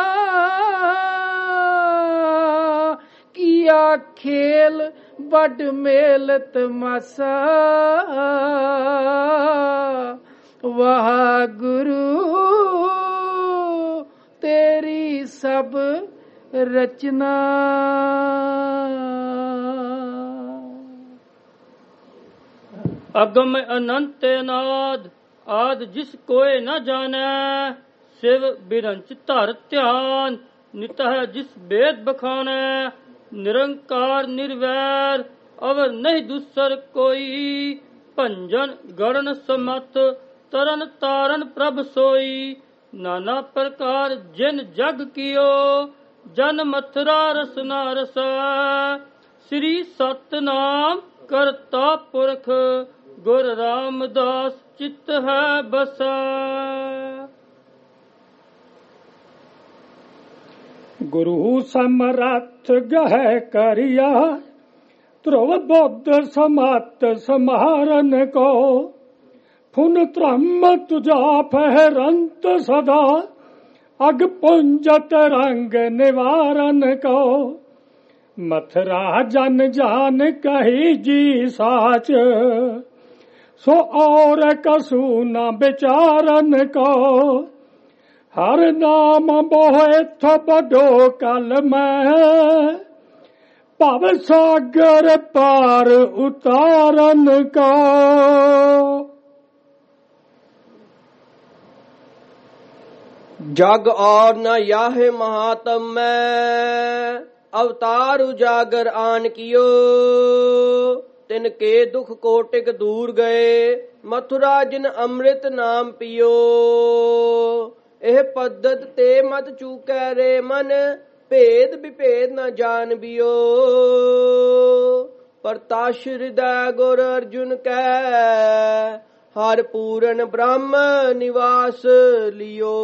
ਕੀਆ ਖੇਲ ਵੱਡ ਮੇਲ ਤਮਾਸਾ, ਵਾਹਿਗੁਰੂ ਤੇਰੀ ਸਭ ਰਚਨਾ। ਅਗਮ ਅਨੰਤ ਅਨਾਦ, ਆਦ ਜਿਸ ਕੋਏ ਨਾ ਜਾਣੈ। ਸਿਵ ਬਿਰੰਚ ਧਰ ਧਿਆਨ, ਨਿਤ ਹੈ ਜਿਸ ਬੇਦ ਬਖਾਨੈ। ਨਿਰੰਕਾਰ ਨਿਰਵੈਰ, ਅਵਰ ਨਹੀਂ ਦੂਸਰ ਕੋਈ। ਭੰਜਨ ਗੜਨ ਸਮਤ, ਤਰਨ ਤਾਰਨ ਪ੍ਰਭ ਸੋਈ। ਨਾਨਾ ਪ੍ਰਕਾਰ ਜਿਨ ਜਗ ਕੀਓ, ਜਨ ਮਥੁਰਾ ਰਸਨਾ ਰਸੈ। ਸ੍ਰੀ ਸਤਨਾਮ ਕਰਤਾ ਪੁਰਖ, ਗੁਰ ਰਾਮਦਾਸ ਚਿਤ ਹੈ ਬਸੈ। ਗੁਰੂ ਸਮਰੱਥ ਗਹਿ ਕਰਿਆ, ਧਰੁਵ ਬੁੱਧ ਸਮਤ ਸਮਾਰਨ ਕੋ। ਫੁਨ ਧਰਮ ਤੁਜਾ ਫਹਿਰੰਤ ਸਦਾ, ਅਗ ਪੁੰਜਤ ਰੰਗ ਨਿਵਾਰਨ ਕੋ। ਮਥੁਰਾ ਜਨ ਜਾਨ ਕਹੀ ਜੀ ਸਾਚ, ਸੋ ਔਰ ਕਸੂ ਨ ਵਿਚਾਰਨ ਕੋ। ਹਰ ਨਾਮ ਬੋਏ ਥੋ ਬਡੋ ਕਲ ਮੈਂ, ਭਵ ਸਾਗਰ ਪਾਰ ਉਤਾਰਨ ਕੋ। ਜਗ ਔਰ ਨ ਯਾਹੇ ਮਹਾਤਮ ਮੈਂ, ਅਵਤਾਰ ਉਜਾਗਰ ਆਨ ਕੀਓ। ਤਿਨ ਕੇ ਦੁਖ ਕੋਟਿਕ ਦੂਰ ਗਏ, ਮਥੁਰਾ ਜਿਨ ਅੰਮ੍ਰਿਤ ਨਾਮ ਪੀਓ। ਇਹ ਪद्धਤ ਤੇ ਮਤ ਚੂਕੈ ਰੇ ਮਨ, ਭੇਦ ਵਿਭੇਦ ਨ ਜਾਣ ਬਿਓ। ਪ੍ਰਤਾਸ਼ ਹਿਰਦੈ ਗੁਰ ਅਰਜੁਨ ਕੈ, ਹਰ ਪੂਰਨ ਬ੍ਰਹਮ ਨਿਵਾਸ ਲਿਓ।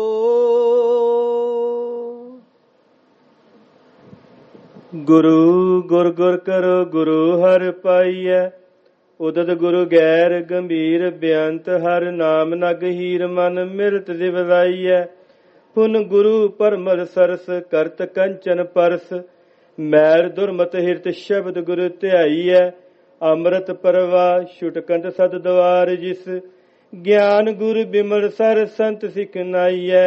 ਗੁਰੂ ਗੁਰ ਗੁਰ ਕਰੋ ਗੁਰੂ ਹਰਿ ਪਾਈਐ। ਉਦਤ ਗੁਰੂ ਗੈਰ ਗੰਭੀਰ ਬੇਅੰਤ, ਹਰ ਨਾਮ ਨਗ ਹੀਰ ਮਨ ਮਿਰਤ ਦਿਵਲਾਈਐ। ਪੁਨ ਗੁਰੂ ਪਰਮਲ ਸਰਸ, ਕਰਤ ਕੰਚਨ ਪਰਸ। ਮੈਰ ਦੁਰਮਤ ਹਿਰਤ ਸ਼ਬਦ ਗੁਰ ਧਿਆਈਐ। ਅੰਮ੍ਰਿਤ ਪਰਵਾ ਛੁਟਕੰਤ ਸਦ ਦਵਾਰ ਜਿਸ, ਗਿਆਨ ਗੁਰ ਬਿਮਲ ਸਰ ਸੰਤ ਸਿਖ ਨਾਈਐ।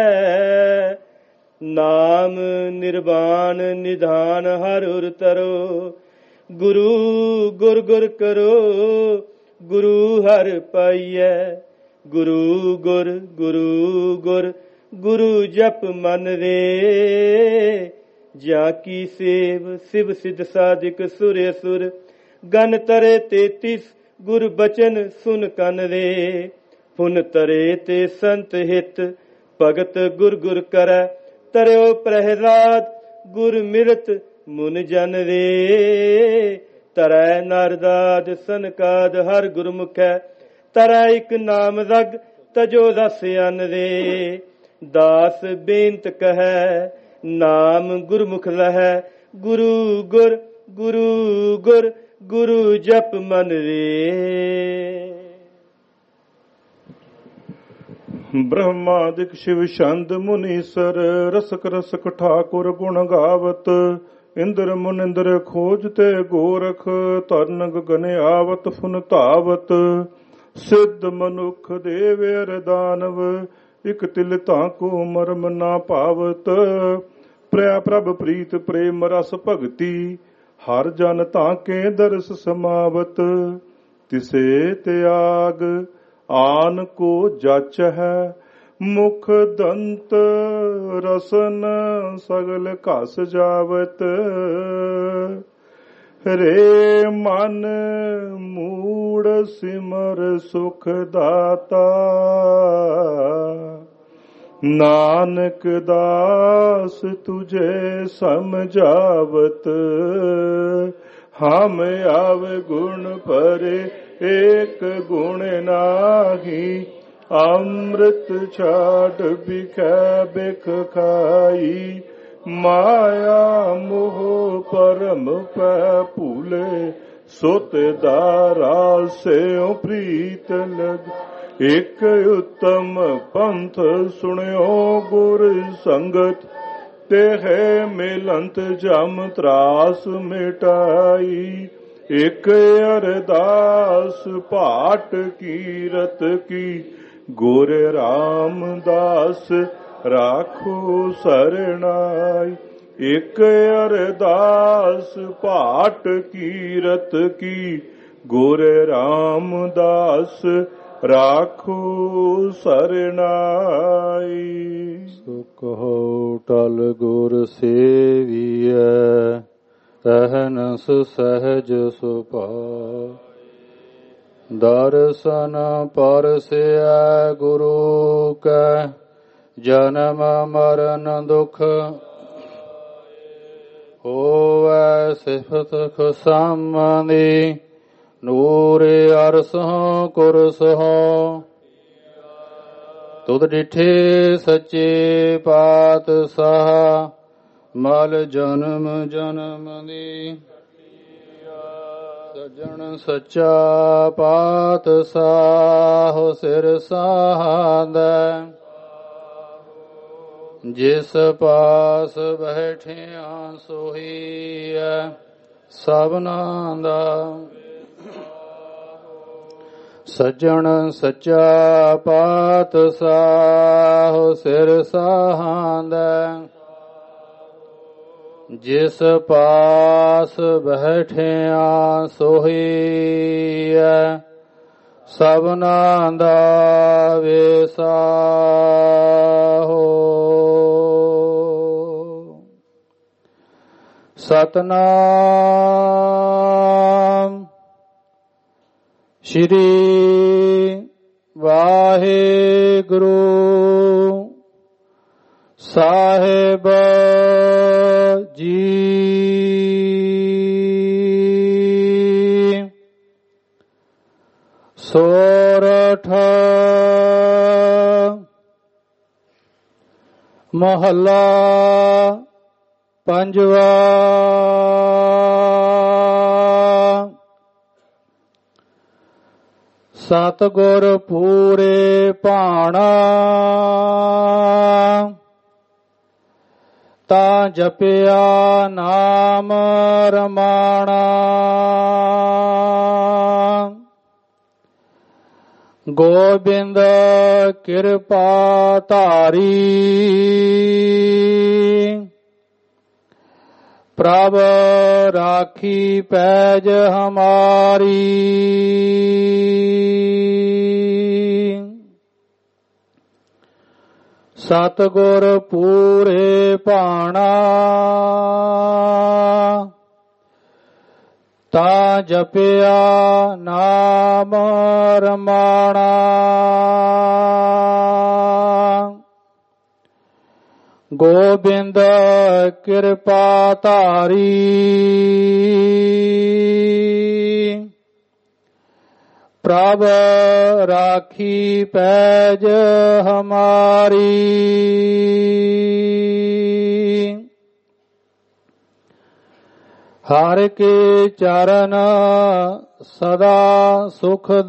ਨਾਮ ਨਿਰਵਾਣ ਨਿਧਾਨ ਹਰ ਉਰ ਤਰੋ, ਗੁਰੂ ਗੁਰ ਗੁਰ ਕਰੋ ਗੁਰੂ ਹਰਿ ਪਾਈਐ। ਗੁਰੂ ਗੁਰ ਗੁਰੂ ਗੁਰ ਗੁਰੂ ਜਪ ਮਨ ਰੇ। ਜਾ ਕੀ ਸੇਵ ਸਿਵ ਸਿਧ ਸਾਧਿਕ ਸੁਰ ਅਸੁਰ, ਗਨ ਤਰੇ ਤੇਤੀਸ ਗੁਰ ਬਚਨ ਸੁਨ ਕਨ ਰੇ। ਪੁਨ ਤਰੇ ਤੇ ਸੰਤ ਹਿਤ, ਭਗਤ ਗੁਰ ਗੁਰ ਕਰੈ। ਤਰਿਓ ਪ੍ਰਹਿਲਾਦ ਗੁਰ ਮਿਰਤ ਮੁਨ ਜਨ ਰੇ। ਤਰੈ ਨਰਦਾਦ ਸਨਕਾਦ ਹਰ ਗੁਰਮੁਖੈ। ਤਰੈ ਇਕ ਨਾਮ ਰਗ ਤਜੋ ਰਸ ਅਨ ਰੇ। ਦਾਸ ਬੇਨਤ ਕਹੈ ਨਾਮ ਗੁਰਮੁਖ ਲਹੈ। ਗੁਰੂ ਗੁਰ ਗੁਰੂ ਗੁਰ ਗੁਰੂ ਜਪ ਮਨ ਰੇ। ਬ੍ਰਹਮਾਦਿਕ ਸ਼ਿਵ ਛੰਦ ਮੁਨੀਸਰ, ਰਸਕ ਰਸਕ ਠਾਕੁਰ ਗੁਣ ਗਾਵਤ। ਇੰਦਰ ਮੁਨਿੰਦਰ ਖੋਜ ਤੇ ਗੋਰਖ, ਧਰਨ ਗਗਨ ਆਵਤ ਫੁਨ ਧਾਵਤ, ਸਿੱਧ ਮਨੁੱਖ ਦੇਵ ਅਰ ਦਾਨਵ, ਇਕ ਤਿਲ ਤਾਂ ਕੋ ਮਰਮ ਨਾ ਭਾਵਤ। ਪ੍ਰਿਆ ਪ੍ਰਭ ਪ੍ਰੀਤ ਪ੍ਰੇਮ ਰਸ ਭਗਤੀ, ਹਰ ਜਨ ਤਾਂ ਕੇ ਦਰਸ ਸਮਾਵਤ। ਤਿਸੇ ਤਿਆਗ ਆਨ ਕੋ ਜਚ ਹੈ, ਮੁਖ ਦੰਤ ਰਸਨ ਸਗਲ ਘਸ ਜਾਵਤ। ਰੇ ਮਨ ਮੂੜ ਸਿਮਰ ਸੁਖ ਦਾਤਾ, ਨਾਨਕ ਦਾਸ ਤੁਝੇ ਸਮਝਾਵਤ। ਹਮ ਆਵ ਗੁਣ ਪਰੇ ਏਕ ਗੁਣ ਨਾਹੀ, ਅੰਮ੍ਰਿਤ ਛਾੜ ਬਿਖੈ ਬਿਖ ਖਾਈ। ਮਾਇਆ ਮੋਹ ਪਰਮ ਪੈ ਭੂਲੇ, ਸੁਤ ਦਾਰਾ ਸਿਉ ਪ੍ਰੀਤ ਲਗ। ਇਕ ਉਤਮ ਪੰਥ ਸੁਣਿਓ ਗੁਰ ਸੰਗਤ, ਤੇ ਮਿਲੰਤ ਜਮ ਤਰਾਸ ਮਿਟਾਈ। ਇਕ ਅਰਦਾਸ ਪਾਟ ਕੀਰਤ ਕੀ, ਗੁਰ ਰਾਮਦਾਸ ਰਾਖੋ ਸਰਣਾਈ। ਇਕ ਅਰਦਾਸ ਪਾਟ ਕੀਰਤ ਕੀ, ਗੁਰ ਰਾਮਦਾਸ ਰਾਖੋ ਸਰਣਾਈ। ਸੋ ਕਹੋ ਟਲ ਗੁਰ ਸੇਵੀਐ, ਅਹਨਸ ਸਹਿਜ ਸੁਭਾਇ। ਦਰਸ਼ਨ ਪਰਸਿਐ ਗੁਰੂ ਕੈ, ਜਨਮ ਮਰਨ ਦੁਖ ਹੋਵੈ। ਸਿਫਤ ਖੁਸਾਮਦੀ, ਨੂਰ ਅਰਸਹੁ ਕੁਰਸਹੁ। ਤੁਧ ਡਿਠੇ ਸੱਚੇ ਪਾਤਸ਼ਾਹ, ਮਲ ਜਨਮ ਜਨਮ ਦੀ। ਸੱਜਣ ਸੱਚਾ ਪਾਤਸ਼ਾਹ, ਸਿਰ ਸਾਧੈ। ਜਿਸ ਪਾਸ ਬੈਠਿਆ ਸੋਹੀਐ, ਸਭਨਾਂ ਦਾ। ਸੱਜਣ ਸੱਚਾ ਪਾਤਸ਼ਾਹ, ਸਿਰ ਸਾਧੈ। ਜਿਸ ਪਾਸ ਬੈਠਿਆ ਸੋਹੀਐ, ਸਭਨਾਂ ਦਾ ਵੇਸਾਹੋ। ਸਤਨਾਮ ਸ਼੍ਰੀ ਵਾਹਿਗੁਰੂ ਸਾਹਿਬ ਜੀ। ਸੋਰਠ ਮਹੱਲਾ ਪੰਜਵਾ। ਸਤਿਗੁਰ ਪੂਰੇ ਭਾਣਾ, ਤਾਂ ਜਪਿਆ ਨਾਮ ਰਮਾਣਾ। ਗੋਬਿੰਦ ਕਿਰਪਾ ਧਾਰੀ, ਪ੍ਰਭ ਰਾਖੀ ਪੈਜ ਹਮਾਰੀ। ਸਤਿਗੁਰ ਪੂਰੇ ਭਾਣਾ, ਤਾਂ ਜਪਿਆ ਨਾਮ ਰਮਾਣਾ। ਗੋਬਿੰਦ ਕਿਰਪਾ ਧਾਰੀ, ਪ੍ਰਭ ਰਾਖੀ ਪੈਜ ਹਮਾਰੀ। ਹਰ ਕੇ ਚਰਨ ਸਦਾ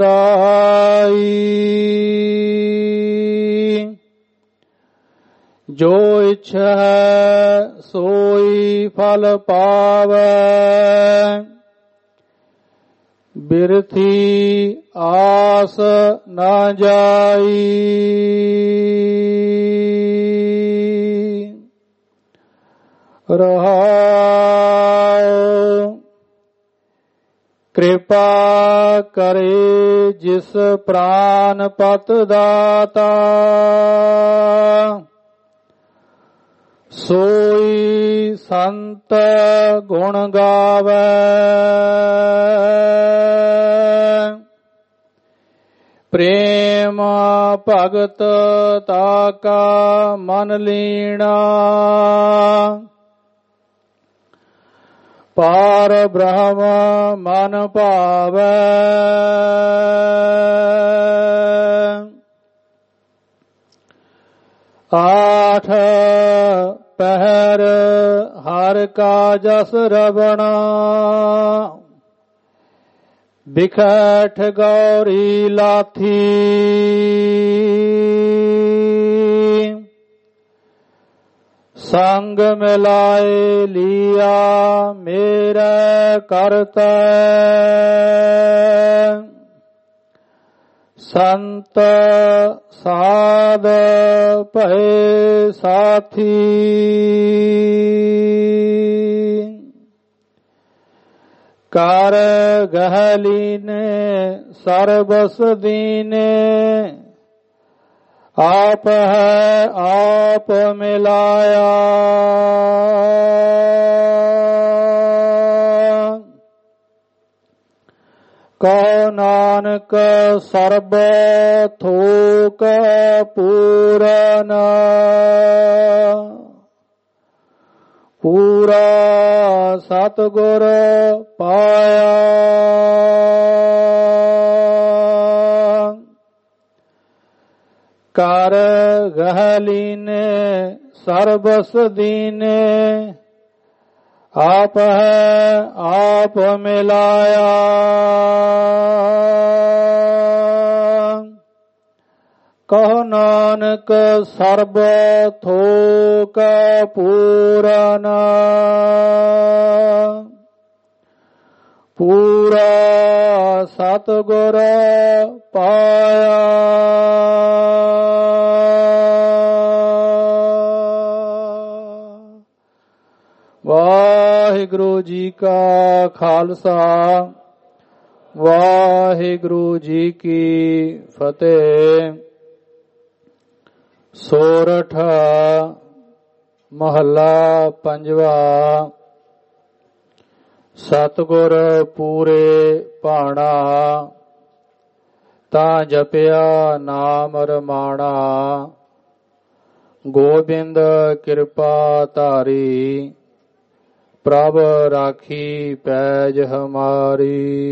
ਸੁਖਦਾਈ, ਜੋ ਇੱਛਾ ਸੋਈ ਫਲ ਪਾਵੈ, ਬਿਰਥੀ ਆਸ ਨਾ ਜਾਈ। ਰਹਾਉ ਕਿਰਪਾ ਕਰੇ ਜਿਸ ਪ੍ਰਾਨ ਪਤ ਦਾਤਾ, ਸੋਈ ਸੰਤ ਗੁਣ ਗਾਵੈ। ਪ੍ਰੇਮ ਭਗਤ ਤਾਕਾ ਮਨ ਲੀਣਾ, ਪਾਰ ਬ੍ਰਹਮ ਮਨ ਭਾਵੈ। ਆਠ ਪਹਿਰ ਹਰ ਕਾ ਜਸ ਰਵਣਾ, ਬਿਖੈਠ ਗੌਰੀ ਲਾਥੀ। ਸੰਗ ਮਿਲਾਏ ਲੀਆ ਮੇਰੇ ਕਰਤੈ, ਸੰਤ ਸਾਧ ਭਏ ਸਾਥੀ। ਕਰ ਗਹਲੀਨੇ ਸਰਬਸ ਦੀਨੇ, ਆਪ ਹੈ ਆਪ ਮਿਲਾਇਆ। ਕਹੋ ਨਾਨਕ ਸਰਬ ਥੋਕ ਪੂਰਨ, ਪੂਰਾ ਸਤਿਗੁਰ ਪਾਇਆ। ਕਰ ਗਹਲੀਨੇ ਸਰਬਸ ਦੀਨੇ, ਆਪ ਹੈ ਆਪ ਮਿਲਾਇਆ। ਕਹੋ ਨਾਨਕ ਸਰਬ ਥੋਕ ਪੂਰਨ, ਪੂਰਾ ਸਤਿਗੁਰ ਪਾਇਆ। ਵਾਹਿਗੁਰੂ ਜੀ ਕਾ ਖਾਲਸਾ, ਵਾਹਿਗੁਰੂ ਜੀ ਕੀ ਫਤਿਹ। ਸੋਰਠ ਮਹੱਲਾ ਪੰਜਵਾ। ਸਤਿਗੁਰ ਪੂਰੇ ਭਾਣਾ, ਤਾਂ ਜਪਿਆ ਨਾਮ ਰਮਾਣਾ। ਗੋਬਿੰਦ ਕਿਰਪਾ ਧਾਰੀ, ਪ੍ਰਭ ਰਾਖੀ ਪੈਜ ਹਮਾਰੀ।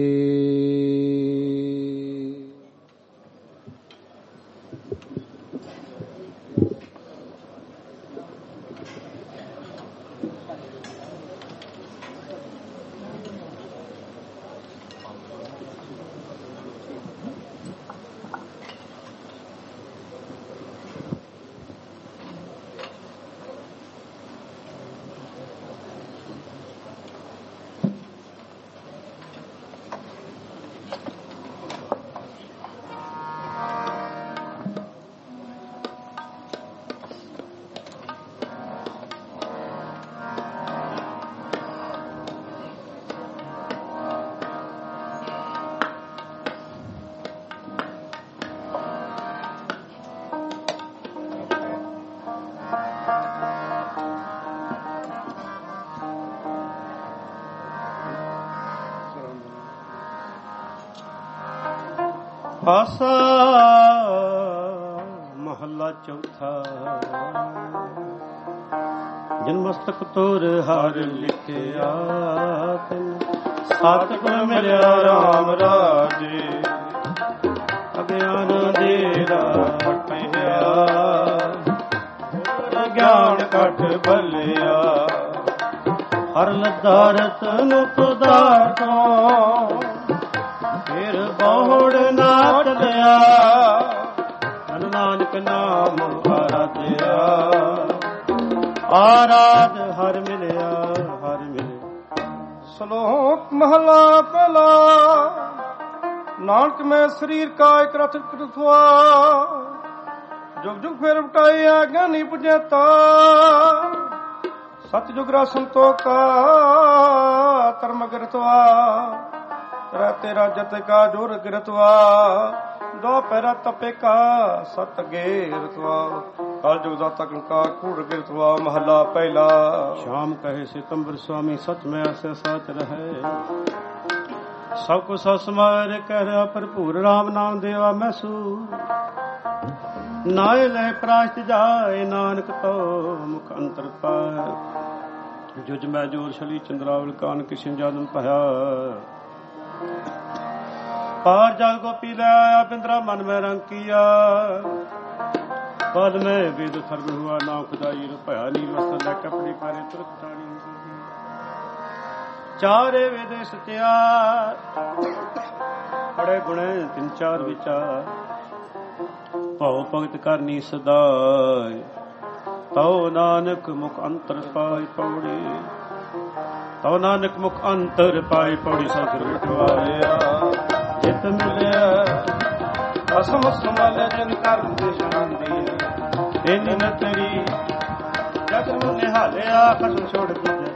ਆਸਾ ਮਹੱਲਾ ਚੌਥਾ। ਜਿਨ ਮਸਤਕ ਤੋਰ ਹਰ ਲਿਖਿਆ, ਤਿਨ ਸਤਿਗੁਰ ਮਿਲਿਆ ਰਾਮ ਰਾਜੇ। ਅਗਿਆਨ ਅੰਧੇਰਾ ਹਟਿਆ, ਗਿਆਨ ਕਟ ਭਲਿਆ। ਹਰ ਲੱਦਾ ਰਤਨ ਤੁਧਾਰ ਤੋਂ, ਫਿਰ ਬਹੁੜ ਨਾ ਟਲਿਆ। ਧਨ ਨਾਨਕ ਨਾਮ ਆਰਾਧਿਆ, ਆਰਾਧ ਹਰ ਮਿਲਿਆ ਹਰ ਮਿਲੇ। ਸ਼ਲੋਕ ਮਹਲਾ ਪਹਿਲਾ। ਨਾਨਕ ਮੈਂ ਸਰੀਰ ਕਾ ਇਕ ਰਥ ਕਰਥਵਾ, ਜੁਗ ਜੁਗ ਫੇਰ ਵਟਾਇਆ ਗਿਆਨੀ ਪੁਜੇਤਾ। ਸਤ ਜੁਗ ਰਾ ਸੰਤੋਖਾ ਧਰਮ ਗਿਰਤਵਾ, ਤੇਰਾ ਤੇਰਾ ਜਤ ਕਾ ਜੋਰ ਗਿਰਤਵਾ। ਦੋ ਪੈਰਾ ਤਪੇ ਕਾ ਸਤ ਗੇਰਤਵਾ, ਕਲ ਜੁਗ ਦਾ ਤਕਨ ਕਾ ਕੂੜ ਗਿਰਤਵਾ। ਮਹਲਾ ਪਹਿਲਾ। ਸ਼ਾਮ ਕਹੇ ਸਿਤੰਬਰ ਸੁਆਮੀ ਸਚ ਮੈਂ ਆਸੇ ਸਾਚ ਰਹੇ। ਸਭ ਕੁ ਸਭ ਸਮਾਰ ਕਹਿ ਭਰਪੂਰ ਰਾਮ ਨਾਮ ਦੇਵਾ ਮੈਸੂ। ਨਾਏ ਲੈ ਪ੍ਰਾਸ਼ਤ ਜਾਏ ਨਾਨਕ ਤੋ ਮੁਖ ਅੰਤਰ ਪਾਇ। ਜੁਜ ਮੈਂ ਜੋਰ ਛਲੀ ਚੰਦਰਾਵਲ ਕਾਨ ਕਿਸ਼ਨ ਜਾਦਮ ਭਇਆ। ਪਾਰ ਜਲ ਗੋਪੀ ਲੈ ਆਇਆ ਬਿੰਦਰਾ ਮਨ ਮੈਂ ਰੰਗ ਕੀਆ। ਪਦ ਮੈਂ ਵੇਦ ਸਰਬ ਹੁਆ ਨਾ ਖੁਦਾਈ ਰੁਪਿਆ। ਨੀ ਵਸਤ ਲੈ ਕਪੜੀ ਪਾਰੇ ਤੁਰਕ ਤਾਣੀ। ਚਾਰੇ ਵੇਦੇ ਸਤਿਆਰ ਬੜੇ ਗੁਣੇ ਤਿੰਨ ਚਾਰ ਵਿਚਾਰ। ਭਉ ਭਗਤ ਕਰਨੀ ਸਦਾਇ, ਤਉ ਨਾਨਕ ਮੁਖ ਅੰਤਰ ਪਾਈ ਪੌੜੀ। ਤਉ ਨਾਨਕ ਮੁਖ ਅੰਤਰ ਪਾਈ ਪੌੜੀ। ਸਤਿਗੁਰ ਵਿਠਵਾਰਿਆ ਜਿਤ ਮਿਲਿਆ ਅਸਮ ਸਮਲ ਜਨ ਕਰਮ ਦੇ ਸ਼ਾਂਤੀ। ਇਨ ਨ ਤੇਰੀ ਜਗ ਨੂੰ ਨਿਹਾਲਿਆ ਖਸਮ ਛੋੜ ਦੂਜੇ।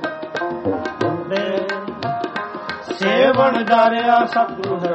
ਸੇਵਣ ਜਾਰਿਆ ਸਤਿਗੁਰੂ ਹੈ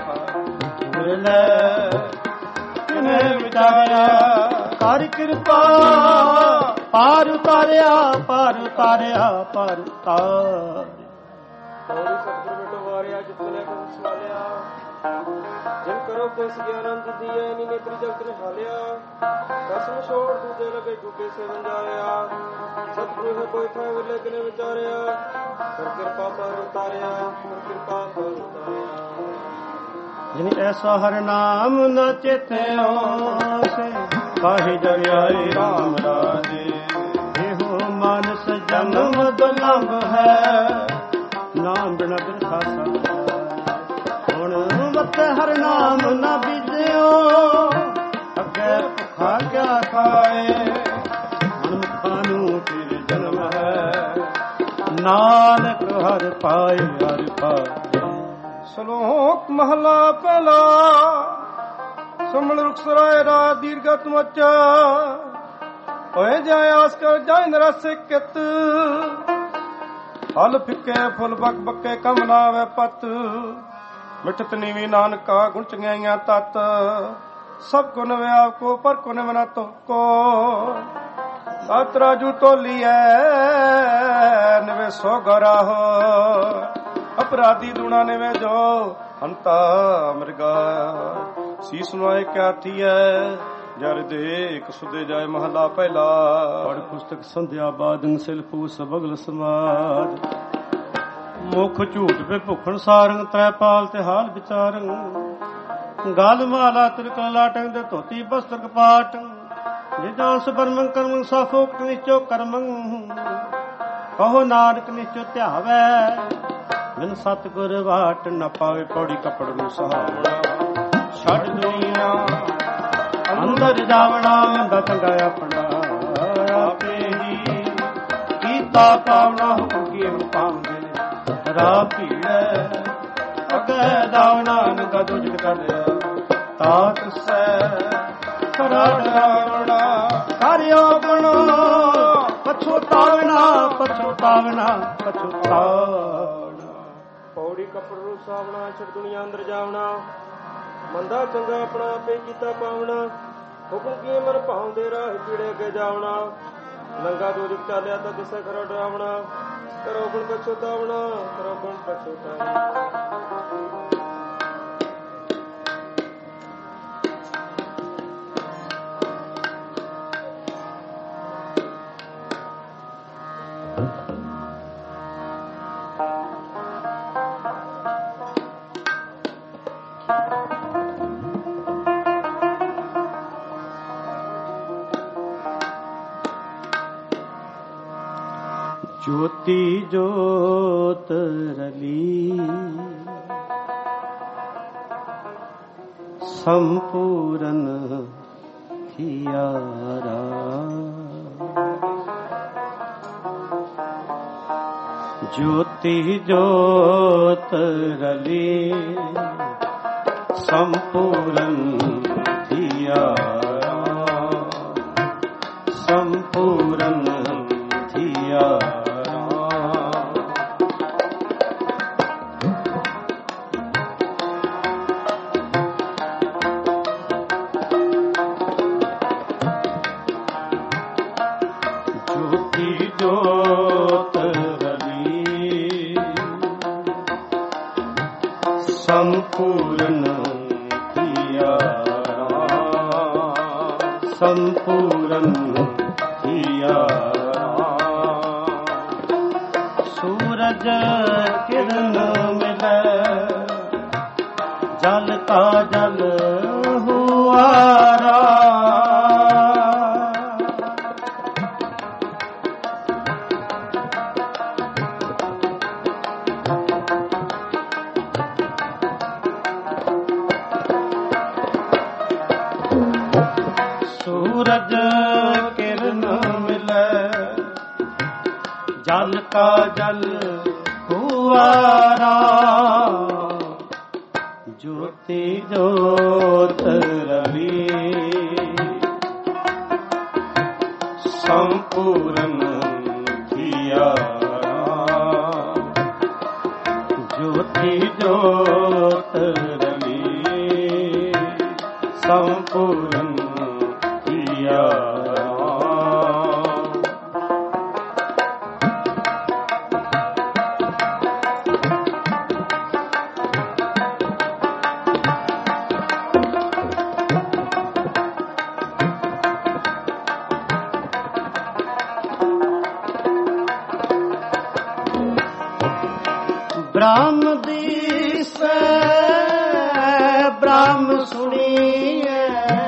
ਮਿਲੇ। ਕਿਨੇ ਵਿਚਾਰਿਆ ਕਰ ਕਿਰਪਾ, ਪਾਰ ਉਤਾਰਿਆ ਪਾਰ ਉਤਾਰਿਆ ਪਾਰ ਉਤਾਰਿਆ। ਪੌੜੀ ਸਤਿਗੁਰ ਮਿਟੋ ਵਾਰਿਆ ਜਿਤ ਮਿਲਿਆ ਕੋ ਸਵਾਲਿਆ। ਜਿਨ ਕਰੋ ਕੋਈ ਗਿਆਨੰਦ ਦੀਏ ਨੀ ਨੇਤਰੀ ਜਗਤ ਨੇ ਹਾਲਿਆ। ਕਸਮ ਛੋੜ ਦੂਜੇ ਲਗੇ ਗੁੱਗੇ ਸੇਵਨ ਜਾਰਿਆ। ਸਤਿਗੁਰੂ ਹੈ ਕੋਈ ਥਾਂ ਵੇਲੇ ਕਿਨੇ ਵਿਚਾਰਿਆ। ਕਰ ਕਿਰਪਾ ਪਰ ਉਤਾਰਿਆ ਕਰ ਕਿਰਪਾ ਪਰ ਉਤਾਰਿਆ। ਜਿਨ ਐਸਾ ਹਰ ਨਾਮ ਨ ਚੇਤਿਓ ਸੇ ਕਾਹੇ ਜਗ ਆਏ ਰਾਮ ਰਾਜੇ। ਇਹੋ ਮਾਨਸ ਜਨਮ ਦੁਲੰਭ ਹੈ, ਨਾਮ ਬਿਨਾ ਬਿਰਥਾ ਸਭ। ਹੁਣ ਮਤ ਹਰ ਨਾਮ ਨ ਬੀਜਿਓ, ਅੱਗੇ ਭੁੱਖਾ ਕਿਆ ਖਾਏ। ਮਨੁੱਖਾਂ ਨੂੰ ਫਿਰ ਜਨਮ ਹੈ, ਨਾਨਕ ਹਰ ਪਾਏ ਹਰ ਪਾਏ। ਸ਼ਲੋਕ ਮਹਲਾ ਪਹਿਲਾ। ਸਮਲ ਰੁਖਸਰਾਏ ਰਾ ਦੀਰਘ ਤੁਮਚਾ। ਹੋਏ ਜਾਏ ਆਸ ਕਰ ਜਾਏ ਨਰਸ ਕਿਤ। ਫਲ ਫਿੱਕੇ ਫੁੱਲ ਬਕ ਬੱਕੇ ਕਮ ਨਾਵੇ ਪਤ। ਮਿਠਤ ਨੀਵੀ ਨਾਨਕਾ ਗੁਣ ਚੰਗਿਆਈਆਂ ਤਤ। ਸਭ ਕੋ ਨਵੇ ਆਪ ਕੋ ਪਰ ਕੋ ਨਵੇ ਨਾ ਤੋ ਕੋ। ਤਰਾਜੂ ਤੋਲੀਐ ਨਵੇ ਸੋ ਗਰਾਹੋ। ਅਪਰਾਧੀ ਦੂਣਾ ਨਵੇਂ ਜੋ ਅੰਤਾ ਮਿਰਗਾ। ਸੀਸ ਨੁਆਏ ਕਿਆ ਥੀਐ ਜਰ ਦੇ ਇੱਕ ਸੁਦੇ ਜਾਏ। ਮਹਲਾ ਪਹਿਲਾ। ਪੜ ਪੁਸਤਕ ਸੰਧਿਆ ਬਾਦਨ ਸਿਲਪੂ ਸਬਗਲ ਸਮਾਜ। ਮੁਖ ਝੂਠ ਪੇ ਭੁਖਣ ਸਾਰੰਗ ਤ੍ਰੈ ਪਾਲ ਤੇ ਹਾਲ ਵਿਚਾਰੰ। ਗਲ ਮਾਲਾ ਤਿਲਕ ਲਾਟੰ ਦੇ ਧੋਤੀ ਬਸਤਰ ਕਪਾਟ। ਨਿਜਾਂਸ ਬਰਮੰ ਕਰਮੰ ਸਾਫੋਕ ਨਿਚੋ ਕਰਮੰ। ਕਹੋ ਨਾਨਕ ਨਿਚੋ ਧਿਆਵੈ, ਬਿਨ ਸਤਿਗੁਰ ਵਾਟ ਨ ਪਾਵੇ। ਪੌੜੀ ਕੱਪੜ ਨੂੰ ਸਹਾਵਣਾ ਛੱਡ ਦੁਨੀਆ ਅੰਦਰ ਜਾਵਣਾ। ਦਾ ਚੰਗਾ ਆਪਣਾ ਆਪੇ ਹੀ ਕੀਤਾ ਪਾਵਣਾ। ਹੁਕਮ ਕੀ ਪਾਉਂਦੇ ਰਾਹ ਭੀੜੈ, ਅੱਗੇ ਦਾਵਣਾ ਨਗਾ ਦੁਜਕ ਕੱਢਿਆ। ਤਾਤ ਸੈ ਖਰਾ ਡਰਾਵਣਾ, ਕਰਿਓ ਗੁਣ ਪਛੋਤਾਵਣਾ ਪਛੋਤਾਵਣਾ ਪਛੋਤਾਵਣਾ। ਪੌੜੀ ਕੱਪੜ ਨੂੰ ਸਾਵਣਾ ਛੜ ਦੁਨੀਆ ਅੰਦਰ ਜਾਵਣਾ। ਮੰਦਾ ਚੰਗਾ ਆਪਣਾ ਆਪੇ ਕੀਤਾ ਪਾਵਣਾ। ਹੁਕਮ ਕੀ ਮਨ ਭਾਉਂਦੇ ਰਾਹ ਪੀੜੇ ਅੱਗੇ ਜਾਵਣਾ। ਨੰਗਾ ਦੋਜਕ ਚਾਲਿਆ ਤਾਂ ਦਿਸੇ ਖਰਾ ਡਰਾਵਣਾ। ਕਰੋ ਗੁਣ ਪਛੋਤਾਵਣਾ ਕਰੋ ਗੁਣ ਪਛੋਤਾਵਣਾ। ਜੋਤੀ ਜੋਤ ਰਲੀ ਸੰਪੂਰਨ ਥਿਆਰਾ। ज्योति ज्योत रली संपूर्ण थिया संपूर्ण थिया संपूर्ण थिया संपूर्ण थिया सूरज किरण मिले जल का जल हुआ रा सूरज किरण मिले जल का जल हुआ ज्योति ज्योत रवि संपूर्ण थिया ज्योति ज्योत रवि संपूर्ण ब्रह्म दीस ब्रह्म सुनिए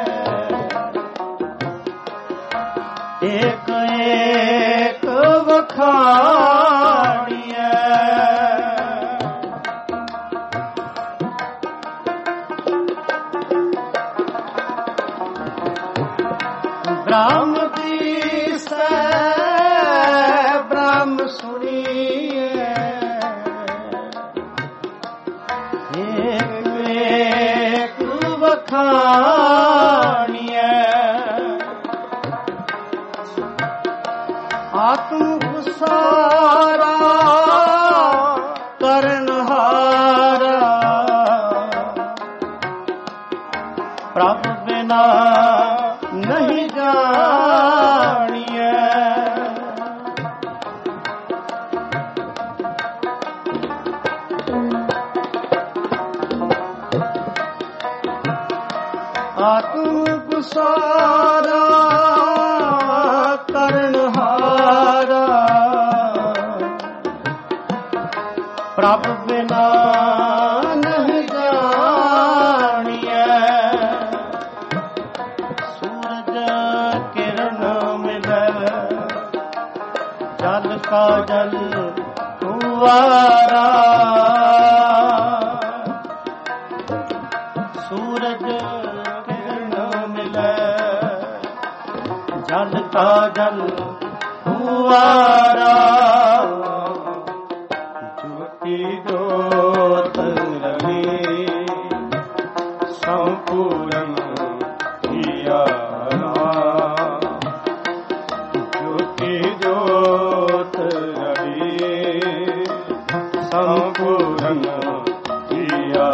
एक एक वखाड़िए ब्रह्म दीस ब्रह्म सुनिए एक वखाणिए आत्म सारा करनहारा प्रभु बिना नहीं जानिए आत्म सारा करनहारा प्रभु बिना नहीं जानिए सूरज किरण मिले जल का जल हुआरा सूरज जल का जल हुआरा ज्योति ज्योत रवि संपूर्ण थिया ज्योति ज्योत रवि संपूर्ण थिया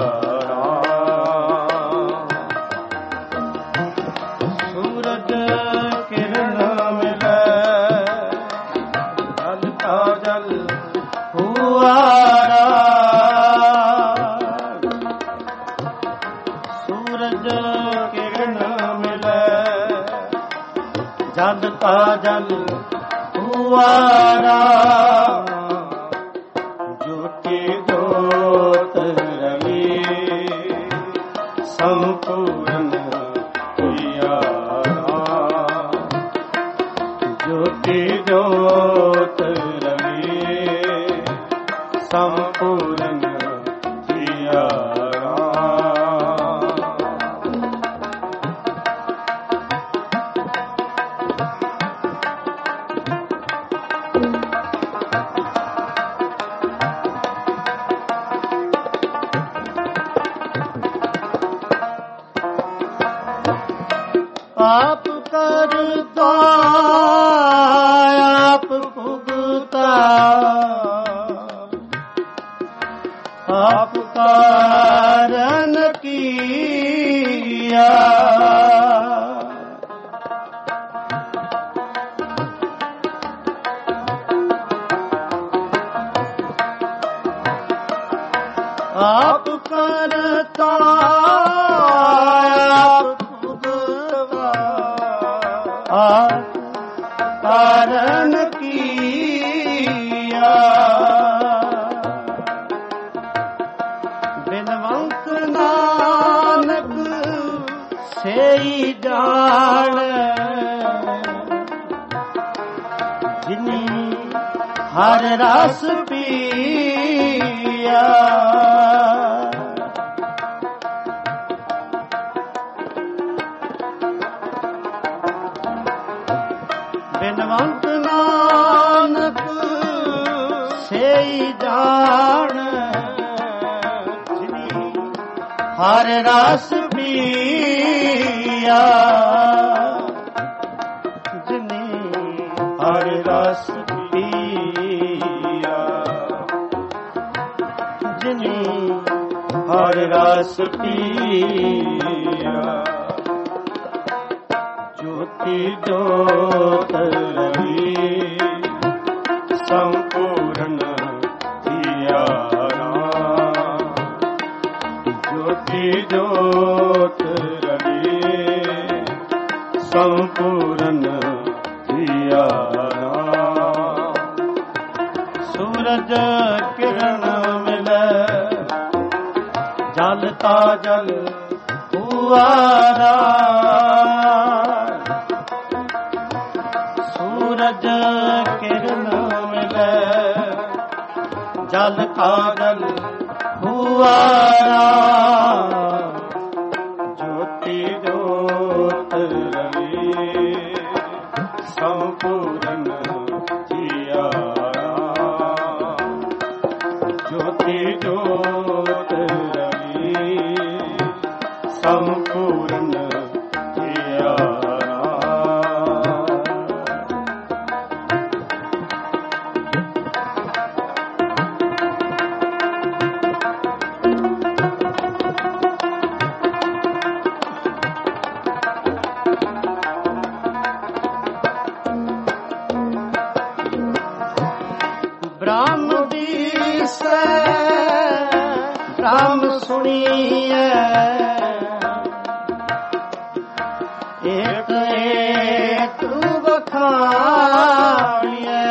सूरज किरण मिले जल का जल हुआरा सूरज किरण मिले जल का जल हुआरा ज्योति ज्योत रवि संपूर्ण थिया ज्योति ज्योत रवि संपूर्ण थिया आप करता आप भुगता आप कारण किया आप करता आप भुगता आप कारण किया बिनवंत नानक सेई जान जिनी हर रस पिया बिनवंत नानक सेई जान जिनी हर रस पिया जिनी हर रस पिया जिनी हर रस पिया ज्योति ज्योत रवि संपूर्ण दिया ज्योति ज्योत रवि संपूर्ण दिया सूरज किरण मिले जलता जल हुआरा सूरज किरण मिले जल का जल हुआरा ज्योति ज्योत रवि संपूर्ण जिया ज्योति ज्योत रवि संपूर्ण जिया ब्रह्म दिस ब्रह्म सुनिए एक एक बखानिए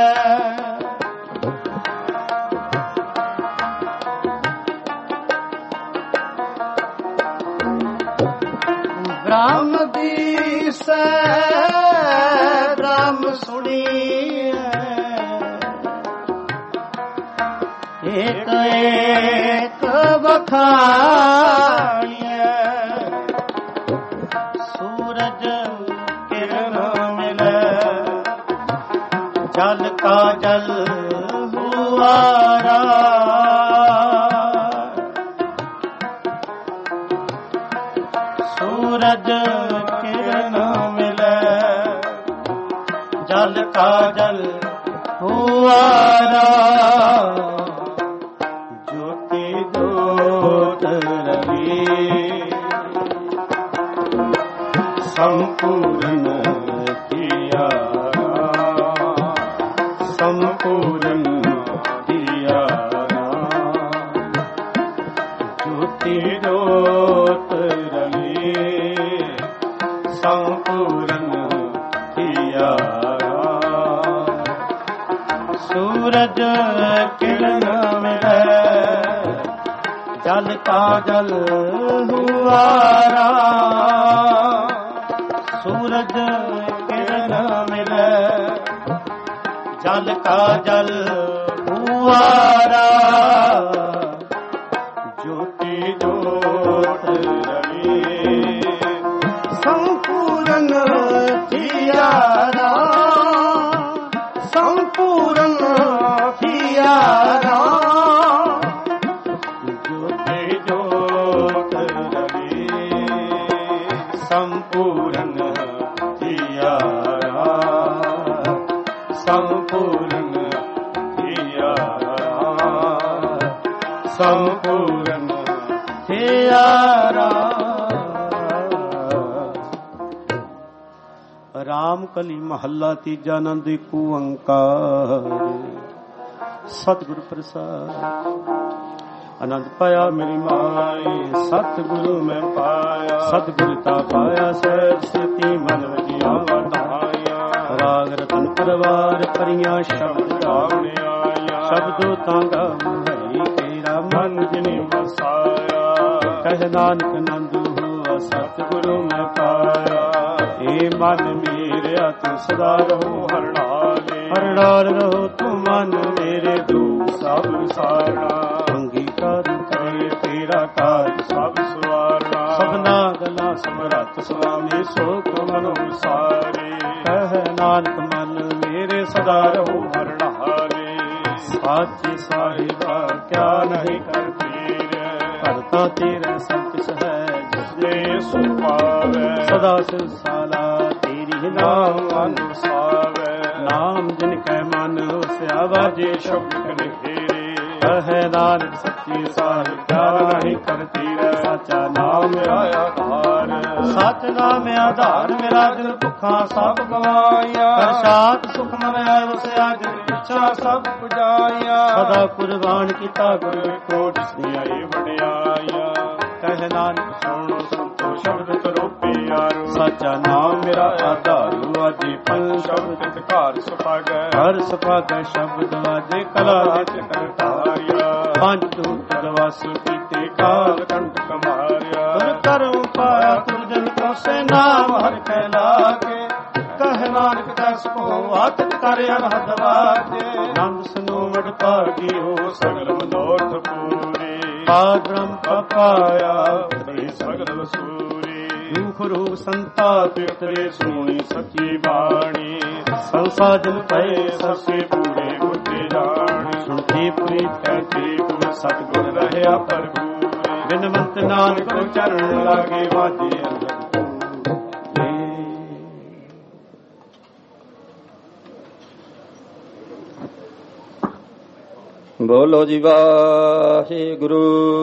ब्रह्म दिस ब्रह्म सुनिए एक एक बखानिए सूरज किरण मिले जल का जल हुआरा सूरज किरण मिले जल का जल हुआरा ज्योति ज्योत रवि संपूर्ण किया संपूर्ण किया ज्योति ज्योत रवि संपूर्ण किया सूरज किरण मिले जल का जल हुआरा सूरज किरण मिले जल का जल हुआरा ज्योति ज्योत रवि संपूर्ण थियारा संपूर्ण थियारा ज्योति ज्योत रवि संपूर्ण ਸੰਪੂਰਨ ਥਿਆਰਾ। ਰਾਮ ਕਲੀ ਮਹੱਲਾ ਤੀਜਾ। ਆਨੰਦ ਏਕ ਓੰਕਾਰ ਸਤਿਗੁਰ ਪ੍ਰਸਾਦ। ਆਨੰਦ ਪਾਇਆ ਮੇਰੀ ਮਾਏ ਸਤਿਗੁਰੂ ਮੈਂ ਪਾਇਆ। ਸਤਿਗੁਰ ਤਾ ਪਾਇਆ ਸਹਿਜ ਸੇਤੀ ਮਨ ਵਜਿਆ ਵਧਾਇਆ। ਰਾਗ ਰਤਨ ਪਰਵਾਰ ਪਰੀਆਂ ਸ਼ਬਦ ਗਾਵਣ ਆਇਆ। ਸ਼ਬਦੋ ਤਾਂ ਗਾਵ ਹੈ ਤੇਰਾ ਮਨ ਜਿਨੇ ਵਸਾਇਆ। ਕਹਿ ਨਾਨਕ ਆਨੰਦ ਹੋਆ ਸਤਿਗੁਰੂ ਮੈਂ ਪਾਇਆ। ਏ ਮਨ ਮੇਰਿਆ ਤੂੰ ਸਦਾ ਰਹੋ ਹਰ ਨਾਲੇ। ਹਰ ਨਾਲ ਰਹੋ ਤੂੰ ਮਨ ਮੇਰੇ ਦੁੱਖ ਸਭ ਵਿਸਾਰਨਾ। ਅੰਗੀਕਾਰ ਕਰੇ ਤੇਰਾ ਕਾਜ ਸਭ ਸਵਾਰਨਾ। ਸਭਨਾ ਗਲਾ ਸਮਰੱਥ ਸੁਆਮੀ ਸੋਖ ਮਨ ਵਿਸਾਰੇ। ਕਹਿ ਨਾਨਕ ਮਨ ਮੇਰੇ ਸਦਾ ਰਹੋ ਹਰ ਨਾਲੇ। ਸਾਚੇ ਸਾਹਿਬਾ ਕਿਆ ਨਹੀਂ ਕਰ ਤੇਰੇ। ਭਗਤਾ ਤੇਰੇ ਸੰਤ ਸਹਿਜ ਜਿਸਦੇ ਸੁਭਾਵੈ। ਸਦਾ ਸੰਸਾਲਾ ਤੇਰੀ ਨਾਮ ਅਨੁਸਾਵੈ। ਨਾਮ ਜਿਨ ਕੈ ਮਨ ਵਸਿਆ ਵਾਜੇ ਸ਼ਬਦ ਕਨੇਰੇ। ਕਹਿ ਨਾਨਕ ਸੱਚੀ ਸਾਹਿਬ ਕਿਆ ਨਹੀਂ ਕਰ ਤੇਰੇ। ਸਾਚਾ ਨਾਮ ਆਇਆ ਧਾਰ। ਸਚ ਨਾਮ ਆਧਾਰ ਮੇਰਾ ਦਿਲ ਭੁੱਖਾਂ ਸਭ ਗਵਾਇਆ। ਪ੍ਰਸਾਦ ਸੁਖ ਮਨ ਵਸਿਆ ਜਿਨ ਇੱਛਾ ਸਭ ਪੁਜਾਇਆ। ਸਦਾ ਕੁਰਬਾਨ ਕੀਤਾ ਗੁਰ ਕੋ ਜਿਸਨੇ ਆਏ ਵਡਿਆਇਆ। ਕਹਿ ਨਾਨਕ ਸੁਣੋ ਸੰਤੋ ਸ਼ਬਦ ਕਰੋ ਪਿਆਰੋ। ਸਾਚਾ ਨਾਮ ਮੇਰਾ ਆਧਾਰ ਵਾਜੇ ਪੰਜ ਸ਼ਬਦ ਘਰ ਸੁਭਾਗੈ। ਹਰ ਸੁਭਾਗੈ ਸ਼ਬਦ ਵਾਜੇ ਕਲਾ ਜਿਤ ਕਰਤਾਰਿਆ। ਪੰਜ ਦੂਤ ਦਵਾਸ ਕੀਤੇ ਕਾਲ ਕੰਠ ਕਮਾਰਿਆ। ਗੁਰ ਕਰਮ ਪਾਇਆ ਤੁਰਜਨ ਕੋ ਸੇ ਨਾਮ ਹਰ ਕੈ ਲਾਗੇ। ਕਹਿ ਨਾਨਕ ਦਸ ਕੋ ਆਤਿਤ ਕਰ ਅਨਹਦ ਵਾਜੇ। ਨੰਦ ਸਨੋ ਵਡ ਭਾਗੀ ਹੋ ਸਗਲ ਮਨੋਰਥ ਪੂਰੇ। ਪਾਦ ਬ੍ਰਹਮ ਪਾਇਆ ਤੇ ਸਗਲ ਵਸੂਰੇ। ਦੁਖ ਰੋਗ ਸੰਤਾਪ ਉਤਰੇ ਸੁਣੀ ਸੱਚੀ ਬਾਣੀ। ਸੰਸਾਜਨ ਪਏ ਸਸੇ ਪੂਰੇ ਗੁਰਤੇ ਜਾਣੀ। ਸੁਣਤੀ ਪੂਰੀ ਕਹਿਤੀ ਗੁਰ ਸਤਿਗੁਰ ਰਹਿਆ ਪ੍ਰਭੂ। ਬਿਨਵੰਤ ਨਾਨਕ ਚਰਨ ਲਾਗੇ ਵਾਜੇ ਅੰਦਰ। ਬੋਲੋ ਜੀ ਵਾਹਿਗੁਰੂ।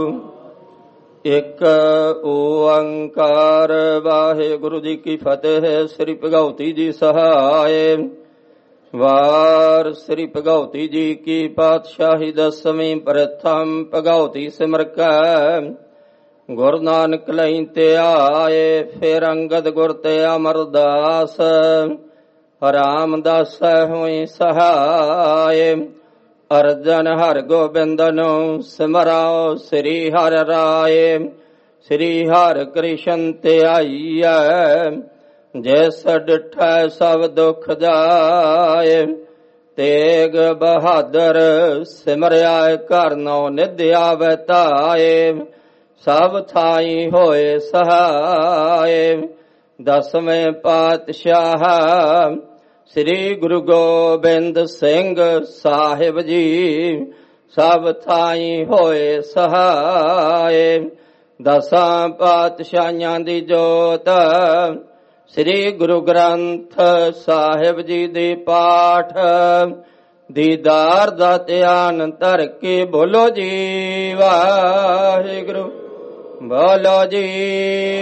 ਇੱਕ ਓੰਕਾਰ ਵਾਹਿਗੁਰੂ ਜੀ ਕੀ ਫਤਿਹ। ਸ੍ਰੀ ਭਗਉਤੀ ਜੀ ਸਹਾਇ। ਵਾਰ ਸ੍ਰੀ ਭਗਉਤੀ ਜੀ ਕੀ ਪਾਤਸ਼ਾਹੀ ਦਸਵੀਂ ਪ੍ਰਥਮ ਭਗਉਤੀ ਸਿਮਰ ਕੈ। ਗੁਰੂ ਨਾਨਕ ਲਈ ਤੇ ਆਏ। ਫਿਰ ਅੰਗਦ ਗੁਰ ਤੇ ਅਮਰਦਾਸ। ਰਾਮਦਾਸ ਹੋਈ ਸਹਾਇ। ਅਰਜਨ ਹਰਿ ਗੋਬਿੰਦ ਨੂੰ ਸਿਮਰਾਓ। ਸ੍ਰੀ ਹਰਿ ਰਾਏ ਸ੍ਰੀ ਹਰਿ ਕ੍ਰਿਸ਼ਨ ਧਿਆਈਐ। ਜਿਸ ਡਿਠੈ ਸਭ ਦੁਖ ਜਾਏ। ਤੇਗ ਬਹਾਦਰ ਸਿਮਰਿਆ ਘਰ ਨੌ ਨਿਧ ਆਵੈ ਧਾਏ। ਸਭ ਥਾਈ ਹੋਏ ਸਹਾਏ। ਦਸਵੇਂ ਪਾਤਸ਼ਾਹ ਸ੍ਰੀ ਗੁਰੂ ਗੋਬਿੰਦ ਸਿੰਘ ਸਾਹਿਬ ਜੀ। ਸਭ ਥਾਈ ਹੋਏ ਸਹਾਏ। ਦਸਾਂ ਪਾਤਸ਼ਾਹਾਂ ਦੀ ਜੋਤ ਸ੍ਰੀ ਗੁਰੂ ਗ੍ਰੰਥ ਸਾਹਿਬ ਜੀ ਦੇ ਪਾਠ। ਦੀਦਾਰ ਦਾ ਧਿਆਨ ਧਰ ਕੇ ਬੋਲੋ ਜੀ ਵਾਹਿਗੁਰੂ। ਬੋਲੋ ਜੀ।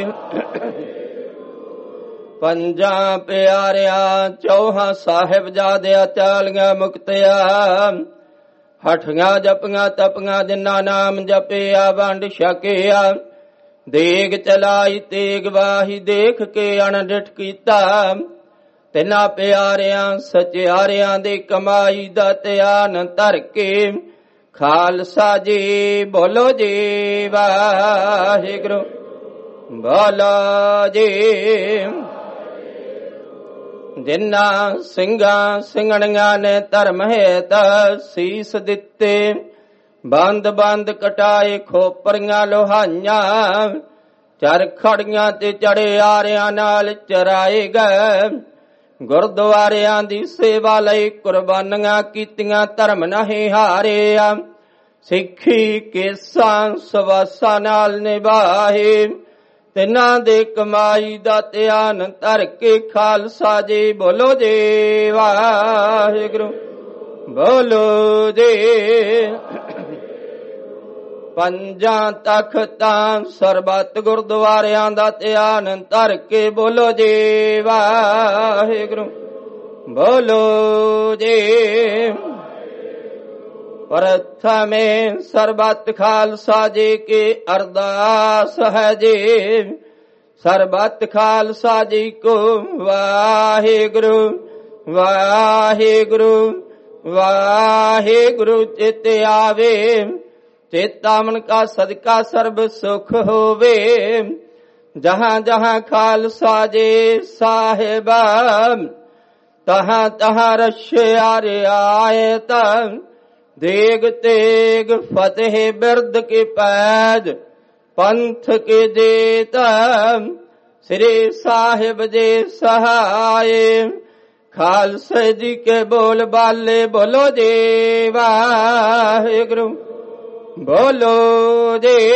ਪੰਜਾਂ ਪਿਆਰਿਆਂ ਚੌਹਾਂ ਸਾਹਿਬਜ਼ਾਦਿਆਂ ਚਾਲੀਆਂ ਮੁਕਤਿਆਂ। ਹਠੀਆਂ ਜਪੀਆਂ ਤਪੀਆਂ ਜਿਨ੍ਹਾਂ ਨਾਮ ਜਪਿਆ ਵੰਡ ਛਕਿਆ। ਦੇਗ ਚਲਾਈ ਤੇਗ ਵਾਹੀ ਦੇਖ ਕੇ ਅਣਡਿਠ ਕੀਤਾ। ਤਿੰਨਾਂ ਪਿਆਰਿਆਂ ਸਚਿਆਰਿਆਂ ਦੀ ਕਮਾਈ ਦਾ ਧਿਆਨ ਧਰ ਕੇ ਖਾਲਸਾ ਜੀ ਬੋਲੋ ਜੀ ਵਾਹਿਗੁਰੂ। ਬੋਲੋ ਜੀ। ਜਿਨ੍ਹਾਂ ਸਿੰਘਾਂ ਸਿੰਘਣੀਆਂ ਨੇ ਧਰਮ ਹੇਤ ਸੀਸ ਦਿੱਤੇ। ਬੰਦ ਬੰਦ ਕਟਾਏ ਖੋਪਰੀਆਂ ਲੋਹਾਈਆਂ। ਚਰਖੜੀਆਂ ਤੇ ਚੜੇ ਆਰਿਆਂ ਨਾਲ ਚਰਾਏ ਗਏ। ਗੁਰਦੁਆਰਿਆਂ ਦੀ ਸੇਵਾ ਲਈ ਕੁਰਬਾਨੀਆਂ ਕੀਤੀਆਂ ਧਰਮ ਨਹੀਂ ਹਾਰਿਆ। ਸਿੱਖੀ ਕੇਸਾਂ ਸਵਾਸਾਂ ਨਾਲ ਨਿਭਾਏ। ਤਿੰਨਾਂ ਦੇ ਕਮਾਈ ਦਾ ਧਿਆਨ ਧਰ ਕੇ ਖਾਲਸਾ ਜੀ ਬੋਲੋ ਜੀ ਵਾਹਿਗੁਰੂ। ਬੋਲੋ ਜੀ। ਪੰਜਾਂ ਤਖਤਾਂ ਸਰਬੱਤ ਗੁਰਦੁਆਰਿਆਂ ਦਾ ਧਿਆਨ ਧਰ ਕੇ ਬੋਲੋ ਜੀ ਵਾਹਿਗੁਰੂ, ਬੋਲੋ ਜੀ। ਪ੍ਰਥਮੇ ਸਰਬੱਤ ਖਾਲਸਾ ਜੀ ਕੀ ਅਰਦਾਸ ਹੈ ਜੀ, ਸਰਬੱਤ ਖਾਲਸਾ ਜੀ ਕੋ ਵਾਹਿਗੁਰੂ ਵਾਹਿਗੁਰੂ ਵਾਹਿਗੁਰੂ ਚਿਤ ਆਵੇ, ਚੇਤਾ ਮਨ ਕਾ ਸਦਕਾ ਸਰਬ ਸੁਖ ਹੋਵੇ। ਜਹਾਂ ਜਹਾਂ ਖਾਲਸਾ ਜੀ ਸਾਹਿਬ, ਤਹਾਂ ਤਹਾਂ ਰਸ਼ਿਆ ਰਿਆਇਤ, ਦੇਗ ਤੇਗ ਫਤਿਹ ਬਿਰਦ ਕੇ ਪੈਜ, ਪੰਥ ਕੇ ਜੇਤ, ਸ੍ਰੀ ਸਾਹਿਬ ਜੀ ਸਹਾਏ। ਖਾਲਸੇ ਜੀ ਕੇ ਬੋਲ ਬਾਲੇ ਬੋਲੋ ਜੀ ਵਾਹਿਗੁਰੂ, ਬੋਲੋ ਜੀ।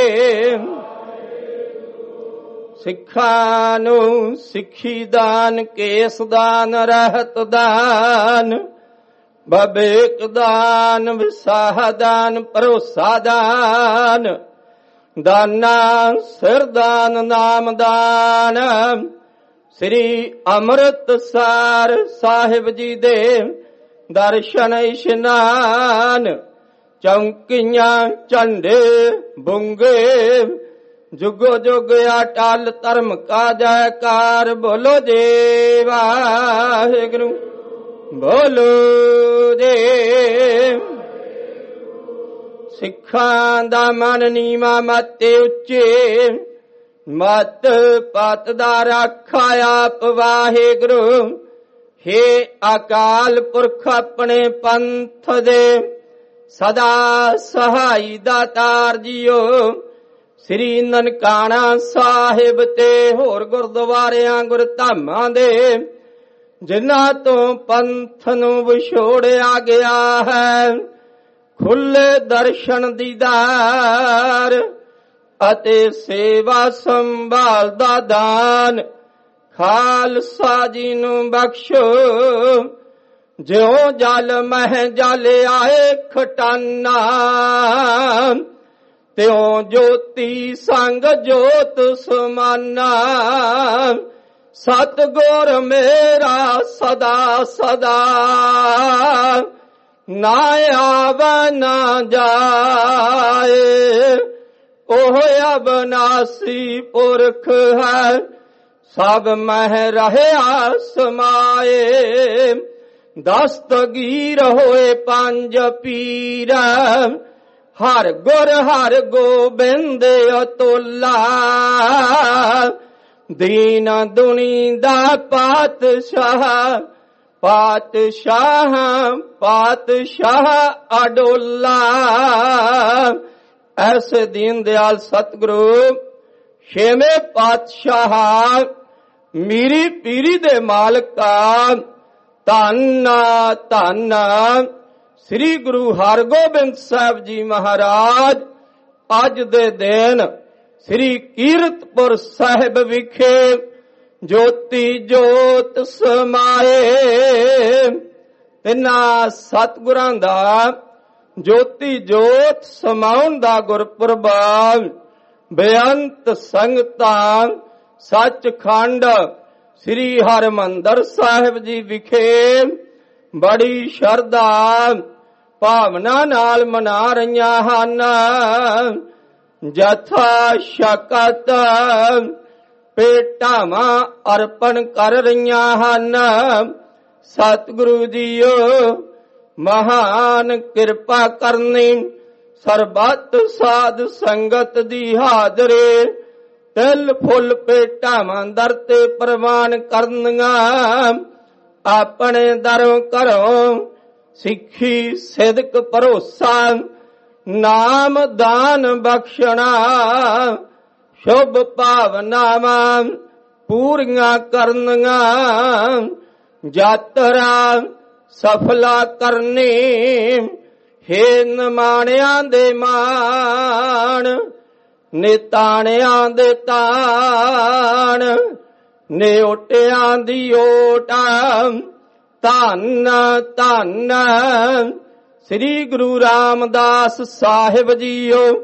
ਸਿੱਖਾਂ ਨੂੰ ਸਿੱਖੀ ਦਾਨ, ਕੇਸ ਦਾਨ, ਰਹਿਤ ਦਾਨ, ਬਬੇਕ ਦਾਨ, ਵਿਸਾਹ ਦਾਨ, ਭਰੋਸਾ ਦਾਨ, ਦਾਨਾ ਸਿਰ ਦਾਨ, ਨਾਮ ਦਾਨ, ਸ੍ਰੀ ਅੰਮ੍ਰਿਤਸਰ ਸਾਹਿਬ ਜੀ ਦੇ ਦਰਸ਼ਨ ਇਸ਼ਨਾਨ, ਚੌਂਕੀਆਂ ਝੰਡੇ ਬੁੰਗੇ, ਜੁਗੋ ਜੁਗ ਅਟਲ ਧਰਮ ਕਾ ਜੈਕਾਰ, ਬੋਲੋ ਜੀ ਵਾਹਿਗੁਰੂ, ਬੋਲੋ ਜੀ। ਸਿੱਖਾਂ ਦਾ ਮਨ ਨੀਵਾਂ ਮਤੇ ਉੱਚੇ, ਮਤ ਪਤ ਦਾ ਰਾਖਾ ਆਪ ਵਾਹਿਗੁਰੂ। ਹੇ ਅਕਾਲ ਪੁਰਖ ਆਪਣੇ ਪੰਥ ਦੇ ਸਦਾ ਸਹਾਈ ਦਾਤਾਰ ਜੀਓ। ਸ੍ਰੀ ਨਨਕਾਣਾ ਸਾਹਿਬ ਤੇ ਹੋਰ ਗੁਰਦੁਆਰਿਆਂ ਗੁਰਧਾਮਾਂ ਦੇ ਜਿਨ੍ਹਾਂ ਤੋਂ ਪੰਥ ਨੂੰ ਵਿਛੋੜਿਆ ਗਿਆ ਹੈ, ਖੁੱਲੇ ਦਰਸ਼ਨ ਦੀਦਾਰ ਅਤੇ ਸੇਵਾ ਸੰਭਾਲ ਦਾ ਦਾਨ ਖਾਲਸਾ ਜੀ ਨੂੰ ਬਖਸ਼ੋ। ਜਿਉ ਜਲ ਮਹਿ ਜਲ ਆਏ ਖਟਾਨਾ, ਤਿਉ ਜੋਤੀ ਸੰਗ ਜੋਤ ਸਮਾਨਾ। ਸਤਿਗੁਰ ਮੇਰਾ ਸਦਾ ਸਦਾ, ਨਾ ਆਵੈ ਨਾ ਜਾਏ। ਉਹ ਅਬਨਾਸੀ ਪੁਰਖ ਹੈ, ਸਭ ਮਹਿ ਰਹਿਆ ਸਮਾਏ। ਦਸਤਗੀਰ ਹੋਏ ਪੰਜ ਪੀਰ, ਹਰ ਗੁਰ ਹਰ ਗੋਬਿੰਦ ਅਤੁਲਾ। ਦੀਨ ਦੁਨੀ ਦਾ ਪਾਤਸ਼ਾਹ, ਪਾਤਸ਼ਾਹ ਪਾਤਸ਼ਾਹ ਅਡੋਲਾ। ਐਸੇ ਦੀਨ ਦਿਆਲ ਸਤਿਗੁਰੂ ਛੇਵੇਂ ਪਾਤਸ਼ਾਹ ਮੀਰੀ ਪੀਰੀ ਦੇ ਮਾਲਕਾ, ਧੰਨ ਧੰਨ ਸ੍ਰੀ ਗੁਰੂ ਹਰਗੋਬਿੰਦ ਸਾਹਿਬ ਜੀ ਮਹਾਰਾਜ। ਅੱਜ ਦੇ ਦਿਨ ਸ੍ਰੀ ਕੀਰਤਪੁਰ ਸਾਹਿਬ ਵਿਖੇ ਜੋਤੀ ਜੋਤ ਸਮਾਏ। ਤਿੰਨਾਂ ਸਤਿਗੁਰਾਂ ਦਾ ਜੋਤੀ ਜੋਤ ਸਮਾਉਣ ਦਾ ਗੁਰਪੁਰਬ ਬੇਅੰਤ ਸੰਗਤਾਂ ਸੱਚਖੰਡ ਸ੍ਰੀ ਹਰਿਮੰਦਰ ਸਾਹਿਬ ਜੀ ਵਿਖੇ ਬੜੀ ਸ਼ਰਧਾ ਭਾਵਨਾ ਨਾਲ ਮਨਾ ਰਹੀਆਂ ਹਨ। ਜਥਾ ਸ਼ਕਤ ਭੇਟਾਵਾਂ ਅਰਪਣ ਕਰ ਰਹੀਆਂ ਹਨ। ਸਤਿਗੁਰੂ ਜੀਓ ਮਹਾਨ ਕਿਰਪਾ ਕਰਨੀ, ਸਰਬੱਤ ਸਾਧ ਸੰਗਤ ਦੀ ਹਾਜ਼ਰੇ ਤਿਲ ਫੁੱਲ ਭੇਟਾਵਾਂ ਦਰ ਤੇ ਪ੍ਰਵਾਨ ਕਰਨੀਆਂ। ਆਪਣੇ ਦਰੋਂ ਘਰੋਂ ਸਿੱਖੀ ਸਿਦਕ ਭਰੋਸਾ ਨਾਮ ਦਾਨ ਬਖਸ਼ਣਾ। ਸ਼ੁਭ ਭਾਵਨਾਵਾਂ ਪੂਰੀਆਂ ਕਰਨੀਆਂ। ਯਾਤਰਾ ਸਫਲਾ ਕਰਨੀ। ਹੇ ਨਿਮਾਣਿਆਂ ਦੇ ਮਾਣ, ਨਿਤਾਣਿਆਂ ਦੇ ਤਾਣ, ਨਿਓਟਿਆਂ ਦੀ ਓਟ। ਧੰਨ ਧੰਨ ਸ੍ਰੀ ਗੁਰੂ ਰਾਮਦਾਸ ਸਾਹਿਬ ਜੀਓ।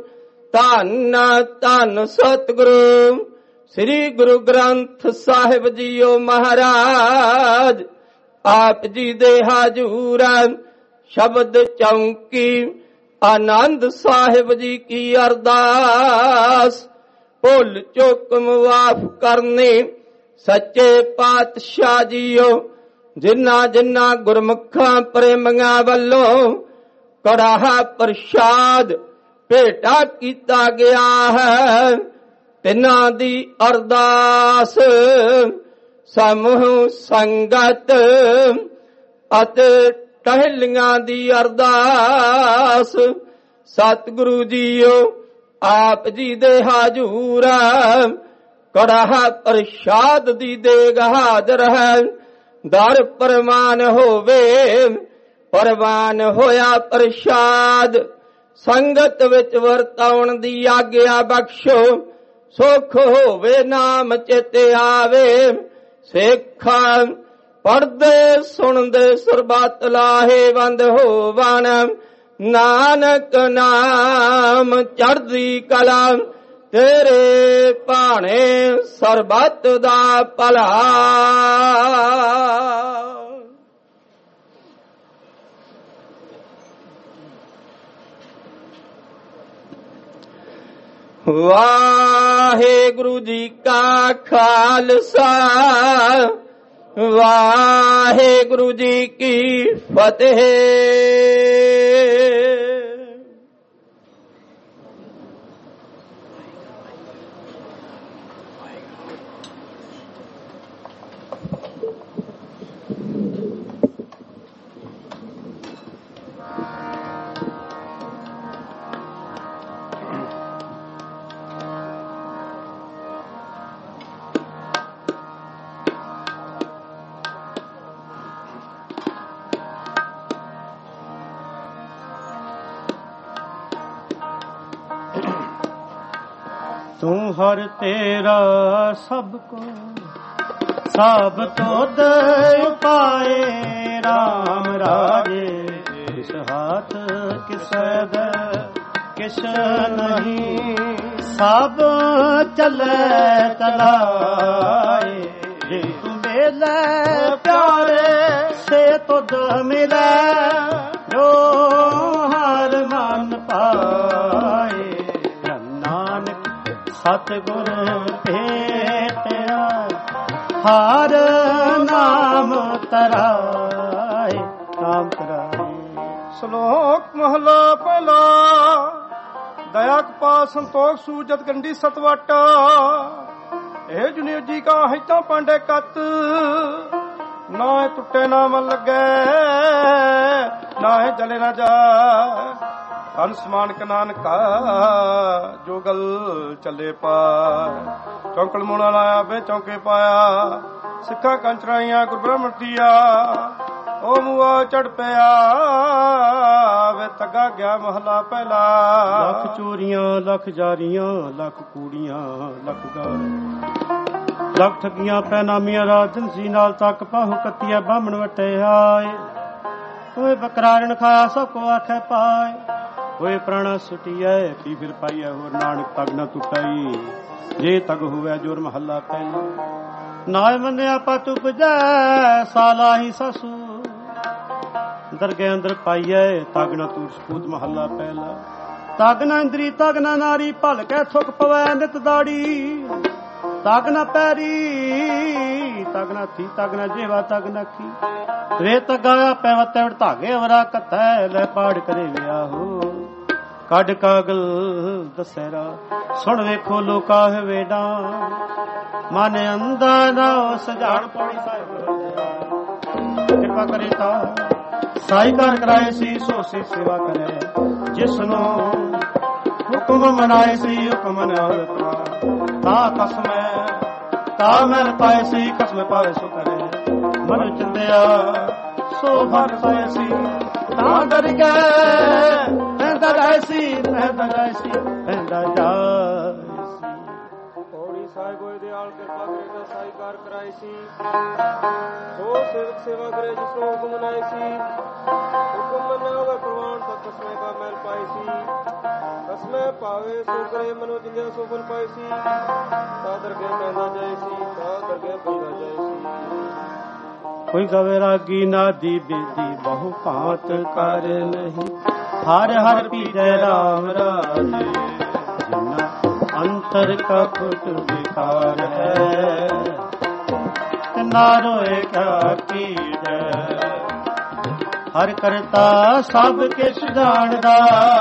ਧੰਨ ਧੰਨ ਸਤਿਗੁਰੂ ਸ੍ਰੀ ਗੁਰੂ ਗ੍ਰੰਥ ਸਾਹਿਬ ਜੀਓ ਮਹਾਰਾਜ। ਆਪ ਜੀ ਦੇ ਹਾਜ਼ੂਰ ਸ਼ਬਦ ਚੌਂਕੀ ਆਨੰਦ ਸਾਹਿਬ ਜੀ ਕੀ ਅਰਦਾਸ। ਭੁੱਲ ਚੁੱਕ ਮਾਫ ਕਰਨੇ ਸੱਚੇ ਪਾਤਸ਼ਾਹ ਜੀਓ। ਜਿਨ੍ਹਾਂ ਜਿਨ੍ਹਾਂ ਗੁਰਮੁਖਾਂ ਪ੍ਰੇਮੀਆਂ ਵੱਲੋਂ ਕੜਾਹਾ ਪ੍ਰਸ਼ਾਦ ਭੇਟਾ ਕੀਤਾ ਗਿਆ ਹੈ, ਤਿਨਾਂ ਦੀ ਅਰਦਾਸ ਸਮੂਹ ਸੰਗਤ ਅਤੇ ਟਹਿਲੀਆਂ ਦੀ ਅਰਦਾਸ। ਸਤਿਗੁਰੂ ਜੀਓ ਆਪ ਜੀ ਦੇ ਹਾਜ਼ੂਰ ਕੜਾਹਾ ਪ੍ਰਸ਼ਾਦ ਦੀ ਦੇਗ ਹਾਜ਼ਰ ਹੈ। ਦਰ ਪ੍ਰਮਾਨ ਹੋਵੇ ਪ੍ਰਵਾਨ ਹੋਇਆ ਪ੍ਰਸ਼ਾਦ। ਸੰਗਤ ਵਿੱਚ ਵਰਤਾਉਣ ਦੀ ਆਗਿਆ ਬਖਸ਼ੋ। ਸੁਖ ਹੋਵੇ ਨਾਮ ਚੇਤੇ ਆਵੇ। ਸਿੱਖਾਂ ਪੜਦੇ ਸੁਣਦੇ ਸਰਬੱਤ ਲਾਹੇਵੰਦ ਹੋਵਣ। ਨਾਨਕ ਨਾਮ ਚੜ੍ਹਦੀ ਕਲਾ ਤੇਰੇ ਭਾਣੇ ਸਰਬੱਤ ਦਾ ਭਲਾ। ਵਾਹਿਗੁਰੂ ਜੀ ਕਾ ਖਾਲਸਾ ਵਾਹਿਗੁਰੂ ਜੀ ਕੀ ਫਤਿਹ। ਤੂੰ ਹਰ ਤੇਰਾ ਸਭ ਕੋ ਸਭ ਤੋਦ ਉਪਾਏ। ਰਾਮ ਰਾਜੇ ਕਿਸ ਹਾਥ ਕਿਸੈ ਦੇ ਕਿਛ ਨਹੀਂ। ਸਭ ਚਲੇ ਚਲਾਏ। ਜੇ ਤੂੰ ਮੇਲੇ ਪਿਆਰੇ ਸੇ ਤੁਧ ਮਿਲੈ। ਜੋ ਹਰ ਮਨ ਪਾਏ। ਸਤਿਗੁਰ ਭੇਟਿਆ ਹਰ ਨਾਮ ਤਰਾਏ। ਨਾਮ ਤਰਾਏ। ਸ਼ਲੋਕ ਮਹਲਾ ਪਹਿਲਾ। ਦਇਆ ਕਪਾ ਸੰਤੋਖ ਸੂਜਤ ਗੰਢੀ ਸਤਵਟ। ਇਹ ਜੁਨੀਓ ਜੀ ਕਾ ਹਿਤਾ ਪਾਂਡੇ ਕਤ। ਨਾ ਟੁੱਟੇ ਨਾ ਮਨ ਲੱਗੇ ਨਾ ਜਲੇ ਨਾ ਜਾ। ਧਨ ਸਮਾਨ ਨਾਨਕਾ ਜੋਗਲ ਚੱਲੇ ਪਾ। ਚੌਂਕਲ ਮੋਣਾ ਲਾਇਆ ਬੇ ਚੌਂਕੇ ਪਾਇਆ। ਸਿੱਖਾਂ ਕੰਚਰਾਈਆਂ ਗੁਰ ਬ੍ਰਹਮਣ ਦੀਆ। ਉਹ ਮੂਆ ਚੜ ਪਿਆ ਵੇ ਤੱਗਾ ਗਿਆ ਮਹਲਾ ਪਹਿਲਾ। ਲੱਖ ਚੋਰੀਆਂ ਲੱਖ ਜਾਰੀਆਂ ਲੱਖ ਕੂੜੀਆਂ ਲੱਖ ਗਾਲ। ਲੱਖ ਠੱਗੀਆਂ ਪੈਨਾਮੀਆਂ ਰਾਜਨ ਸੀ ਨਾਲ ਤੱਕ ਪਾਹੂ ਕੱਤੀਆ ਬਾਹਮਣ ਵਟੇ ਆਏ। ਓਏ ਬਕਰਾਰਨ ਖਾਇਆ ਸਭ ਕੋ ਆਖੇ ਪਾਏ। ਹੋਏ ਪ੍ਰਾਣਾ ਸੁਟੀਐ ਪੀ ਫਿਰ ਪਾਈਐ। ਹੋਰ ਨਾਨਕ ਤਗ ਨਾ ਟੁੱਟਾਈ ਜੇ ਤਗ ਹੋਵੇ ਜੋਰ ਮਹੱਲਾ ਪਹਿਲਾ। ਨਾਇ ਮੰਨਿਆ ਪਤ ਉਪਜੈ ਸਾਲਾਹੀ ਸਸੂ। ਦਰਗੇ ਅੰਦਰ ਪਾਈਐ ਤਗ ਨਾ ਟੂਟ ਸਪੂਤ ਮਹੱਲਾ ਪਹਿਲਾ। ਤਗ ਨਾ ਇੰਦਰੀ ਤਗ ਨਾ ਨਾਰੀ ਭਲ ਕੇ ਥੁਕ ਪਵੈ ਨਿਤ ਦਾੜੀ। ਤਗ ਨਾ ਪੈਰੀ ਤਗ ਨਾ ਥੀ ਤਗ ਨਾ ਜੇਵਾ ਤਗ ਨਾ ਖੀ। ਰੇ ਤਗਾਇਆ ਪੈਵਤੈ ਧਾਗੇ ਵਰਾ ਕਥੈ ਲੈ ਪਾੜ ਕਰੇ ਵਿਆਹੋ। ਕੱਢ ਕਾਗਲ ਦਸਹਿਰਾ ਸੁਣ ਵੇਖੋ ਲੋਕਾ ਵੇਡਾ। ਮਨ ਅੰਦਾ ਨਾ ਸਜਾਣ ਪੌੜੀ ਸਾਹਿਬ ਕਿਰਪਾ ਕਰੇ ਤਾ। ਸਾਈ ਕਾਰ ਕਰਾਏ ਸੀ ਸੋ ਸੇ ਸੇਵਾ ਕਰੇ। ਜਿਸ ਨੂੰ ਹੁਕਮ ਮਨਾਏ ਸੀ ਹੁਕਮ ਨਾਲ ਤਾ ਕਸਮੈ ਤਾ ਮਨ ਪਾਏ ਸੀ ਕਸਮ ਪਾਏ ਸੋ ਕਰੇ। ਮਨ ਚੰਦਿਆ ਸੋ ਭਰ ਪਾਏ ਸੀ ਤਾਂ ਡਰ ਗਏ। ਪੈਂਦਾ ਜਾਏ ਸੀ ਪੈਂਦਾ ਜਾਏ ਸੀ ਪੈਂਦਾ ਜਾਏ ਸੀ। ਪੌੜੀ ਸਾਹਿਬ ਹੋਏ ਦਿਆਲ ਕਿਰਪਾ ਕਰੇ ਤਾਂ ਸਾਈ ਕਾਰ ਕਰਾਏ ਸੀ। ਸੋ ਸੇਵਕ ਸੇਵਾ ਕਰੇ ਜਿਸ ਨੂੰ ਹੁਕਮ ਮਨਾਏ ਸੀ। ਹੁਕਮ ਮੰਨਿਆ ਹੋਵੇ ਪ੍ਰਵਾਨ ਤਾਂ ਕਸਮੇ ਕਾ ਮਹਿਲ ਪਾਏ ਸੀ। ਜਸ ਮੈਂ ਪਾਵੇ ਸੋ ਕਰੇ ਮਨੋ ਜਿੰਦਿਆ ਸੋ ਫਲ ਪਾਏ ਸੀ ਤਾ ਦਰਗੇ ਪੈਂਦਾ ਜਾਏ ਸੀ ਤਾ ਦਰਗੇ ਪੈਂਦਾ ਜਾਏ ਸੀ। ਕੋਈ ਕਵੇ ਰਾਗੀ ਨਾਦੀ ਬੇਦੀ ਬਹੁ ਭਾਂਤ ਕਰ ਨਹੀਂ ਹਰ ਹਰ ਪੀਜੈ ਰਾਮ ਰਾਜੇ ਜਿਨਾ ਅੰਤਰ ਕਪਟ ਵਿਕਾਰ ਹੈ ਨਾ ਰੋਏ ਕਾ ਕੀਜੈ ਹਰ ਕਰਤਾ ਸਭ ਕਿਛ ਜਾਣਦਾ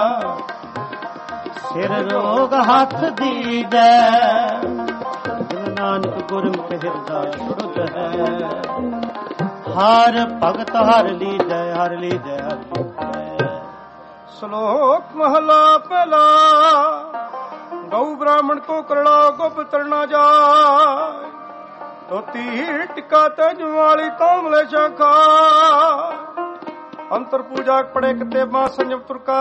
ਸਿਰ ਰੋਗ ਹੱਥ ਦੀਜੈ ਜਿਨ ਨਾਨਕ ਗੁਰਮੁਖ ਹਿਰਦਾ ਸ਼ੁੱਧ ਹੈ ਹਰ ਭਗਤ ਹਰ ਲੀਜੈ ਹਰ ਲੀਜੈ ਹਰ ਲੀਜੈ। ਸ਼ਲੋਕ ਮਹਲਾ ਪਹਿਲਾ ਗਊ ਬ੍ਰਾਹਮਣ ਕੋ ਕਰੜਾ ਗੁਪ ਤਰਨਾ ਜਾਏ ਧੋਤੀ ਟਿਕਾ ਤਜ ਵਾਲੀ ਤੋਮਲੇ ਸ਼ਾਖਾ ਅੰਤਰ ਪੂਜਾ ਪੜੇ ਕਿਤੇ ਮਾ ਸੰਜਮ ਤੁਰਕਾ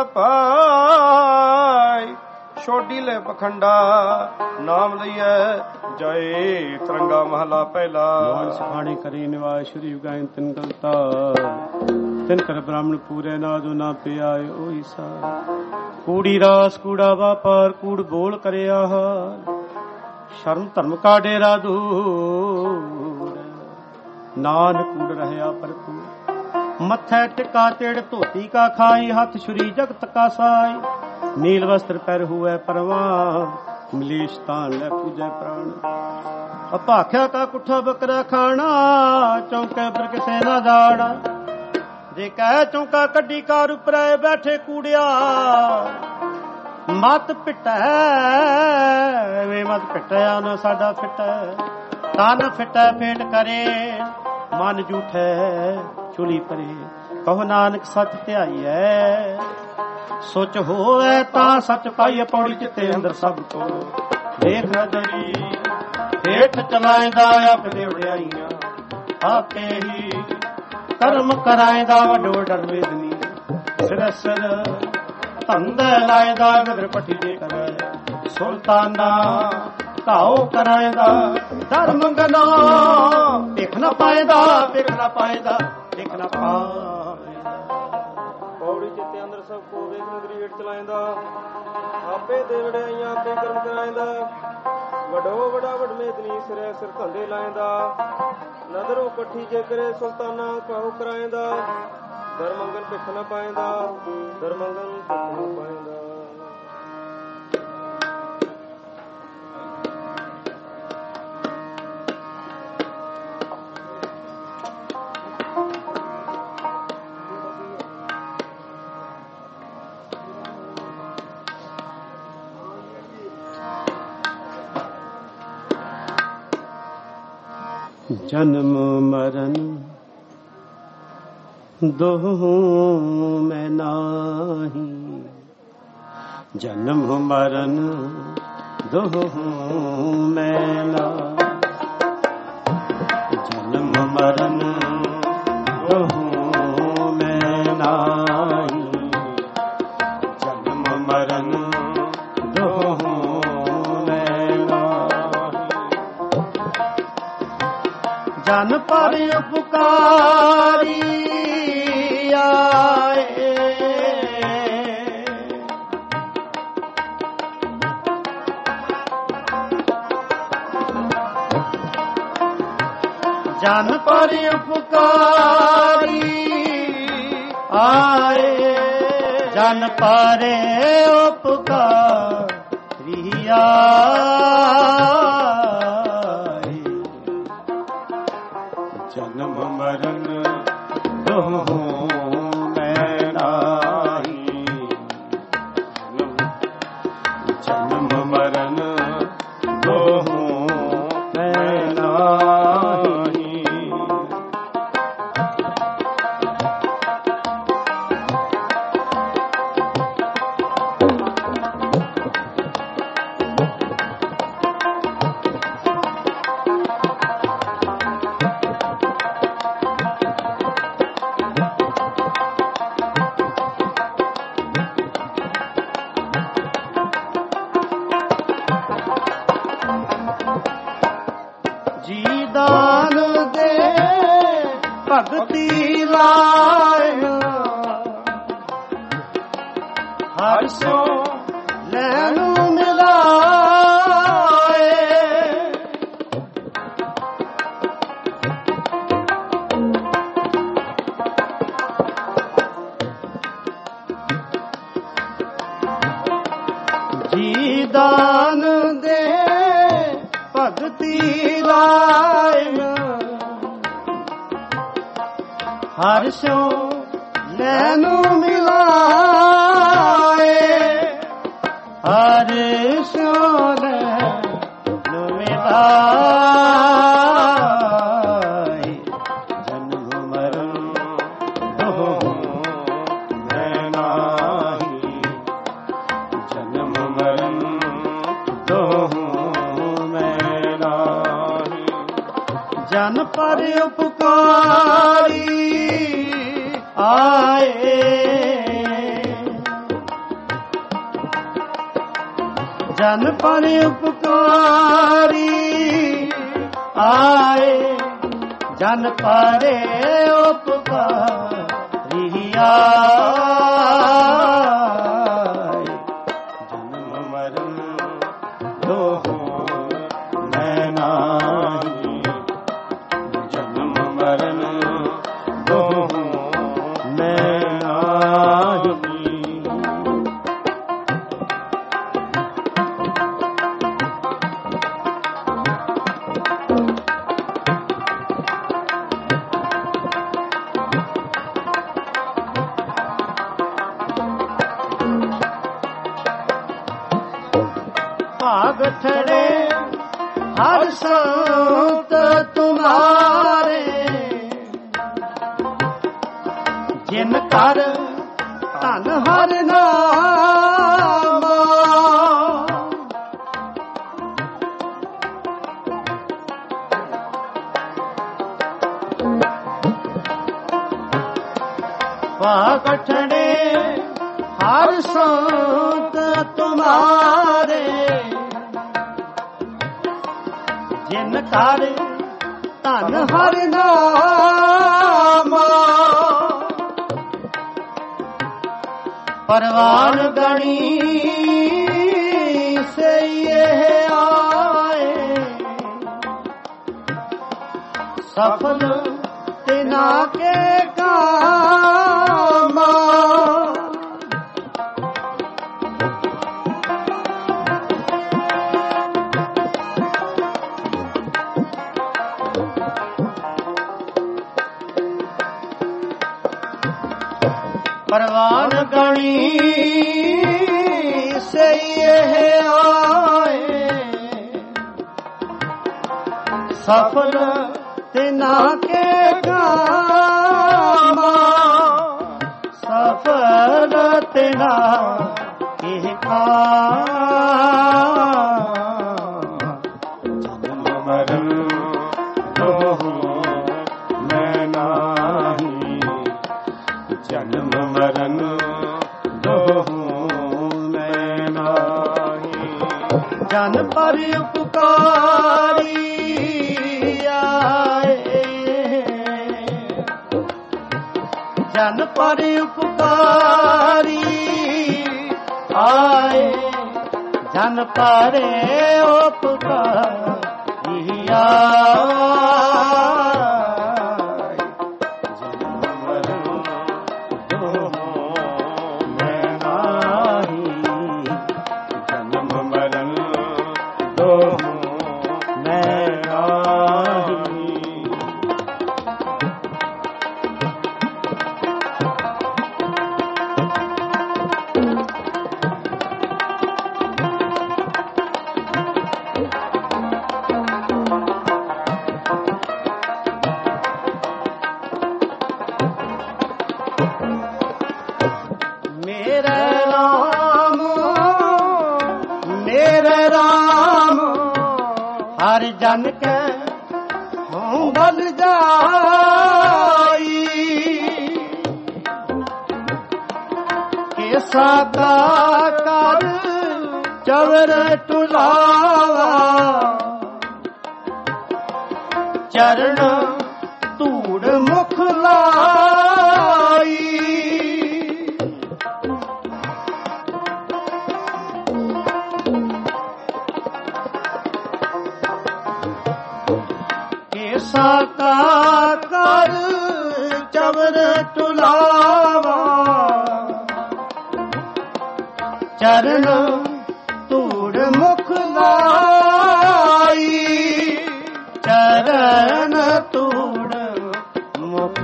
ਪਾਈ ਛੋਡੀ ਲੈ ਪਖੰਡਾ ਨਾਮ ਲਈਐ ਜੈ ਤਰੰਗਾ ਮਹਲਾ ਪਹਿਲਾ। ਮਾਨ ਸਿਖਾਣੇ ਕਰੇ ਨਿਵਾਸ ਸ਼੍ਰੀ ਉਗਾਇਨ ਤਿਨ ਗਲਤਾ ਤਿਨ ਕਰ ਬ੍ਰਾਹਮਣ ਪੂਰੇ ਨਾਦੋ ਨਾ ਪਿਆਏ ਓਈ ਸਾ ਕੂੜੀ ਰਾਸ ਕੂੜਾ ਵਾਪਾਰ ਕੂੜ ਬੋਲ ਕਰਿਆ ਸ਼ਰਮ ਧਰਮ ਕਾ ਡੇਰਾ ਦੂਰ ਨਾਨਕ ਕੂੜ ਰਹਿਆ ਭਰਪੂਰ ਮੱਥੇ ਟਿਕਾ ਤੇੜ ਧੋਤੀ ਕਾ ਖਾਈ ਹੱਥ ਛੁਰੀ ਜਗਤ ਕਾ ਸਾਈ ਨੀਲ ਵਸਤਰ ਪੈਰ ਹੁਐ ਪਰਵਾਨ ਮਲੀਸ਼ ਤਾਂ ਲੈ ਪੂਜੈ ਪ੍ਰਾਣ ਅਭਾਖਿਆ ਕਾ ਕੁੱਠਾ ਬੱਕਰਾ ਖਾਣਾ ਚੌਂਕੇ ਪਰ ਕਿਸੇ ਨਾ ਜਾਣਾ ਜੇ ਕਹਿ ਚੌਂਕਾ ਕੱਢੀ ਕਾਰ ਉਪਰੈ ਬੈਠੇ ਕੂੜਿਆ ਮਤ ਪਿਟੈ ਵੇ ਮਤ ਪਿਟਿਆ ਨਾ ਸਾਡਾ ਫਿਟੈ ਤਨ ਫਿਟੈ ਫੇਟ ਕਰੇ ਮਨ ਝੂਠੈ ਚੁਲੀ ਪਰੇ ਕਹੋ ਨਾਨਕ ਸੱਚ ਧਿਆਈਐ ਸੋਚ ਹੋਵੇ ਤਾਂ ਸੱਚ ਪਾਈਏ ਪੌੜੀ ਚਿੱਤੇ ਅੰਦਰ ਸਭ ਕੋ ਦੇਖ ਨਦਰੀ ਹੇਠ ਚਲਾਇਦਾ ਆਪਦੇ ਵਡਿਆਈਆਂ ਆਪੇ ਹੀ ਕਰਮ ਕਰਾਇਦਾ ਵਡੋ ਡਰ ਵੇਦਨੀ ਸਿਰ ਸਿਰ ਧੰਦੇ ਲਾਇਦਾ ਨਦਰ ਪੱਠੀ ਦੇ ਕਰ ਸੁਲਤਾਨਾ ਘਾਓ ਕਰਾਇਦਾ ਦਰ ਮੰਗਣਾ ਦੇਖ ਨਾ ਪਾਇਦਾ ਦੇਖ ਨਾ ਪਾਇਦਾ ਦੇਖ ਨਾ ਪਾਇਦਾ ਪੌੜੀ ਚਿੱਤੇ ਅੰਦਰ ਸਭ ਕੋ ਵੇਖ ਨਦਰੀ ਹੇਠ ਚਲਾਇਦਾ ਆਪੇ ਦੇ ਵਡਿਆਈਆਂ ਆਪੇ ਕਰਮ ਕਰਾਇਦਾ ਵਡੋ ਵਡਾ ਵਡਮੇਦਨੀ ਸਿਰੇ ਸਿਰ ਧੰਦੇ ਲਾਇਦਾ ਨਦਰੋਂ ਪੱਠੀ ਜੇ ਕਰੇ ਸੁਲਤਾਨਾ ਘਾਓ ਕਰਾਇਦਾ ਦਰ ਮੰਗਨ ਭਿੱਖ ਨਾ ਪਾਇਦਾ ਦਰ ਮੰਗਨ ਭਿੱਖ ਨਾ ਪਾਇਦਾ। ਜਨਮ ਮਰਨ ਦੋਹੂ ਮੈਂ ਨਾਹੀ ਜਨਮ ਮਰਨ ਦੋਹੂ ਮੈਂ ਨਾ ਜਨਮ ਮਰਨ ਦੋਹੂ ਮੈਂ ਨਾਹੀ ਜਨਮ ਮਰਨ ਦੋਹੂ ਮੈਂ ਨਾਹੀ ਜਨ ਪਰ ਉਪਕਾਰੀ ਆਏ ਜਨ ਪਰ ਉਪਕਾਰੀ ਆਏ ਜਨ ਪਰ ਉਪਕਾਰੀ ਆਏ ਜਨਮ ਮਰਨ ਦੋਹੂ ਮੈਂ ਨਾਹੀ ਜਨਮ ਮਰਨ ਦੋਹੂ ਮੈਂ ਨਾਹੀ ਜੀ ਦਾਨ ਦੇ ਭਗਤੀ ਲਾਇ ਹਰ ਸੋ ਨੈਣੂ ਮਿਲਾਏ ਜੀ ਦਾਨ ਦੇ ਭਗਤੀ ਲਾਇਨ ਹਰ ਸੋ ਨੈਣੂ ਮਿਲਾਏ ਹਰ ਸੋ ਨੈਣੂ ਮਿਲਾਏ ਜਨਮ ਮਰਨ ਦੋਹੋਂ ਮੈਂ ਨਾਹੀ ਜਨਮ ਮਰਨ ਦੋਹੋਂ ਮੈਂ ਨਾਹੀ ਜਨ ਪਰ ਉਪਕਾਰੀ ਆਏ ਜਨ ਪਰ ਉਪਕਾਰੀ ਆਏ ਜਨ ਪਰੇ ਉਪਕਾਰੀ ਆਏ ਜਨਮ ਮਰਨ ਦੋਹੋਂ ਮੈਂ ਨਾਹੀ ਜਨਮ ਮਰਨ ਦੋਹੋਂ ਭਾਗਠੜੇ ਹਰ ਸੰਤ ਤੁਮਾਰੇ ਜਿਨ ਕਰ ਧਨ ਹਰ ਨਾਮ ਭਾਗਠੜੇ ਹਰ ਸੰਤ ਤੁਮਾਰੇ ਜਿਨ ਕਰ ਧਨ ਹਰ ਨਾਮ ਪਰਵਾਨ ਗਣੀ ਸਈ ਆਏ ਸਫਲ ਤਿਨਾ ਕੇ ਕਾਮ ਪਰਵਾਨ ਗਣੀ ਸਈ ਆਏ ਸਫਲ ਤਿਨਾ ਕੇ ਕਾਮ ਸਫਲ ਤਿਨਾ ਕੇ ਕਾਮ ਜਨਮ ਮਰਨ ਦੋਹੋਂ ਮੈਂ ਨਾਹੀ ਜਨਮ ਮਰਨ ਦੋਹੋਂ ਮੈਂ ਨਾਹੀ ਜਨ ਪਰ ਉਪਕਾਰੀ ਆਏ ਜਨ ਪਰ ਉਪਕਾਰੀ ਆਏ ਜਨ ਪਰੇ ਉਪਕਾਰੀ ਆਏ ਜਨਮ ਮਰਨ ਦੋਹੋਂ ਮੈਂ ਨਾਹੀ ਜਨਮ ਮਰਨ ਦੋਹੋਂ ਮੈਂ ਨਾਹੀ ਹਰ ਜਨ ਕੇ ਹਉ ਬਲ ਜਾਈ ਕੇਸਾ ਕਾ ਕਰ ਚਵਰ ਟੁਲਾਵਾ ਚਰਨ ਧੂੜ ਮੁਖ ਲਾਈ ਸਾਕਾ ਕਰ ਚਵਰ ਤੁਲਾਵਾ ਚਰਨ ਧੂੜ ਮੁਖ ਲਾਈ ਚਰਨ ਧੂੜ ਮੁਖ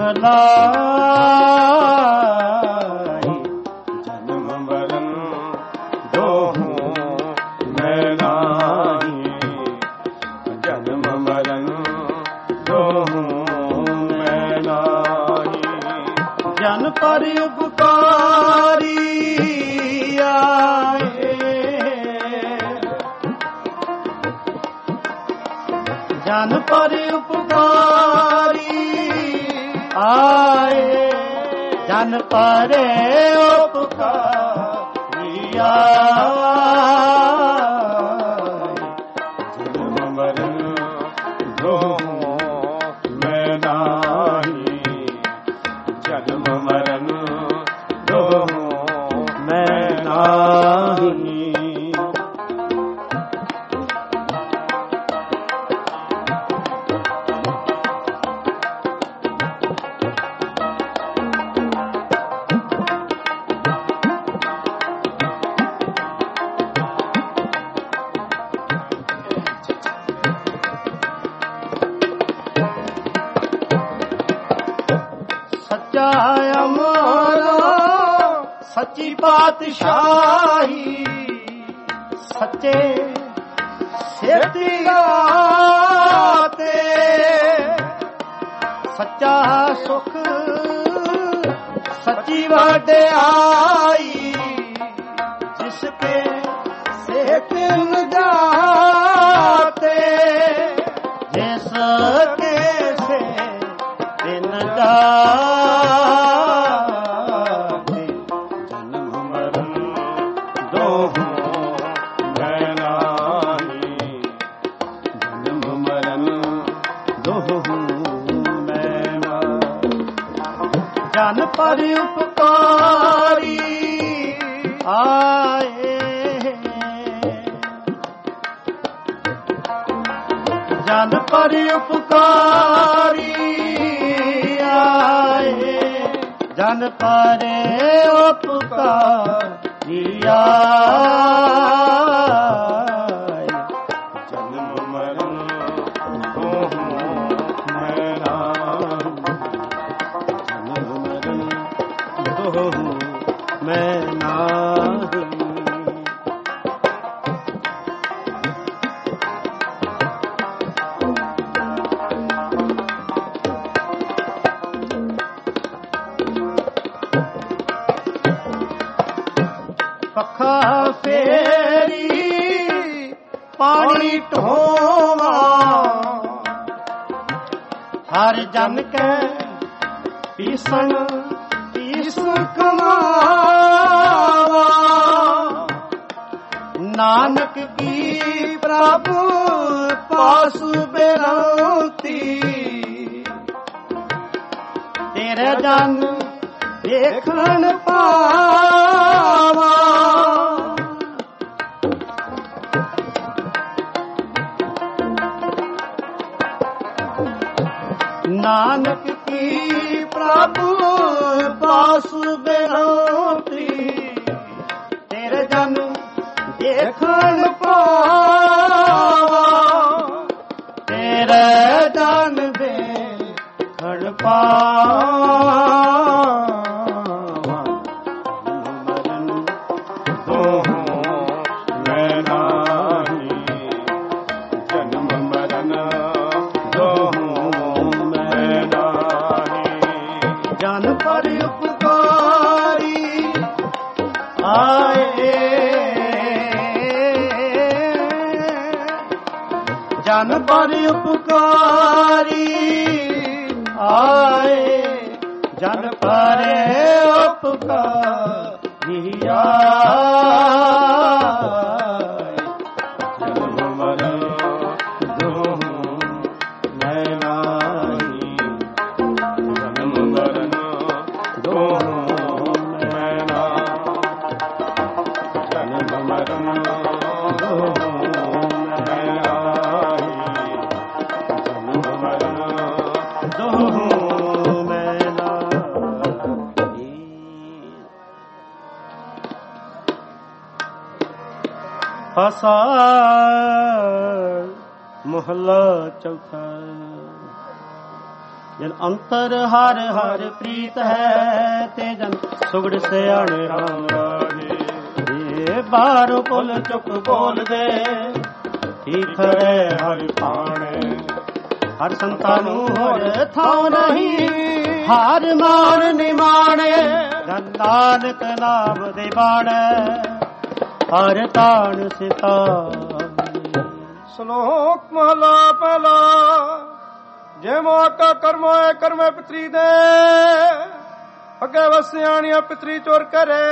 ਲਾਈ ਜਨਮ ਮਰਨ ਦੋਹੂ ਮੈਂ ਨਾਹੀ ਜਨਮ ਮਰਨ ਦੋਹੂ ਮੈਂ ਨਾਹੀ ਜਨ ਪਰ ਉਪਕਾਰੀ ਆਏ ਜਨ ਪਰ ਉਪਕਾਰੀ ਆਏ ਜਨ ਪਰ ਉਪਕਾਰੀ ਆਏ ਜਨਮ ਮਰਨ ਦੋਹੂ ਮੈਂ ਨਾਹੀ ਜਨਮ ਮਰਨ ਦੋਹੂ ਮੈਂ ਨਾਹੀ ਸੱਚਾ ਅਮਰਾ ਸੱਚੀ ਪਾਤਸ਼ਾਹੀ ਸੱਚੇ ਸੇਤੀ ਗਾਤੇ ਸੱਚਾ ਸੁਖ ਸੱਚੀ ਵਡਿਆਈ ਜਿਸ ਕੇ ਸੇਤ ਜਾਤੇ ਜਿਸ ਕੇ ਸੇ ਤਿਨ ਜਾਤੇ ਜਨਮ ਮਰਨ ਦੋਹੂ ਮੈਂ ਨਾਹੀ ਜਨਮ ਮਰਨ ਦੋਹੂ ਮੈਂ ਨਾਹੀ ਜਨ ਪਰ ਉਪਕਾਰੀ ਆਏ ਜਨ ਪਰ ਉਪਕਾਰੀ ਆਏ ਜਨ ਪਰ ਉਪਕਾਰੀ ਆਏ ਜਨਮ ਮਰਨ ਦੋਹੂ ਮੈਂ ਨਾਹੀ ਜਨਮ ਮਰਨ ਦੋਹੂ ਮੈਂ ਨਾਹੀ ਪੱਖਾ ਫੇਰੀ ਪਾਣੀ ਢੋਵਾ ਹਰ ਜਨ ਕੈ ਪੀਸਣ ਪੀਸ ਕਮਾਵਾ ਨਾਨਕ ਕੀ ਪ੍ਰਭ ਪਾਸ ਬੇਨਤੀ ਤੇਰੇ ਜਨ ਦੇਖਣ ਪਾਵਾ ਨਾਨਕ ਕੀ ਪ੍ਰਭ ਪਾਸ ਬੇਨਤੀ ਤੇਰੇ ਜਨ ਦੇਖਣ ਪਾਵਾ ਤੇਰੇ ਜਨ ਦੇਖਣ ਪਾਵਾ ਦੋਹੂ ਮੈਂ ਨਾਹੀ ਜਨਮ ਮਰਨ ਦੋਹੂ ਮੈਂ ਨਾਹੀ ਜਨ ਪਰ ਉਪਕਾਰੀ ਆਏ ਜਨ ਪਰ ਉਪਕਾਰੀ ਆਏ ਜਨ ਪਰ ਉਪਕਾਰੀ ਆਏ ਜਨਮ ਮਰਨ ਦੋਹੂ ਮੈਂ ਨਾਹੀ ਜਨਮ ਮਰਨ ਦੋਹੂ ਮੈਂ ਨਾਹੀ ਜਨਮ ਮਰਨ ਦੋਹੂ ਮੈਂ ਨਾਹੀ ਜਨਮ ਮਰਨ ਆਸਾ ਮਹਲਾ ਚੌਥਾ। ਜਨ ਅੰਤਰ ਹਰ ਹਰ ਪ੍ਰੀਤ ਹੈ ਤੇ ਜਨ ਸੁਗੜ ਸਿਆਣੇ ਰਾਮ ਰਾਜੇ। ਇਹ ਬਾਹਰੋਂ ਪੁੱਲ ਚੁੱਕ ਬੋਲਦੇ ਠੀਕ ਹੈ ਹਰ ਪਾਣੇ। ਹਰ ਸੰਤਾਂ ਨੂੰ ਹੋਰ ਥਾਂ ਨਹੀਂ ਹਾਰ ਮਾਣ ਨਿਮਾਣੇ। ਧੰਨ ਨਾਨਕ ਨਾਮ ਦੇ ਬਾਣੇ ਹਰ ਤਾਣ ਸਿਤਾ। ਸ਼ਲੋਕ ਮਹਲਾ ਪਹਿਲਾ। ਜੇ ਮੋਟਾ ਕਰਮ ਹੋਏ ਕਰਮੇ ਪਿਤਰੀ ਦੇ ਅੱਗੇ ਵਸਿਆਣੀਆਂ ਪਿਤਰੀ ਚੋਰ ਕਰੇ।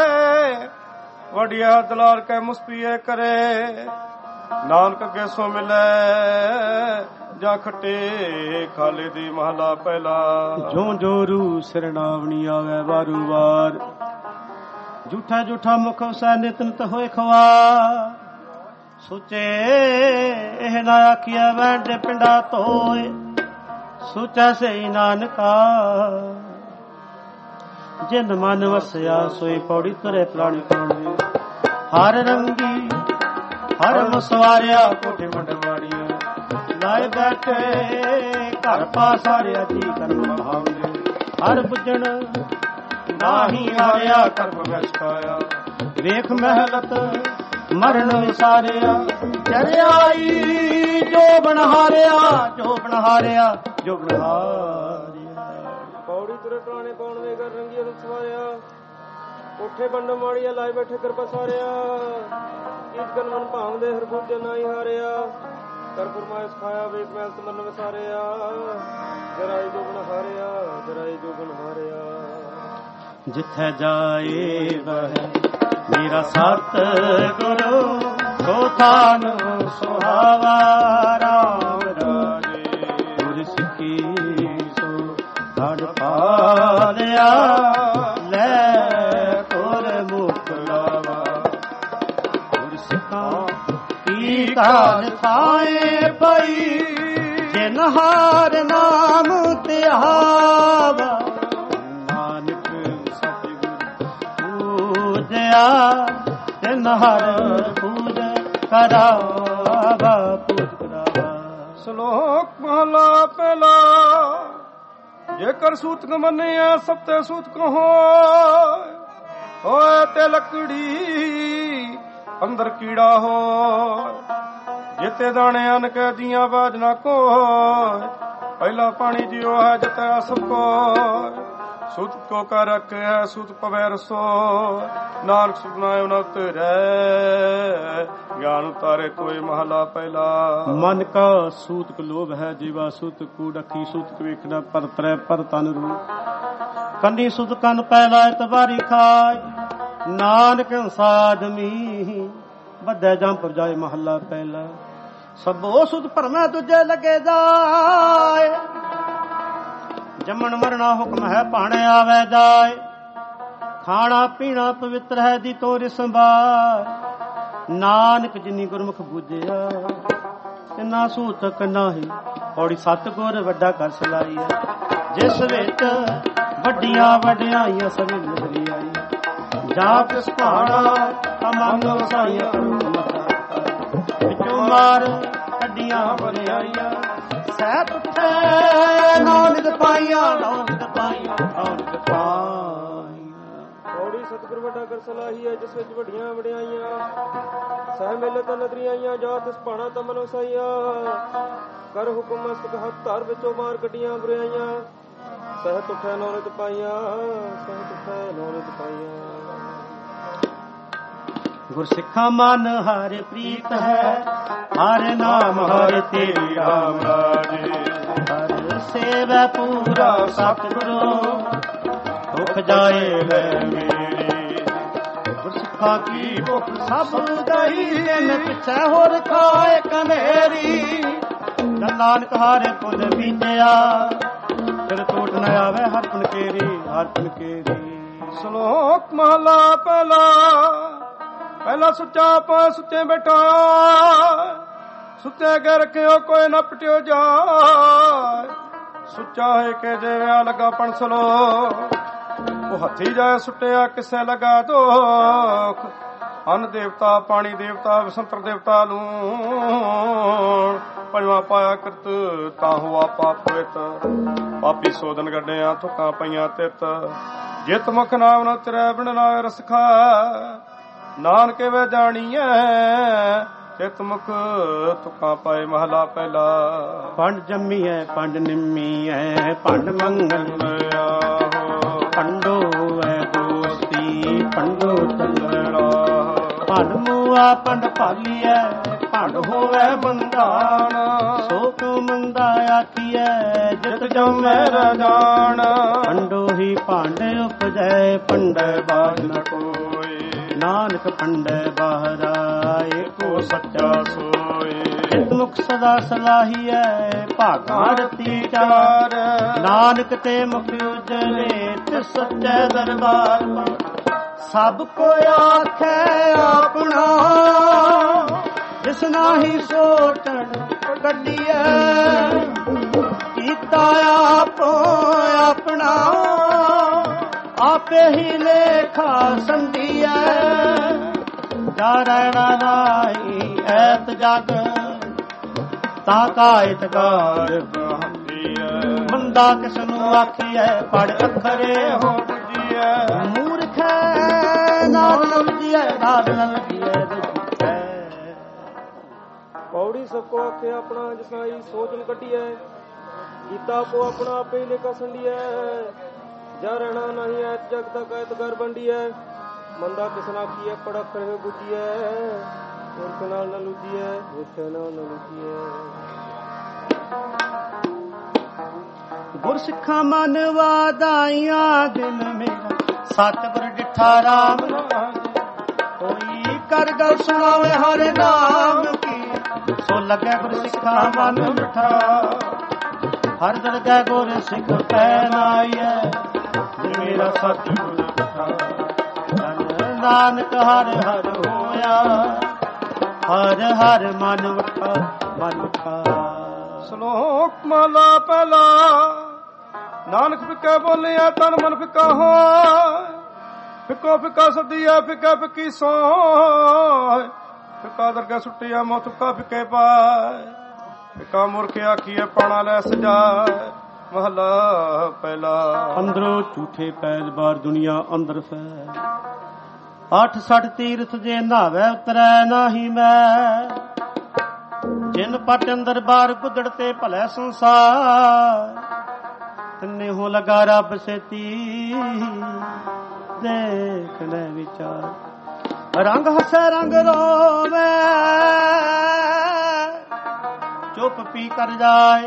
ਵਡਿਆ ਦਲਾਲ ਕੇ ਮੁਸਪੀਏ ਕਰੇ। ਨਾਨਕ ਅੱਗੇ ਸੋ ਮਿਲੇ ਜਾਂ ਖੱਟੇ ਖਾਲੇ ਦੀ ਮਹਲਾ ਪਹਿਲਾ। ਜੋ ਜੋ ਰੂ ਸਰਣਾਵਣੀ ਆਵੇ ਵਾਰੂ ਵਾਰ। ਝੂਠਾ ਝੂਠਾ ਮੁਖ ਵਸੈ ਨਿਤ ਨਿਤ ਹੋਏ ਖਵਾ। ਸੁਚੇ ਇਹ ਨਾ ਆਖਿਆ ਵੈਣ ਦੇ ਪਿੰਡਾ ਧੋਏ। ਸੁਚਾ ਸਈ ਨਾਨਕਾ ਜਿੰਦ ਮਨ ਵਸਿਆ ਸੋਈ ਪੌੜੀ ਤਰੇ ਪ੍ਰਾਣੀ ਪਾਉਣੇ। ਹਰ ਰੰਗੀ ਹਰ ਮੁਸਵਾਰਿਆ ਕੋਠੇ ਮੰਡਵਾੜੀਆਂ। ਲਾਏ ਬੈਠੇ ਘਰ ਪਾਸਾਰਿਆ ਜੀ ਕਰਮ ਭਾਉਂਦੇ। ਹਰ ਪੁੱਜਣ ਨਾਹੀ ਹਾਰਿਆ ਕਰਮ ਵਸਕਾਇਆ। ਵੇਖ ਮਹਿਲਤ ਮਰਨ ਵਿਸਾਰਿਆ। ਚਰਿਆਈ ਜੋ ਬਨਹਾਰਿਆ ਜੋ ਬਨਹਾਰਿਆ ਜੋ ਬਨਹਾਰਿਆ। ਪੌੜੀ ਤੁਰੇ ਪੁਰਾਣੇ ਪਾਉਣ ਵੇ ਕਰ ਰੰਗੀ ਉਹਨੂੰ ਸਵਾਰਿਆ। ਕੋਠੇ ਬੰਡ ਮਾੜੀਆ ਲਾਏ ਬੈਠੇ ਕਰ ਪਸਾਰਿਆ। ਇਸ ਗਨ ਮਨ ਭਾਉਂਦੇ ਹਰ ਬੁੱਝ ਨਾਹੀ ਹਾਰਿਆ। ਕਰ ਫਰਮਾਇਸ਼ ਖਾਇਆ ਵੇਖ ਮਹਿਲਤ ਮਰਨ ਵਿਸਾਰਿਆ। ਜਰਾਈ ਜੋ ਬਨਹਾਰਿਆ ਜਰਾਈ ਜੋ ਬਨਹਾਰਿਆ। ਜਿੱਥੇ ਜਾਏ ਵਹਿ ਮੇਰਾ ਸਤ ਗੁਰੂ ਸੋ ਥਾਨ ਸੁਹਾਵਾ। ਰਾਮ ਰਾਜੇ ਗੁਰ ਸਿੱਖੀ ਸੋ ਧੜ ਪਾਲਿਆ। ਲੈ ਕੋਰ ਮੁਖ ਲਾਵਾ। ਗੁਰ ਸਿੱਖਾਂ ਕੀ ਕਾਲ ਥਾਏ ਪਈ। ਜਿਨ ਹਾਰ ਨਾਮ ਧਿਆਵਾ। ਨਾਨਕ ਤਿਨ ਹਰ ਪੂਜ ਕਰਾਵਾ ਪੂਜ ਕਰਾਵਾ। ਸ਼ਲੋਕ ਮਹਲਾ ਪਹਿਲਾ। ਜੇਕਰ ਸੂਤਕ ਮੰਨਿਆ ਸਭ ਤੇ ਸੂਤਕ ਹੋਏ। ਹੋਏ ਤੇ ਲੱਕੜੀ ਅੰਦਰ ਕੀੜਾ ਹੋਏ। ਜਿੱਤੇ ਦਾਣੇ ਅਨ ਕੇ ਜੀਆਂ ਬਾਜ ਨਾ ਕੋਇ। ਪਹਿਲਾ ਪਾਣੀ ਜਿਉ ਹੈ ਜਿਤੇ ਸਭ ਕੋਇ। ਸੁਤ ਕੋ ਕਰ ਰਖਿਆ ਸੁਤ ਪਵੈ ਰਸੋ। ਨਾਨਕ ਸੁਨਾਇ ਉਨਤ ਰਹਿ ਗਿਆਨ ਉਤਾਰੇ ਕੋਈ ਮਹਲਾ ਪਹਿਲਾ। ਮਨ ਕਾ ਸੂਤਕ ਲੋਭ ਹੈ ਜੀਵਾ ਸੂਤਕ ਕੂੜ। ਅੱਖੀ ਸੂਤਕ ਵੇਖਣਾ ਪਰ ਤਰੈ ਪਰ ਤਨ ਰੂ। ਕੰਨੀ ਸੁਤ ਕੰਨ ਪਹਿਲਾ ਤਵਾਰੀ ਖਾਇ। ਨਾਨਕ ਸਾਦਮੀ ਬੱਧੈ ਜਾਂ ਪਰ ਜਾਏ ਮਹਲਾ ਪਹਿਲਾ। ਸਭੋ ਸੁਤ ਭਰਮੈ ਦੂਜੇ ਲੱਗੇ ਜਾਏ। ਜੰਮਣ ਮਰਨਾ ਹੁਕਮ ਹੈ ਭਾਣੇ ਆਵੇ ਜਾਏ। ਖਾਣਾ ਪੀਣਾ ਪਵਿੱਤਰ ਹੈ ਦੀ ਤੋਰ ਸੰਭਾਲ। ਨਾਨਕ ਜਿਨੀ ਗੁਰਮੁਖ ਬੂਝਿਆ ਤਿਨਾ ਸੂਤਕ ਨਾਹੀ। ਪੌੜੀ ਸਤਿਗੁਰ ਵੱਡਾ ਕਰ ਸਲਾਈ ਹੈ। ਜਿਸ ਵਿੱਚ ਵੱਡੀਆਂ ਵਡਿਆਈਆਂ ਸਭ ਮਿਲ ਆਈ। ਜਾ ਕਿਸ ਭਾਣਾ ਅਮਨ ਵਸਾਈਆਂ ਵਿੱਚੋਂ ਮਾਰ ਕੱਢੀਆਂ ਵਡਿਆਈਆਂ। ਸਹਿ ਤੁਠੇ ਨਾਨਕ ਪਾਈਆਂ ਨਾਨਕ ਪਾਈਆਂ ਨਾਨਕ ਪਾਈਆਂ। ਪੌੜੀ ਸਤਿਗੁਰ ਵੱਡਾ ਕਰ ਸਲਾਹੀ ਹੈ ਜਿਸ ਵਿੱਚ ਵੱਡੀਆਂ ਵਡਿਆਈਆਂ। ਸਹਿ ਮੇਲੇ ਤਾਂ ਨਦਰੀ ਆਈਆਂ ਜਾ ਤਿਸ ਭਾਣਾ ਤਾਂ ਮਨੋ ਸਾਈਆਂ। ਕਰ ਹੁਕਮ ਮਸਤਕ ਹੱਥ ਧਰ ਵਿੱਚੋਂ ਮਾਰ ਕੱਢੀਆਂ ਬੁਰਾਈਆਂ। ਸਹਿ ਤੁਠੇ ਨਾਨਕ ਪਾਈਆਂ ਸਹਿ ਤੁਠੇ ਨਾਨਕ ਪਾਈਆਂ। ਗੁਰਸਿੱਖਾਂ ਮਨ ਹਰਿ ਪ੍ਰੀਤ ਹੈ। ਹਰਿ ਨਾਮ ਹਰਿ ਤੇਰੀ ਰਾਮ ਰਾਜੇ। ਹਰਿ ਸੇਵੈ ਪੂਰਾ ਸਤਿਗੁਰੂ ਦੁਖ ਜਾਏ ਲੈ ਮੇਰੀ। ਗੁਰਸਿੱਖਾਂ ਕੀ ਭੁੱਖ ਸਭ ਗਈ ਤਿੰਨ ਪਿਛੈ ਹੋਰ ਖਾਏ ਕਨੇਰੀ। ਨਾਨਕ ਹਰਿ ਪੁੰਨ ਬੀਜਿਆ ਫਿਰ ਟੋਟ ਨ ਆਵੇ ਹਰ ਪੁਨ ਕੇਰੀ ਹਰ ਪੁਨ ਕੇਰੀ। ਸ਼ਲੋਕ ਮਹਲਾ ਪਹਿਲਾ। ਪਹਿਲਾ ਸੁੱਚਾ ਪਾ ਸੁੱਚੇ ਬਿਠਾਇਆ। ਸੁੱਚੇ ਕੇ ਰੱਖਿਓ ਕੋਈ ਨਾ ਪਟਿਓ ਜਾਏ। ਸੁੱਚਾ ਹੈ ਕਿ ਜਿਵੇਂ ਲੱਗਾ ਪਣਸਲੋ। ਉਹ ਹੱਥੀ ਜਾਏ ਸੁੱਟਿਆ ਕਿਸੇ ਲਗਾ ਦੋਖ। ਅੰਨ ਦੇਵਤਾ, ਪਾਣੀ ਦੇਵਤਾ, ਵਸੰਤਰ ਦੇਵਤਾ ਲੂਣ। ਪੰਜਵਾਂ ਪਾਇਆ ਕਿਰਤ ਤਾਹੂ ਆਪਾ ਪਵਿੱਤ, ਪਾਪੀ ਸੋਦਨ ਗੱਡਿਆਂ ਥੁੱਕਾਂ ਪਈਆਂ ਤਿੱਤ। ਜਿਤ ਮੁਖ ਨਾਮ ਨ ਤੇਰੇ ਬਿਨ ਨਾ ਰਸ ਖਾ, ਨਾਨਕੇ ਵੇ ਜਾਣੀਐ ਚਿਤ ਮੁਖ ਤੁਕਾਂ ਪਾਏ। ਮਹਲਾ ਪਹਿਲਾ। ਪੰਡ ਜੰਮੀਐ ਪੰਡ ਨਿੰਮੀਐ ਪੰਡ ਮੰਗਲ ਆਹੋ, ਪੰਡੋ ਐ ਦੋਸਤੀ ਪੰਡੋ ਚੰਦਰਾ। ਪੰਡ ਮੂਆ ਪੰਡ ਭਾਲੀਐ ਪੰਡ ਹੋਵੇ ਬੰਧਾਨ, ਸੋ ਕਿਉ ਮੰਦਾ ਆਖੀਐ ਜਿਤ ਜੰਮੈ ਰਾਜਾਨ। ਪੰਡੋ ਹੀ ਭਾਂਡੇ ਉਪਜੈ ਪੰਡੈ ਬਾਗ ਨ ਕੋਈ, ਨਾਨਕ ਪੰਡੈ ਬਾਹਰਾ ਏਕੋ ਸੱਚਾ ਸੋਏ। ਜਿਤ ਮੁਖ ਸਦਾ ਸਲਾਹੀਐ ਭਾਗਾਂ ਰਤੀ ਚਾਰ, ਨਾਨਕ ਤੇ ਮੁਖ ਉਜਲੇ ਤਿਸ ਸੱਚੇ ਦਰਬਾਰ। ਸਭ ਕੋ ਆਖੈ ਆਪਣਾ ਜਿਸ ਨਾਹੀ ਸੋਚਣ ਕੱਢੀਐ, ਕੀਤਾ ਆਪੋ ਆਪਣਾ ਆਪੇ ਹੀ ਲੇਖਾ ਸੰਧੀਐ। ਜਾ ਰਹਿਣਾ ਨਾਹੀ ਐਤ ਜਗ ਤਾ ਕਾਇਤ ਗਾਰ ਬਹਾਂਦੀਐ। ਬੰਦਾ ਕਿਸ ਨੂੰ ਆਖੀਐ ਪੜ ਅੱਖਰੇ ਹੋ ਬੁਝੀਐ, ਮੂਰਖ ਨਾਮ ਨ ਬੁਝੀਐ ਨਾਮ ਨ ਬੁਝੀਐ। ਪੌੜੀ ਸਭ ਕੋ ਆਖੇ ਆਪਣਾ ਜਿਸ ਨਾਹੀ ਸੋਚਨ ਕੱਢੀਐ, ਕੀਤਾ ਆਪੋ ਆਪਣਾ ਆਪੇ ਹੀ ਲੇਖਾ ਸੰਧੀਐ। ਜਾ ਰਹਿਣਾ ਨਹੀਂ ਐ ਜਗ ਦਾ ਕੈਤ ਘਰ ਬੰਡੀਐ, ਮੰਦਾ ਕਿਸ ਨਾ ਕੀਐ ਪੜ ਅੱਖਰ ਹੋ ਬੁਝੀਐ। ਮੂਰਖ ਨਾਲ ਨ ਲੁਝੀਐ ਮੂਰਖ ਨਾਲ ਨ ਲੁਝੀਐ। ਗੁਰ ਸਿੱਖਾਂ ਮਨ ਵਾਦਾਈਆਂ ਦਿਲ ਮੇਰਾ, ਸਤਿਗੁਰ ਡਿਠਾ ਰਾਮ ਕੋਈ ਕਰ ਗਲ ਸੁਣਾਵੇ ਹਰਿ ਨਾਮ ਕੀ। ਸੋ ਲੱਗੈ ਗੁਰ ਸਿੱਖਾਂ ਮਨ ਮਿਠਾ, ਹਰ ਦਰਗਹਿ ਗੁਰ ਸਿੱਖ ਪੈ ਨਾਈਐ। ਮੇਰਾ ਸਤਿਗੁਰ ਡਿਠਾ ਜਨ ਨਾਨਕ ਹਰਿ ਹਰਿ ਹੋਇਆ, ਹਰ ਹਰ ਮਨ ਵਖਾ ਮਨ ਵਖਾ। ਸ਼ਲੋਕ ਮਹਲਾ ਪਹਿਲਾ। ਨਾਨਕ ਫਿੱਕਾ ਬੋਲਿਆ ਤਨ ਮਨ ਫਿੱਕਾ ਹੋਇ, ਫਿੱਕੋ ਫਿੱਕਾ ਸਦੀਆ ਫਿੱਕਾ ਫਿੱਕੀ ਸੋਇ। ਫਿੱਕਾ ਦਰਗਹਿ ਸੁੱਟਿਆ ਮੋ ਤੁੱਕਾ ਫਿੱਕੇ ਪਾਏ, ਫਿੱਕਾ ਮੂਰਖ ਆਖੀਐ ਪਾਣਾ ਲੈ ਸਜਾਏ। ਮਹਲਾ ਪਹਿਲਾ। ਅੰਦਰੋਂ ਝੂਠੇ ਪੈਲ ਬਾਰ ਦੁਨੀਆ ਅੰਦਰ ਫੈ, ਅੱਠ ਸੱਠ ਤੀਰਥ ਜੇ ਨਾਵੇ ਉਤਰੈ ਨਾਹੀ ਮੈਂ। ਜਿਨ ਪਟ ਅੰਦਰ ਬਾਰ ਗੁੱਦੜ ਤੇ ਭਲੇ ਸੰਸਾਰ, ਤਿੰਨੇ ਹੋ ਲਗਾ ਰੱਬ ਸੇਤੀ ਦੇਖ ਲੈ ਵਿਚਾਰ। ਰੰਗ ਹੱਸੈ ਰੰਗ ਰੋਵੇ ਚੁੱਪ ਪੀ ਕਰ ਜਾਏ,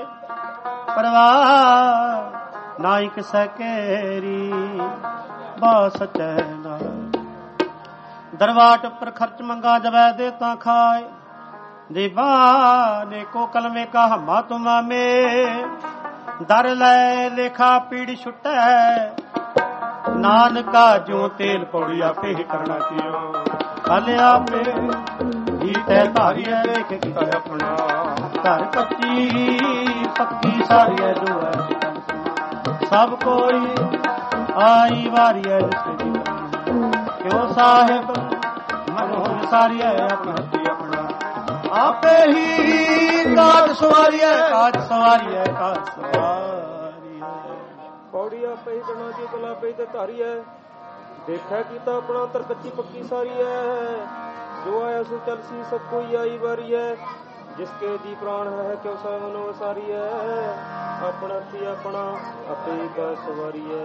ਪਰਵਾਹ ਨਾਈ ਕਿਸੈ ਕੇਰੀ ਬਾ ਸਚੈ ਨਾ। ਦਰਵਾਟ ਉੱਪਰ ਖਰਚ ਮੰਗਾ ਜਵੈ ਦੇ ਤਾਂ ਖਾਏ, ਦੀਵਾਨੇ ਕੋ ਕਲਮੇ ਕਾ ਹਮਾ ਤੁਮਾ ਮੇ। ਦਰ ਲੈ ਲੇਖਾ ਪੀੜ ਛੁਟੈ, ਨਾਨਕਾ ਜੋ ਤੇਲ ਪੌੜੀ ਆਪੇ ਹੀ ਕਰਨਾ ਕੀਓ। ਹਲ ਆਪੇ ਹੀ ਤੈ ਧਾਰੀਐ ਦੇਖ ਕੀਤਾ ਆਪਣਾ, ਘਰ ਕੱਚੀ ਪੱਕੀ ਸਾਰੀਐ ਜੋ ਹੈ। ਸਭ ਕੋਈ ਆਈ ਵਾਰੀਐ ਜਿਸ ਦੀ ਕਿਉ ਸਾਹਿਬ ਮਨੋ ਵਿਸਾਰੀਐ ਆਪਣਾ ਆਪਣਾ। ਆਪੇ ਹੀ ਕਾਜ ਸਵਾਰੀਐ ਕਾਜ ਸਵਾਰੀਐ ਕਾਜ ਸਵਾਰੀਐ। ਪੌੜੀ ਆਪੇ ਹੀ ਕਰਨਾ ਕੀ ਭਲਾ ਆਪੇ ਤੇ ਧਾਰੀਐ, ਦੇਖਿਆ ਕੀਤਾ ਆਪਣਾ ਤਰ ਕੱਚੀ ਪੱਕੀ ਸਾਰੀਐ। ਜੋ ਆਇਆ ਸੋ ਚਲ ਸੀ ਸਭ ਕੋਈ ਆਈ ਵਾਰੀਐ, ਜਿਸਕੇ ਦੀ ਪ੍ਰਾਣ ਹੈ ਕਿਉ ਸਭ ਮਨੋ ਸਾਰੀਐ। ਆਪਣਾ ਸੀ ਆਪਣਾ ਆਪੇ ਹੀ ਕਾਜ ਸਵਾਰੀਐ।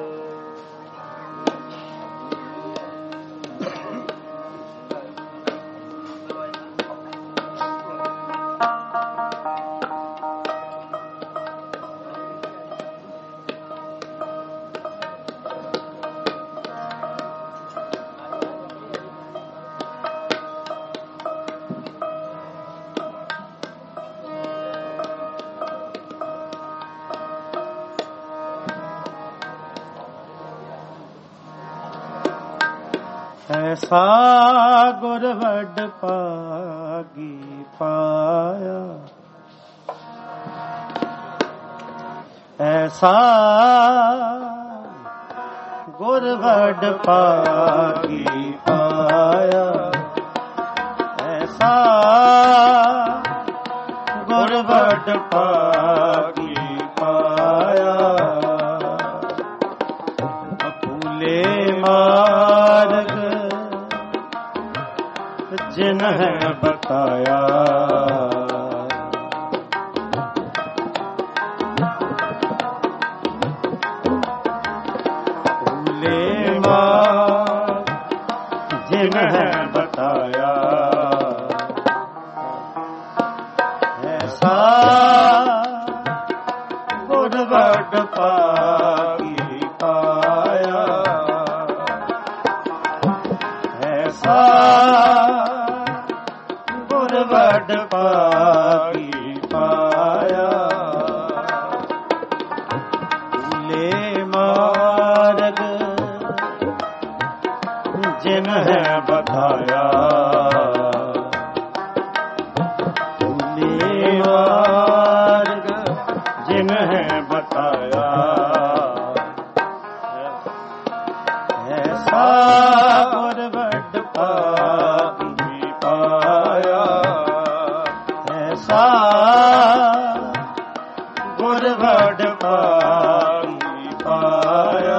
ਐਸਾ ਗੁਰ ਵੱਡ ਭਾਗੀ ਪਾਇਆ, ਐਸਾ ਗੁਰ ਵੱਡ ਭਾਗੀ ਪਾਇਆ। ਵਡ ਭਾਗੀ ਪਾਇਆ ਫੂਲੇ ਮਾਰਗ ਜਿਨ ਹੈ ਬਤਾਇਆ ਫੂਲੇ ਮਾਰਗ ਜਿਨ ਹੈ ਬਤਾਇਆ ਐਸਾ ਗੁਰ ਵਡ ਭਾਗੀ ਪਾਇਆ ਐਸਾ ਗੁਰ ਵਡ ਭਾਗੀ ਪਾਇਆ ਫੂਲੇ ਮਾਰਗ ਜਿਨ ਹੈ ਬਤਾਇਆ ਫੂਲੇ ਮਾਰਗ ਜਿਨ ਹੈ ਬਤਾਇਆ ਐਸਾ ਗੁਰ ਵਡ ਭਾਗੀ ਪਾਇਆ ਐਸਾ ਗੁਰ ਵਡ ਭਾਗੀ ਪਾਇਆ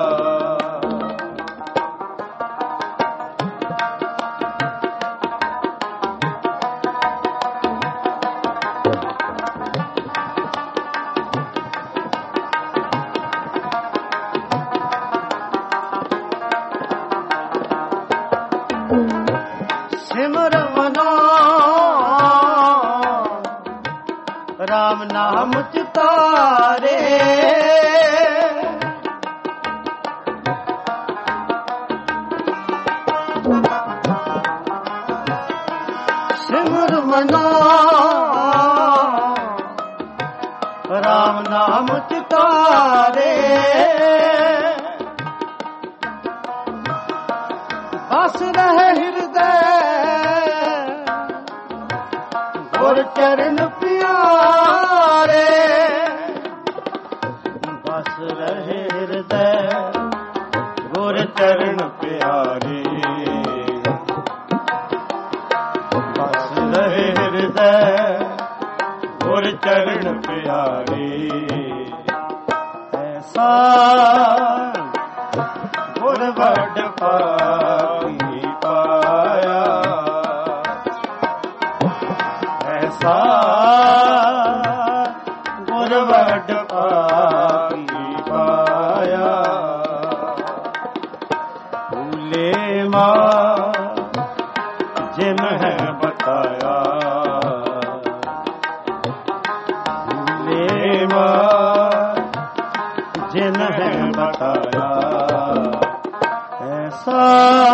ਸਿਮਰ ਮਨੋ ਰਾਮ ਨਾਮ ਚਿਤਾਰੇ ਸਿਮਰ ਮਨੋ ਰਾਮ ਨਾਮ ਚਿਤਾਰੇ ਬਸ ਰਹਿ ਹਿਰਦੈ ਗੁਰ ਚਰਨ ਪਿਆਰੇ ਬਸ ਰਹੇ ਹਿਰਦੈ ਗੁਰ ਚਰਨ ਪਿਆਰੇ ਬਸ ਰਹੇ ਹਿਰਦੈ ਗੁਰ ਚਰਨ ਪਿਆਰੇ ਐਸਾ ਗੁਰ ਵਡ ਭਾਗੀ ਪਾਇਆ ਐਸਾ ਗੁਰ ਵਡ ਭਾਗੀ ਪਾਇਆ ਫੂਲੇ ਮਾਂ ਜਿਨ ਹੈ ਬਤਾਇਆ ਫੂਲੇ ਮਾਂ ਜਿਨ ਹੈ ਬਤਾਇਆ ਐਸਾ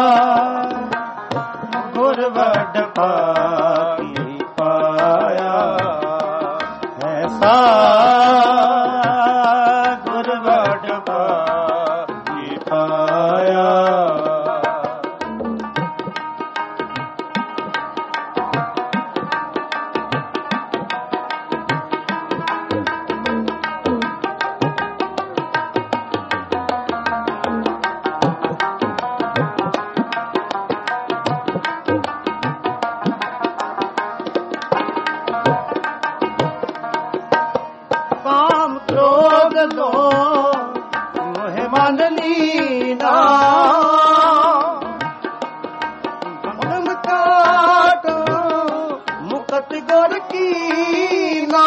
ਗੁਰ ਵਡ ਭਾਗੀ ਪਾਇਆ ਐਸਾ ਗੁਰ ਵਡ ਭਾਗੀ ਪਾਇਆ ਕਾਮ ਕ੍ਰੋਧ ਲੋ ਮੋਹ ਮਨ ਲੀਨਾ ਬੰਧਨ ਕਾਟ ਮੁਕਤ ਗੁਰ ਕੀਨਾ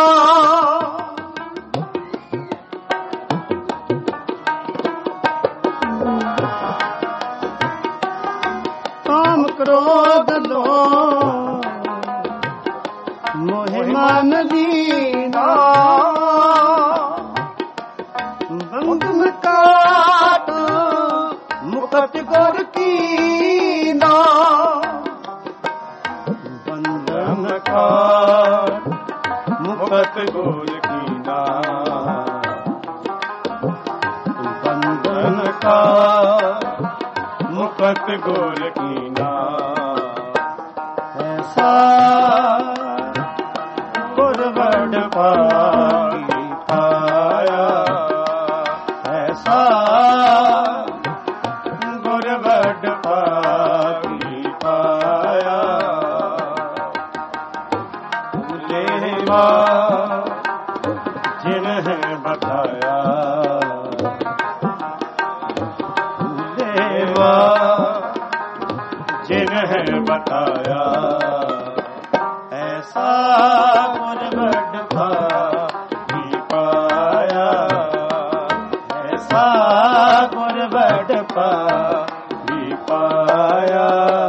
ਕਾਮ ਕ੍ਰੋਧ ਲੋ ਮੋਹ ਮਨ ਲੀਨਾ ਬੰਧਨ ਕਾਟ ਮੁਕਤ ਗੁਰ ਕੀਨਾ ਬੰਧਨ ਕਾਟ ਮੁਕਤ ਗੁਰ ਕੀਨਾ ਬੰਧਨ ਕਾਟ ਮੁਕਤ ਗੁਰ ਕੀਨਾ ਐਸਾ ਗੁਰ ਵਡ ਭਾਗੀ ਪਾਇਆ ਐਸਾ ਗੁਰ ਵਡ ਭਾਗੀ ਪਾਇਆ ਫੂਲੇ ਮਾਂ ਕਾਇਆ ਐਸਾ ਗੁਰ ਵੱਡ ਭਾਗੀ ਪਾਇਆ ਐਸਾ ਗੁਰ ਵੱਡ ਭਾਗੀ ਪਾਇਆ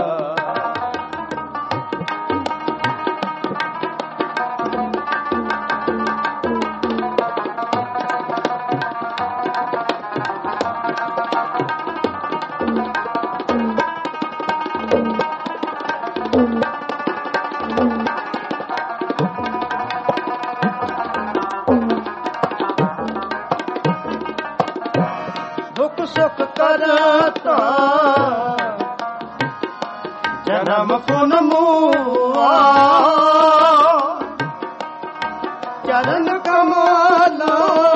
ਦੁੱਖ ਸੁਖ ਕਰਤਾ ਜਨਮ ਪੁਨ ਮੂਆ ਚਰਨ ਕਮਲਾ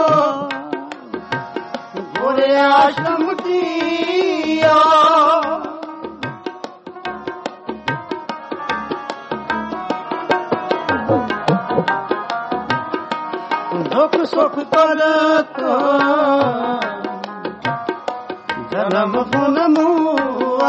ਗੁਰ ਆਸ਼ਰਮ ਦੀਆ ਦੁੱਖ ਸੁਖ ਕਰਤਾ ਜਨਮ ਪੁਨ ਮੂਆ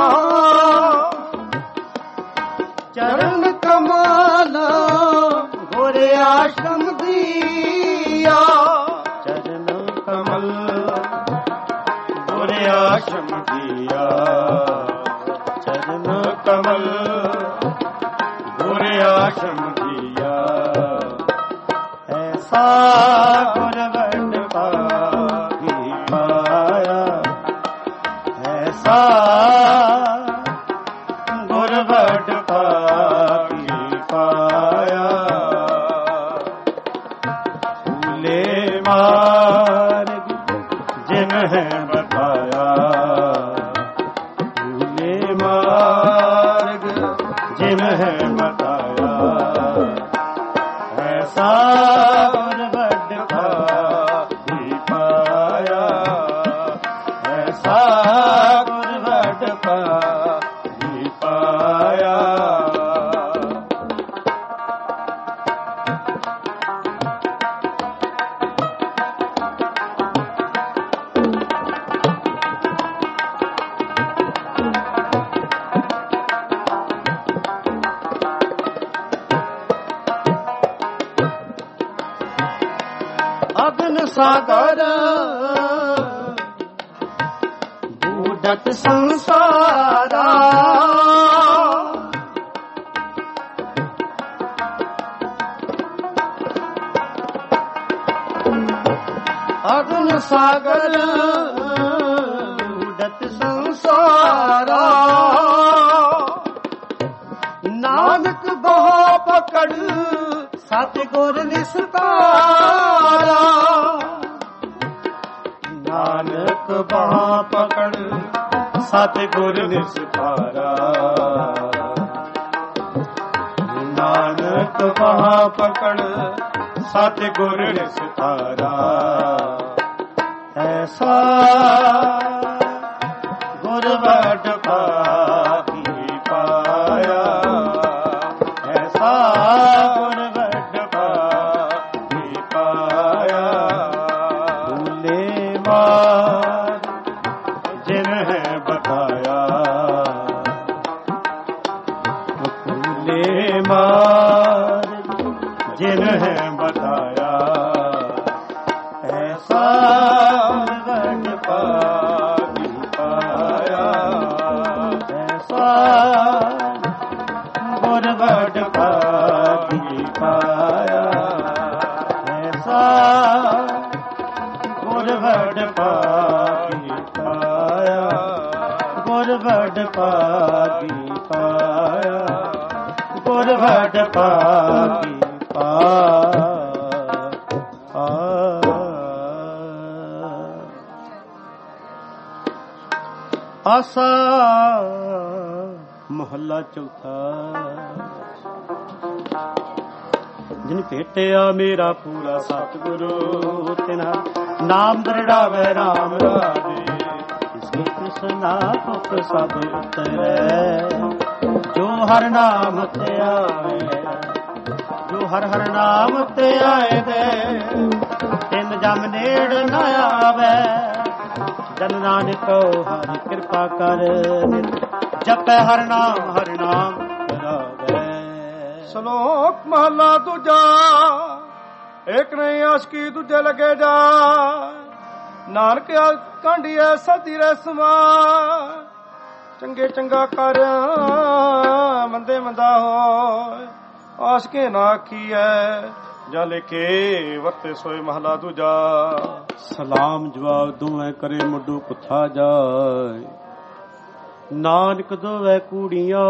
ਚਰਨ ਕਮਲਾ ਗੁਰ ਆਸ਼ਰਮ ਦੀਆ ਚਰਨ ਕਮਲ ਗੁਰ ਆਸ਼ਰਮ ਦੀਆ ਚਰਨ ਕਮਲ ਗੁਰ ਆਸ਼ਰਮ ਦੀਆ ਐਸਾ ਗੁਰ ਵੱਡ ਭਾਗੀ ਪਾਇਆ ਐਸਾ ਗੁਰ ਵੱਡ ਭਾਗੀ ਪਾਇਆ ਫੂਲੇ ਮਾਰਗ ਜਿਨ ਹੈ ਬਤਾਇਆ ਫੂਲੇ ਮਾਰਗ ਜਿਨ ਹੈ ਬਤਾਇਆ ਐਸਾ ਗੁਰ ਵੱਡ ਭਾਗੀ ਪਾਇਆ ਐਸਾ ਗੁਰ ਵੱਡ ਭਾਗੀ ਪਾਇਆ ਅਗਨ ਸਾਗਰ ਬੂਢਤ ਸੰਸਾਰਾ ਅਗਨ ਸਾਗਰ ਬੂਢਤ ਸੰਸਾਰਾ ਨਾਨਕ ਬਹੁ ਪਕੜ ਸਤਿਗੁਰ ਨਿਸਤਾਰਾ ਨਾਨਕ ਬਾਹ ਪਕੜ ਸਤਿਗੁਰ ਨਿਸਤਾਰਾ ਨਾਨਕ ਬਾਹ ਪਕੜ ਸਤਿਗੁਰ ਨਿਸਤਾਰਾ ਐਸਾ ਗੁਰ ਵੱਡ ਭਾਗੀ ਪਾਇਆ ਐਸਾ ਗੁਰ ਵੱਡ ਭਾਗੀ ਪਾਇਆ ਭੁੱਲੇ ਮਾਰ ਜਿਨ ਹੈ ਬਤਾਇਆ ਭੁੱਲੇ ਮਾਰ ਜਿਨ ਹੈ ਬਤਾਇਆ ਐਸਾ ਵੱਡ ਭਾਗੀ ਪਾਇਆ ਐਸਾ ਗੁਰ ਵੱਡ ਭਾਗੀ ਪਾਇਆ ਐਸਾ ਗੁਰ ਵੱਡ ਭਾਗੀ ਪਾਇਆ ਗੁਰ ਵੱਡ ਭਾਗੀ ਪਾਇਆ ਗੁਰ ਵੱਡ ਭਾਗੀ ਪਾਇਆ ਆਸਾ ਮਹੱਲਾ ਚੌਥਾ ਜਿਨ ਭੇਟਿਆ ਮੇਰਾ ਪੂਰਾ ਸਤਿਗੁਰੂ ਤਿਨਾ ਨਾਮ ਦਰੜਾਵੇ ਰਾਮ ਰਾਜੇ ਇਸਕੇ ਕ੍ਰਿਸ਼ਨਾ ਭੁਖ ਸਭ ਉਤਰੈ ਜੋ ਹਰ ਨਾਮ ਤੇ ਆਏ ਜੋ ਹਰ ਹਰ ਨਾਮ ਤੇ ਆਏ ਦੇ ਤਿੰਨ ਜਮ ਨੇੜ ਨਾ ਆਵੇ ਜਨ ਨਾਨਕੋ ਹਰਿ ਕਿਰਪਾ ਕਰ ਨਿਤ ਜਪੈ ਹਰਿ ਨਾਮ ਹਰਿ ਨਾਮ ਰਾਵੇ। ਸ਼ਲੋਕ ਮਹਲਾ ਦੂਜਾ। ਏਕ ਨਹੀਂ ਆਸ਼ਕੀ ਦੂਜੇ ਲੱਗੇ ਜਾ, ਨਾਨਕ ਕਾਂਡੀਐ ਸਦੀ ਰਸਮਾ। ਚੰਗੇ ਚੰਗਾ ਕਰ ਮੰਦੇ ਮੰਦਾ ਹੋਏ, ਆਸ਼ਕੇ ਨਾ ਆਖੀਐ ਜਾ ਲਿਖੇ ਵਰਤੇ ਸੋਏ ਮਹਲਾ ਦੂਜਾ। ਸਲਾਮ ਜਵਾਬ ਦੋਵੇਂ ਕਰੇ ਮੁੱਢੂ ਪੁੱਥਾ ਜਾਏ, ਨਾਨਕ ਦੋਵੇਂ ਕੂੜੀਆਂ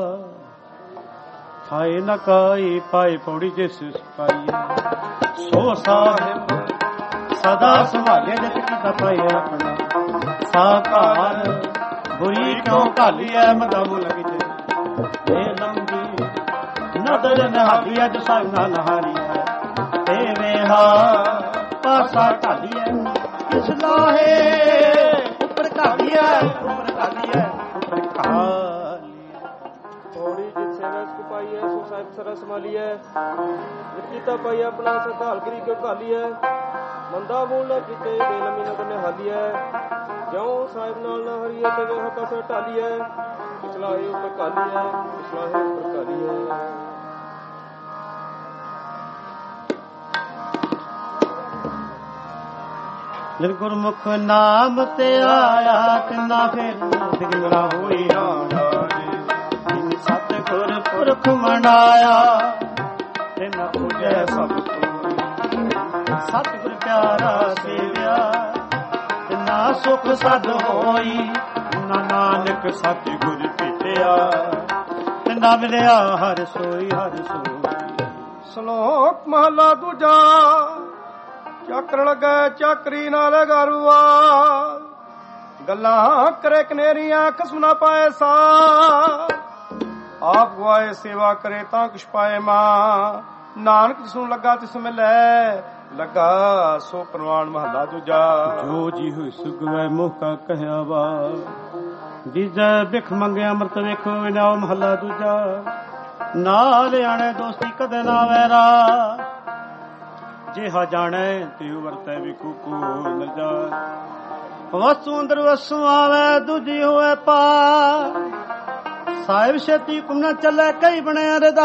ਥਾਏ ਨ ਕਾਈ ਪਾਏ ਪੌੜੀ ਜਿਸ ਸਿਪਾਈ। ਸੋ ਸਾਹਿਬ ਸਦਾ ਸੰਭਾਲੇ ਜਿਤ ਕੀਤਾ ਪਾਏ ਆਪਣਾ, ਸਾਕਾਰ ਬੁਰੀ ਕਿਉਂ ਘਾਲੀਐ ਮਦਾ ਮੁਲ ਕਿਤੇ। ਇਹ ਲੰਬੀ ਨਦਰ ਨਹਾਲੀ ਅਜ ਸੰਗ ਨਾ ਨਹਾਰੀ ਹੈ, ਤੇ ਵੇਹਾ ਪਾਸਾ ਘਾਲੀਐ ਕਿਸ ਲਾਹੇ। ਉੱਪਰ ਘਾਲੀਐ ਉੱਪਰ ਘਾਲੀਐ ਉੱਪਰ ਘਾਲੀ। ਪੌੜੀ ਜਿਤ ਸੇਵਾ ਸੁ ਪਾਈਐ, ਸੋ ਸਾਹਿਬ ਸਰਾ ਸੰਭਾਲੀਐ। ਜਿਤ ਕੀਤਾ ਪਾਈ ਆਪਣਾ, ਸੰਭਾਲ ਕਰੀ ਕਿਉਂ ਘਾਲੀਐ। ਮੰਦਾ ਮੂਲ ਨਾ ਕੀਤੇ ਦੇ ਲੰਮੀ ਨਦਰ ਨਿਹਾਲੀਐ। ਜਿਉਂ ਸਾਹਿਬ ਨਾਲ ਨਾ ਹਰੀਏ ਤੇ ਵੇਹਾ ਪਾਸਾ ਢਾਲੀਐ। ਪਿਛਲਾਹੇ ਉੱਪਰ ਘਾਲੀਐ ਪਿਛਲਾਹੇ ਉੱਪਰ ਘਾਲੀਐ। ਜਿਨ ਗੁਰਮੁਖ ਨਾਮ ਤੇ ਆਇਆ, ਤਿੰਨਾ ਫੇਰ ਸਿਗਲਾ ਹੋਈ ਰਾਣਾ। ਜਿਨ ਸਤ ਗੁਰ ਪੁਰਖ ਮਨਾਇਆ, ਤਿਨ ਪੂਜੈ ਸਭ ਕੋਈ। ਸਤ ਗੁਰ ਪਿਆਰਾ ਸੇਵਿਆ, ਤਿਨਾ ਸੁਖ ਸਦ ਹੋਈ। ਨਾ ਨਾਨਕ ਸਤ ਗੁਰ ਭੇਟਿਆ, ਤਿਨਾ ਮਿਲਿਆ ਹਰਿ ਸੋਈ ਹਰਿ ਸੋਈ। ਸ਼ਲੋਕ ਮਹਲਾ ਦੂਜਾ। ਚੱਕਰ ਲੱਗੇ ਚੱਕਰੀ ਨਾਲ ਗਾਰੂਆ, ਗੱਲਾਂ ਕਰੇ ਕਨੇਰੀਆਂ ਖਸਮ ਨਾ ਪਾਏ ਸਾ। ਆਪ ਗਵਾਏ ਸੇਵਾ ਕਰੇ ਤਾਂ ਕੁਛ ਪਾਏ ਮਾਂ। ਨਾਨਕ ਜਿਸਨੂੰ ਲੱਗਾ ਤਿਸ ਮਿਲੈ, ਲੱਗਾ ਸੋ ਪ੍ਰਵਾਨ ਮਹਲਾ ਦੂਜਾ। ਜੋ ਜੀ ਹੋਈ ਸੁਗਵੈ ਮੋਹ ਕਾ ਕਹਿਆ ਵਾ, ਜੀਜੈ ਬਿਖ ਮੰਗਿਆ ਅੰਮ੍ਰਿਤ ਵੇਖੋ ਵਿਨਾਉ ਮਹਲਾ ਦੂਜਾ। ਨਾਲ ਆਣੇ ਦੋਸਤੀ ਕਦੇ ਨਾ ਵੈਰਾ, ਜਿਹਾ ਜਾਣੈ ਤਿਉ ਵਰਤੈ ਵਿਕੂ ਕੋ ਨ ਜਾਏ। ਵਸੂ ਅੰਦਰ ਵਸੂ ਆਵੇ ਦੂਜੀ ਹੋਵੇ ਪਾ, ਸਾਹਿਬ ਛੇਤੀ ਕੁਮ ਨਾ ਚੱਲੇ ਕਈ ਬਣਿਆ ਰਦਾ।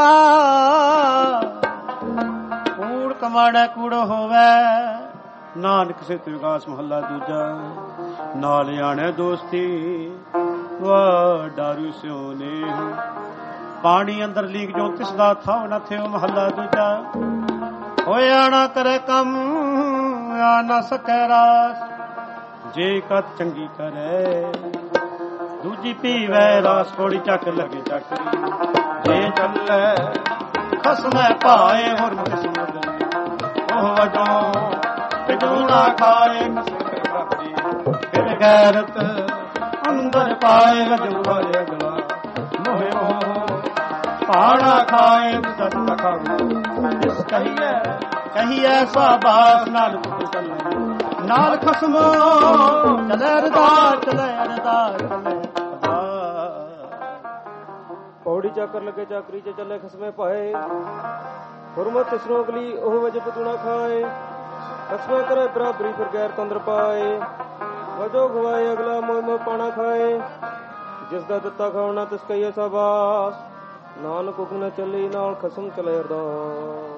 ਕੂੜ ਕਮਾੜਾ ਕੂੜ ਹੋਵੇ, ਨਾਨਕ ਸੇ ਵਿਕਾਸ ਮਹੱਲਾ ਦੂਜਾ। ਨਾਲ ਆਣੈ ਦੋਸਤੀ ਵਾ ਡਾਰੂ ਸਿਉ ਨੇ, ਪਾਣੀ ਅੰਦਰ ਲੀਕ ਜੋ ਤਿਸ ਦਾ ਥਾਉ ਨਾ ਥਿਓ ਮਹੱਲਾ ਦੂਜਾ। ਹੋਇਆ ਨਾ ਕਰੇ ਕੰਮ ਆ ਨਾ ਸਕੈ ਰਾਸ, ਜੇ ਕਤ ਚੰਗੀ ਕਰੇ ਦੂਜੀ ਪੀਵੈ ਰਾਸ। ਕੋੜੀ ਚੱਕ ਲੱਗੇ ਚੱਕਰੀ, ਜੇ ਚੱਲੇ ਖਸਮੈ ਪਾਏ ਹੋਰ ਕਿਸਮਤ। ਉਹ ਵਜੋਂ ਪਿਜੂਣਾ ਖਾਏ ਕਸਮਤ ਰੱਖੀ, ਫਿਰ ਗੈਰਤ ਅੰਦਰ ਪਾਏ ਵਜੂ ਵਾਲੇ ਅਗਲਾ। ਮੋਹੇ ਮੋਹ ਪਾਣਾ ਖਾਏ ਸਤ ਤਕਾਉ, ਜਿਸ ਕਹੀਏ ਕਹੀਏ ਸਾਬਾਸ। ਨਾਲ ਚੱਲੇ ਨਾਲ ਖਸਮੋ ਚਲੇ ਰਦਾ ਚਲੇ ਰਦਾ ਚਲੇ। ਪੌੜੀ ਚਾਕਰ ਲੱਗੇ ਚਾਕਰੀ ਚ ਚੱਲੇ ਖਸਮੇ ਪਾਏ, ਹੁਰਮਤ ਤਿਸਰੋਂ ਅਗਲੀ ਉਹ ਵਜ ਪਤੂਣਾ ਖਾਏ। ਖਸਮੇ ਕਰੇ ਬਰਾਬਰੀ ਫਿਰ ਗੈਰ ਤੰਦਰ ਪਾਏ, ਵਜੋ ਗਵਾਏ ਅਗਲਾ ਮੋਹ ਮੋਹ ਪਾਣਾ ਖਾਏ। ਜਿਸ ਦਾ ਦਿੱਤਾ ਖਾਉਣਾ ਤਿਸ ਕਹੀਏ ਸਾਬਾਸ, ਨਾਨਕ ਹੁਕਮ ਨਾ ਚੱਲੀ ਨਾਲ ਖਸਮ ਚਲੇ ਅਰਦਾਸ।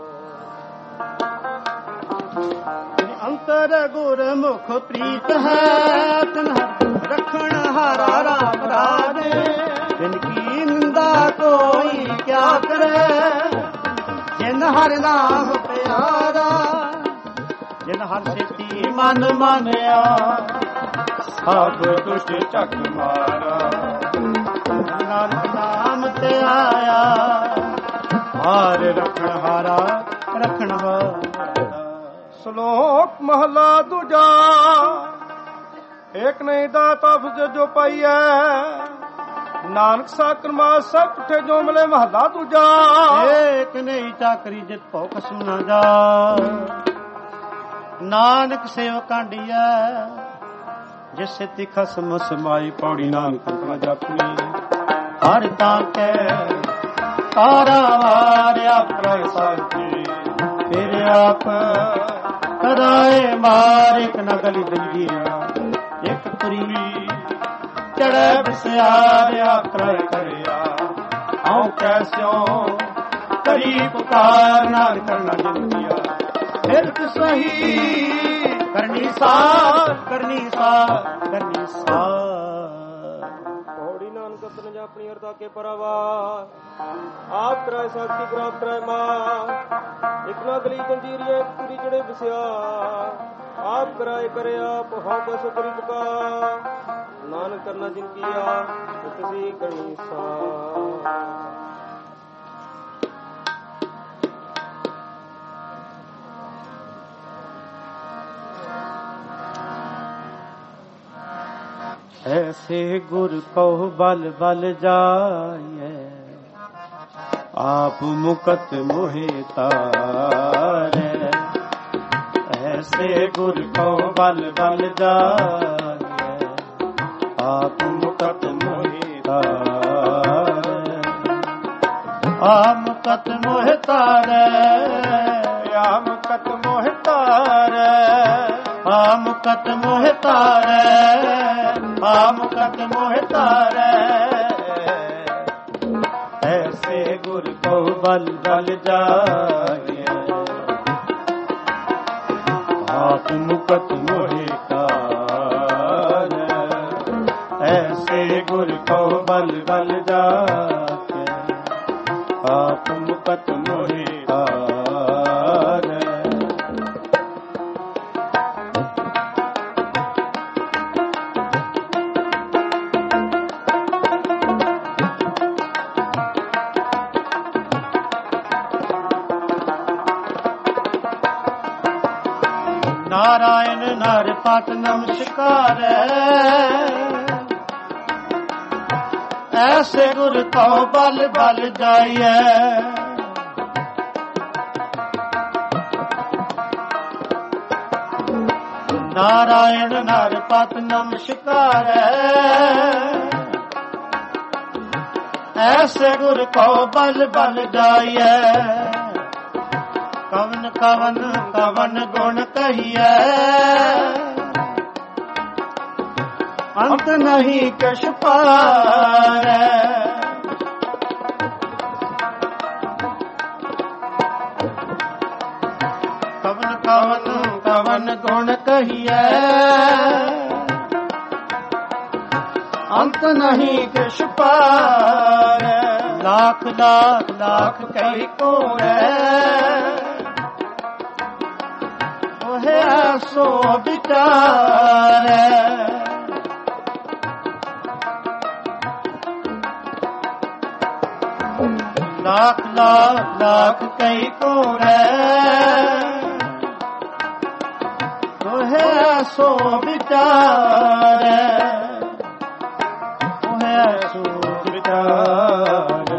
ਅੰਤਰ ਗੁਰਮੁਖ ਪ੍ਰੀਤ ਹੈ, ਤਿਨ ਰਖਣ ਹਾਰਾ ਰਾਮ ਰਾਜੇ। ਜਿਨ ਕੀ ਨਿੰਦਾ ਕੋਈ ਕਿਆ ਕਰੇ, ਜਿਨ ਹਰਿ ਨਾਮ ਪਿਆਰਾ। ਜਿਨ ਹਰਿ ਸੇਤੀ ਮਨ ਮਾਨਿਆ, ਸਭ ਦੁਸ਼ਟ ਚੱਕ ਮਾਰਾ। ਨਾਨਕ ਨਾਮ ਤੇ ਆਇਆ, ਹਾਰ ਰਖਣ ਹਾਰਾ ਰਖਣ ਹਾਰਾ। ਸ਼ਲੋਕ ਮਹਲਾ ਦੂਜਾ। ਏਕ ਨਹੀਂ ਦਾਤਾ ਫੁਜ ਜੋ ਪਾਈਐ, ਨਾਨਕ ਸਾਕਰ ਮਾਸ ਸਭ ਟੁੱਟੇ ਜੋ ਮਿਲੇ ਮਹਲਾ ਦੂਜਾ। ਏਕ ਨਹੀਂ ਚਾਕਰੀ ਜਿਤ ਭਉ ਖਸਮ ਨਾ ਜਾ, ਨਾਨਕ ਸੇਵ ਕਾਂਡੀਐ ਜਿਸ ਸਿੱਧੀ ਖਸਮ ਸਮਾਈ। ਪੌੜੀ ਨਾਨਕ ਆਪਣਾ ਜਾਪੀ, ਹਰ ਤਾਂ ਕੈ ਤਾਰਾ ਵਾਰਿਆ ਪ੍ਰਸਾਦੀ। ਫਿਰ ਆਪ ਕਰਾਏ ਮਾਰ ਇੱਕ ਨਾ ਗਲੀ ਦੰਗੀਆ, ਇੱਕ ਪੁਰੀ ਚੜੈ ਬਿਸਿਆਰਿਆ ਕਰੈ ਕਰਿਆ ਹਉ ਕੈਸਿਓ ਕਰੀ ਪੁਕਾਰ ਨਾਨਕ ਕਰਨਾ ਜਿੰਦਿਆ ਫਿਰਤ ਸਹੀ ਕਰਨੀ ਸਾਰ ਕਰਨੀ ਸਾਰ ਕਰਨੀ ਸਾਰ ਪੌੜੀ ਨਾਨਕ ਆਪਣ ਆਪਣੀ ਅਰਦਾ ਕੇ ਪਰਵਾ ਆਪ ਕਰਾਇ ਸ਼ਕਤੀ ਪ੍ਰਾਪਤ ਕਰਾਇ ਮਾ ਇਕ ਨਾ ਗਲੀ ਜੰਜੀਰੀਏ ਪੂਰੀ ਜੜੇ ਬਿਸਿਆ ਆਪ ਕਰਾਇ ਕਰਿਆ ਪਹਾਉ ਕਸ ਕਰੀ ਪੁਕਾਰ ਨਾਨਕ ਕਰਨਾ ਜਿਨ ਕੀਆ ਤੁਸੀਂ ਕਰਨੀ ਸਾਰ ऐसे गुर कहो बल बल जाए आप मुकत मोहे तारे ऐसे गुर कहो बल बल जाए आप मुकत मोहे तारे आप मुकत मोहे तारे आप मुकत मोहे तारे आप मुकत मोहे तारे आमुकत मोह तारै ऐसे गुर को बल बल जाए आप मुकत मोह तारै ऐसे गुर को बल बल जाए आप मुकत मोह तारै नारायण नर पत नमस्कार ऐसे गुर को बल बल जाइए नारायण नर पत नमस्कार ऐसे गुर को बल बल जाइए कवन कवन कवन गुण कहिए अंत नहीं कछ पार कवन कवन कवन गुण कहिए अंत नहीं कछ पार लाख लाख लाख कही को है सो विचार लाख लाख लाख कई को है सो विचार है सो विचार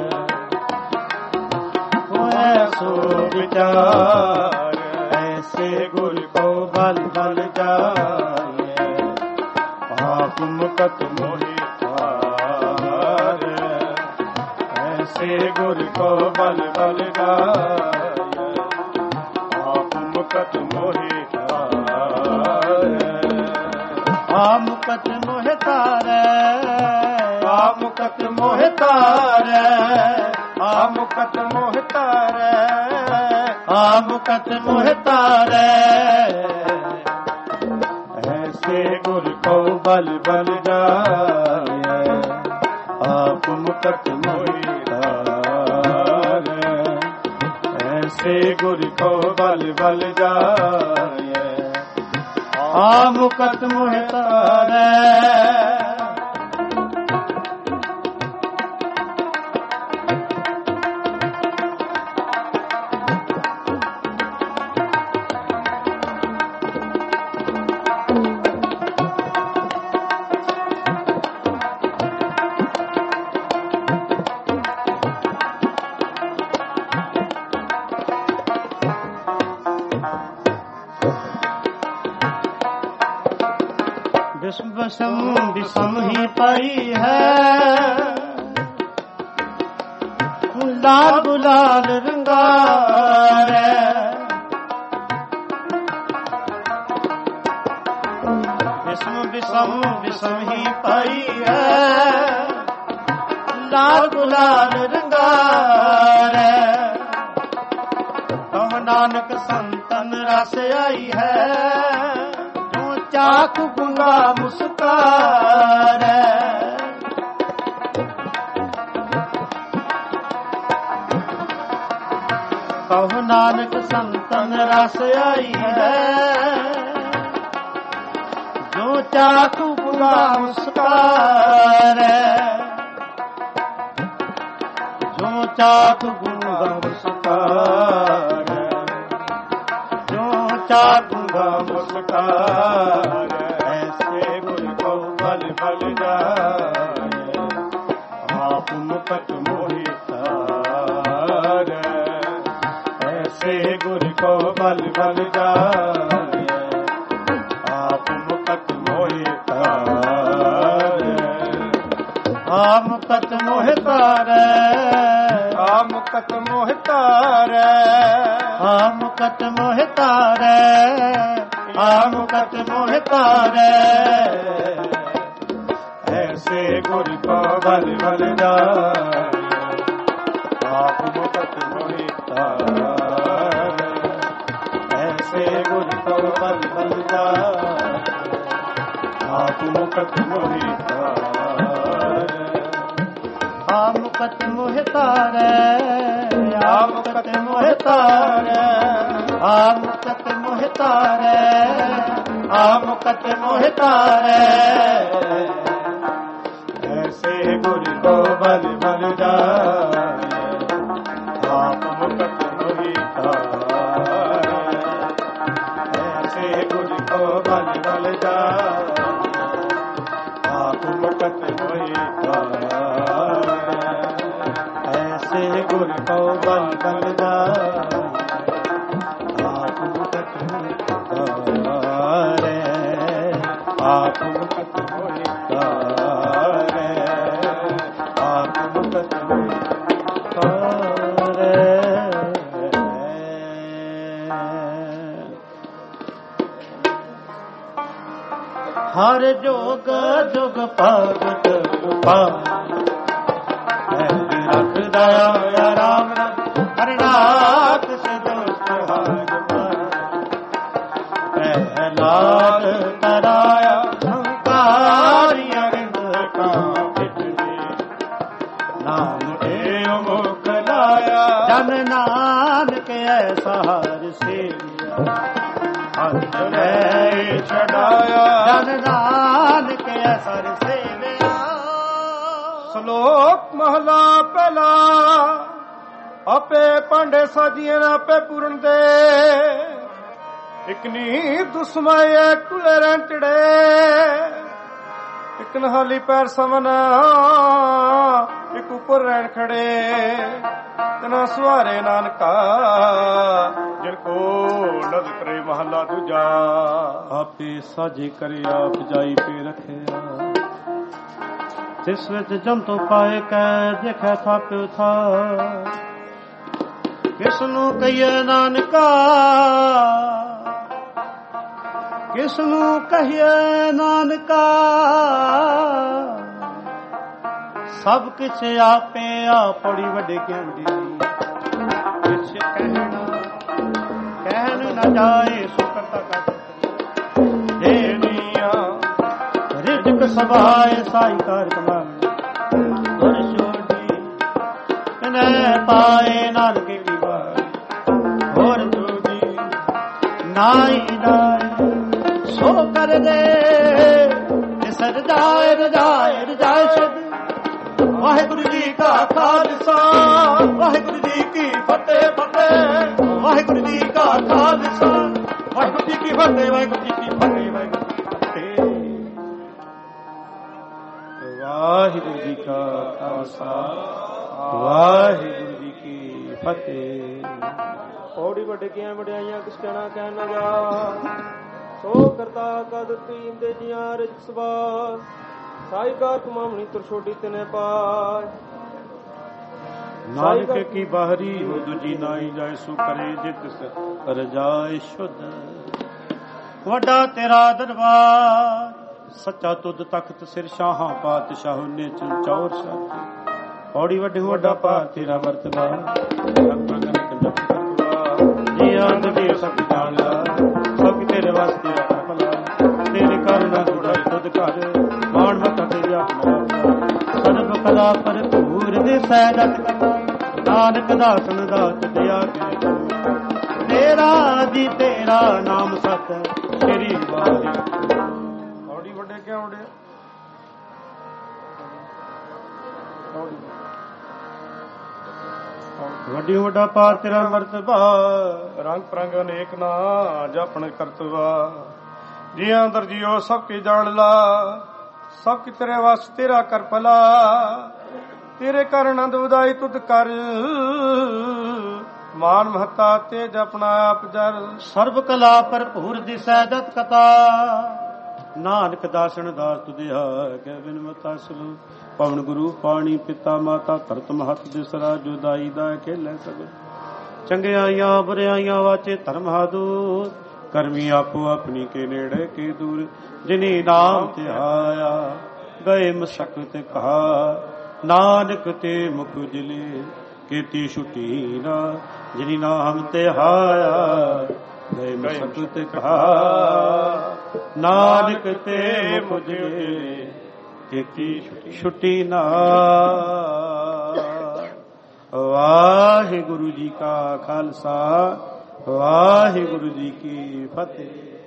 है सो विचार ऐसे गुर को बल बल जाए आप मुकत मोहे तार ऐसे गुर को बल बल जाए आप मुकत मोहे तार आप मुकत मोहे तार आप मुकत मोहे तार आप मुकत मोहे तार आमुकत मोह तारै ऐसे गुर को बल बल जाए आप मुकत मोह तारै ऐसे गुर को बल बल जाए आमुकत मोह तारै विषम विषम ही पाई है लाल गुलाल रंगार विषम विषम विषम ही पाई है, लाल गुलाल रंगार कम नानक संतन रस आई है, जो चाक गुंगा मुस्कार कहो नानक संतन रस आई है, जो चाकू बुला मुस्कार जो चाकू बुला मुस्कार जो चाकू बुला मुस्कार ऐसे गुर को बल बल जाए, आप मुकट मोहितार ऐसे गुर को बल बल जाए, आप मुकट मोहितार आ मुकट मोहितार आ मुकट मोहितार आ मुकट मोहितार आ मुकट मोहितार ऐसे गुर को बल बल जाए, आप मुकट मोहितार ऐसे गुर को बल बल जाए, आप मुकट मोहितार आ मुकट मोहितार आ मुकट मोहितार आ मुकट मोहितार आ मुकट मोहितार ऐसे गुर को बल बल जाए, आप मुकट मोहितार ऐसे गुर को बल बल जाए, आप मुकट मोहितार ऐसे गुर को बल बल जाए, आप मुकट मोहितार आप मुकट मोहितार आप मुकट मोहितार। हर जोग जुग पावत रख दया राम हर नाथ से दोस्त हार प्रहलाद तराया संकारी अरिंद का नाम देव मुख लाया, जन नानक ऐसा हर से अंत में छड़ाया, जन नानक असर से श्लोक महला पहला आपे पांडे साजिए आपे पूर्ण दे, एक नी दुश्मय कुले रंटड़े, एक नहाली पैर समना एक ऊपर रैन खड़े, तना सुहारे नानका जिनको नद करे महला दूजा, आपे साझे करे आप जाई पे रखे, जिस विच जंतु पाए कै देखे थाप्यो था, किसनु कहिए नानका किसनु कहिए नानका, सब किछ आपे आ पड़ी वड्डे क्यों दी, किछ कहना कहन न जाए सुकरता का देनिया, रिजक सभाए साई कार कमावे और छोड़ी इन्हें पाए नानक की बात और दूजी नाई नाई सो कर दे सर जाए रजाए रजाए शद। वाहिगुरु जी का खालसा वाहिगुरु जी की फतेह फतेह वाहिगुरु जी का खालसा वाहिगुरु जी की फतेह वाहिगुरु जी की फतेह वाहिगुरु जी की फतेह। वाहिगुरु जी का खालसा वाहिगुरु जी की फतेह। पौड़ी वड्डे किया वड्याइयां किस कहना कहना जा सो करता कद तीन दे जियां रिज सवास साई का तुमामणी तुरछोड़ी तने पाय। नानक की बाहरी हो दूजी नाई जाए सु करे जित कर जाए शुद्ध। वड्डा तेरा दरबार ਸੱਚਾ ਤੁਧ ਤਖਤ ਸਿਰ ਸ਼ਾਹਾਂ ਪਾਤਸ਼ਾਹ ਨੇ ਚੌਰ ਸ਼ਾਹ ਪੌੜੀ ਵੱਡੇ ਵੱਡਾ ਪਾ ਤੇਰਾ ਵਰਤਵਾ ਜੀ ਆਂਦ ਦੇ ਸਭ ਜਾਣ ਲਾ ਸਭ ਤੇਰੇ ਵਾਸਤੇ ਰੱਖ ਭਲਾ ਤੇਰੇ ਕਰਨਾ ਦੁਦਾਈ ਤੁਧ ਕਰ ਮਾਣ ਮਤ ਤੇਰੇ ਆਪਣਾ ਸਰਬ ਕਲਾ ਭਰਪੂਰ ਦੇ ਸੈਦਤ ਕਥਾ ਨਾਨਕ ਦਾਸਨ ਦਾਤ ਦਿਆ ਕੇ ਤੇਰਾ ਜੀ ਤੇਰਾ ਨਾਮ ਸਤ ਤੇਰੀ ਵਾਰੀ ਪੌੜੀ ਵੱਡੇ ਕਿਉਂ ਵੱਡੇ ਵੱਡੀ ਵੱਡਾ ਪਾਰ ਤੇਰਾ ਮਰਤਬਾ ਰੰਗ ਪ੍ਰੰਗ ਅਨੇਕ ਨਾ ਜਾਪਣ ਕਰਤਵਾ ਜੀ ਅੰਦਰ ਜੀਓ ਸਭ ਕੀ ਜਾਣ ਲਾ ਸਭ ਕੀ ਤੇਰੇ ਵਾਸ ਤੇਰਾ ਕਰ ਭਲਾ ਤੇਰੇ ਕਰ ਆਨੰਦ ਉਦਾਈ ਤੁਧ ਕਰ ਮਾਨ ਮਹਤਾ ਤੇ ਜਪਣਾ ਆਪ ਜਰ ਸਰਬ ਕਲਾ ਭਰਪੂਰ ਦਿਸੈ ਦਤ ਕਥਾ ਨਾਨਕ ਦਾਸਨ ਦਾਸ ਤੁਧਿਆ ਕੈ ਬਿਨ ਮਤਾ ਸਲੂ ਪਵਨ ਗੁਰੂ ਪਾਣੀ ਪਿਤਾ ਮਾਤਾ ਧਰਤ ਮਹਤ ਦਿਸਰਾ ਜੁਦਾਈ ਦਾ ਖੇਲੇ ਸਭ ਚੰਗਿਆਈਆਂ ਬੁਰਿਆਈਆਂ ਵਾਚੇ ਧਰਮ ਹਾਦੂ ਕਰਮੀ ਆਪੋ ਆਪਣੀ ਕੇ ਨੇੜੇ ਕੇ ਦੂਰ ਜਿਨੀ ਨਾਮ ਧਿਆਇਆ ਗਏ ਮਸਕਤ ਕਹਾ ਨਾਨਕ ਤੇ ਮੁਖ ਉਜਲੇ ਕੀਤੀ ਛੁਟੀ ਨਾ ਜਿਨੀ ਨਾਮ ਧਿਆਇਆ ਗਏ ਮਸਕਤ ਕਹਾ ਨਾਨਕ ਤੇ ਮੁਖ ਉਜਲੇ ਕੀਤੀ ਛੁੱਟੀ ਨਾ ਵਾਹਿਗੁਰੂ ਜੀ ਕਾ ਖਾਲਸਾ ਵਾਹਿਗੁਰੂ ਜੀ ਕੀ ਫਤਿਹ।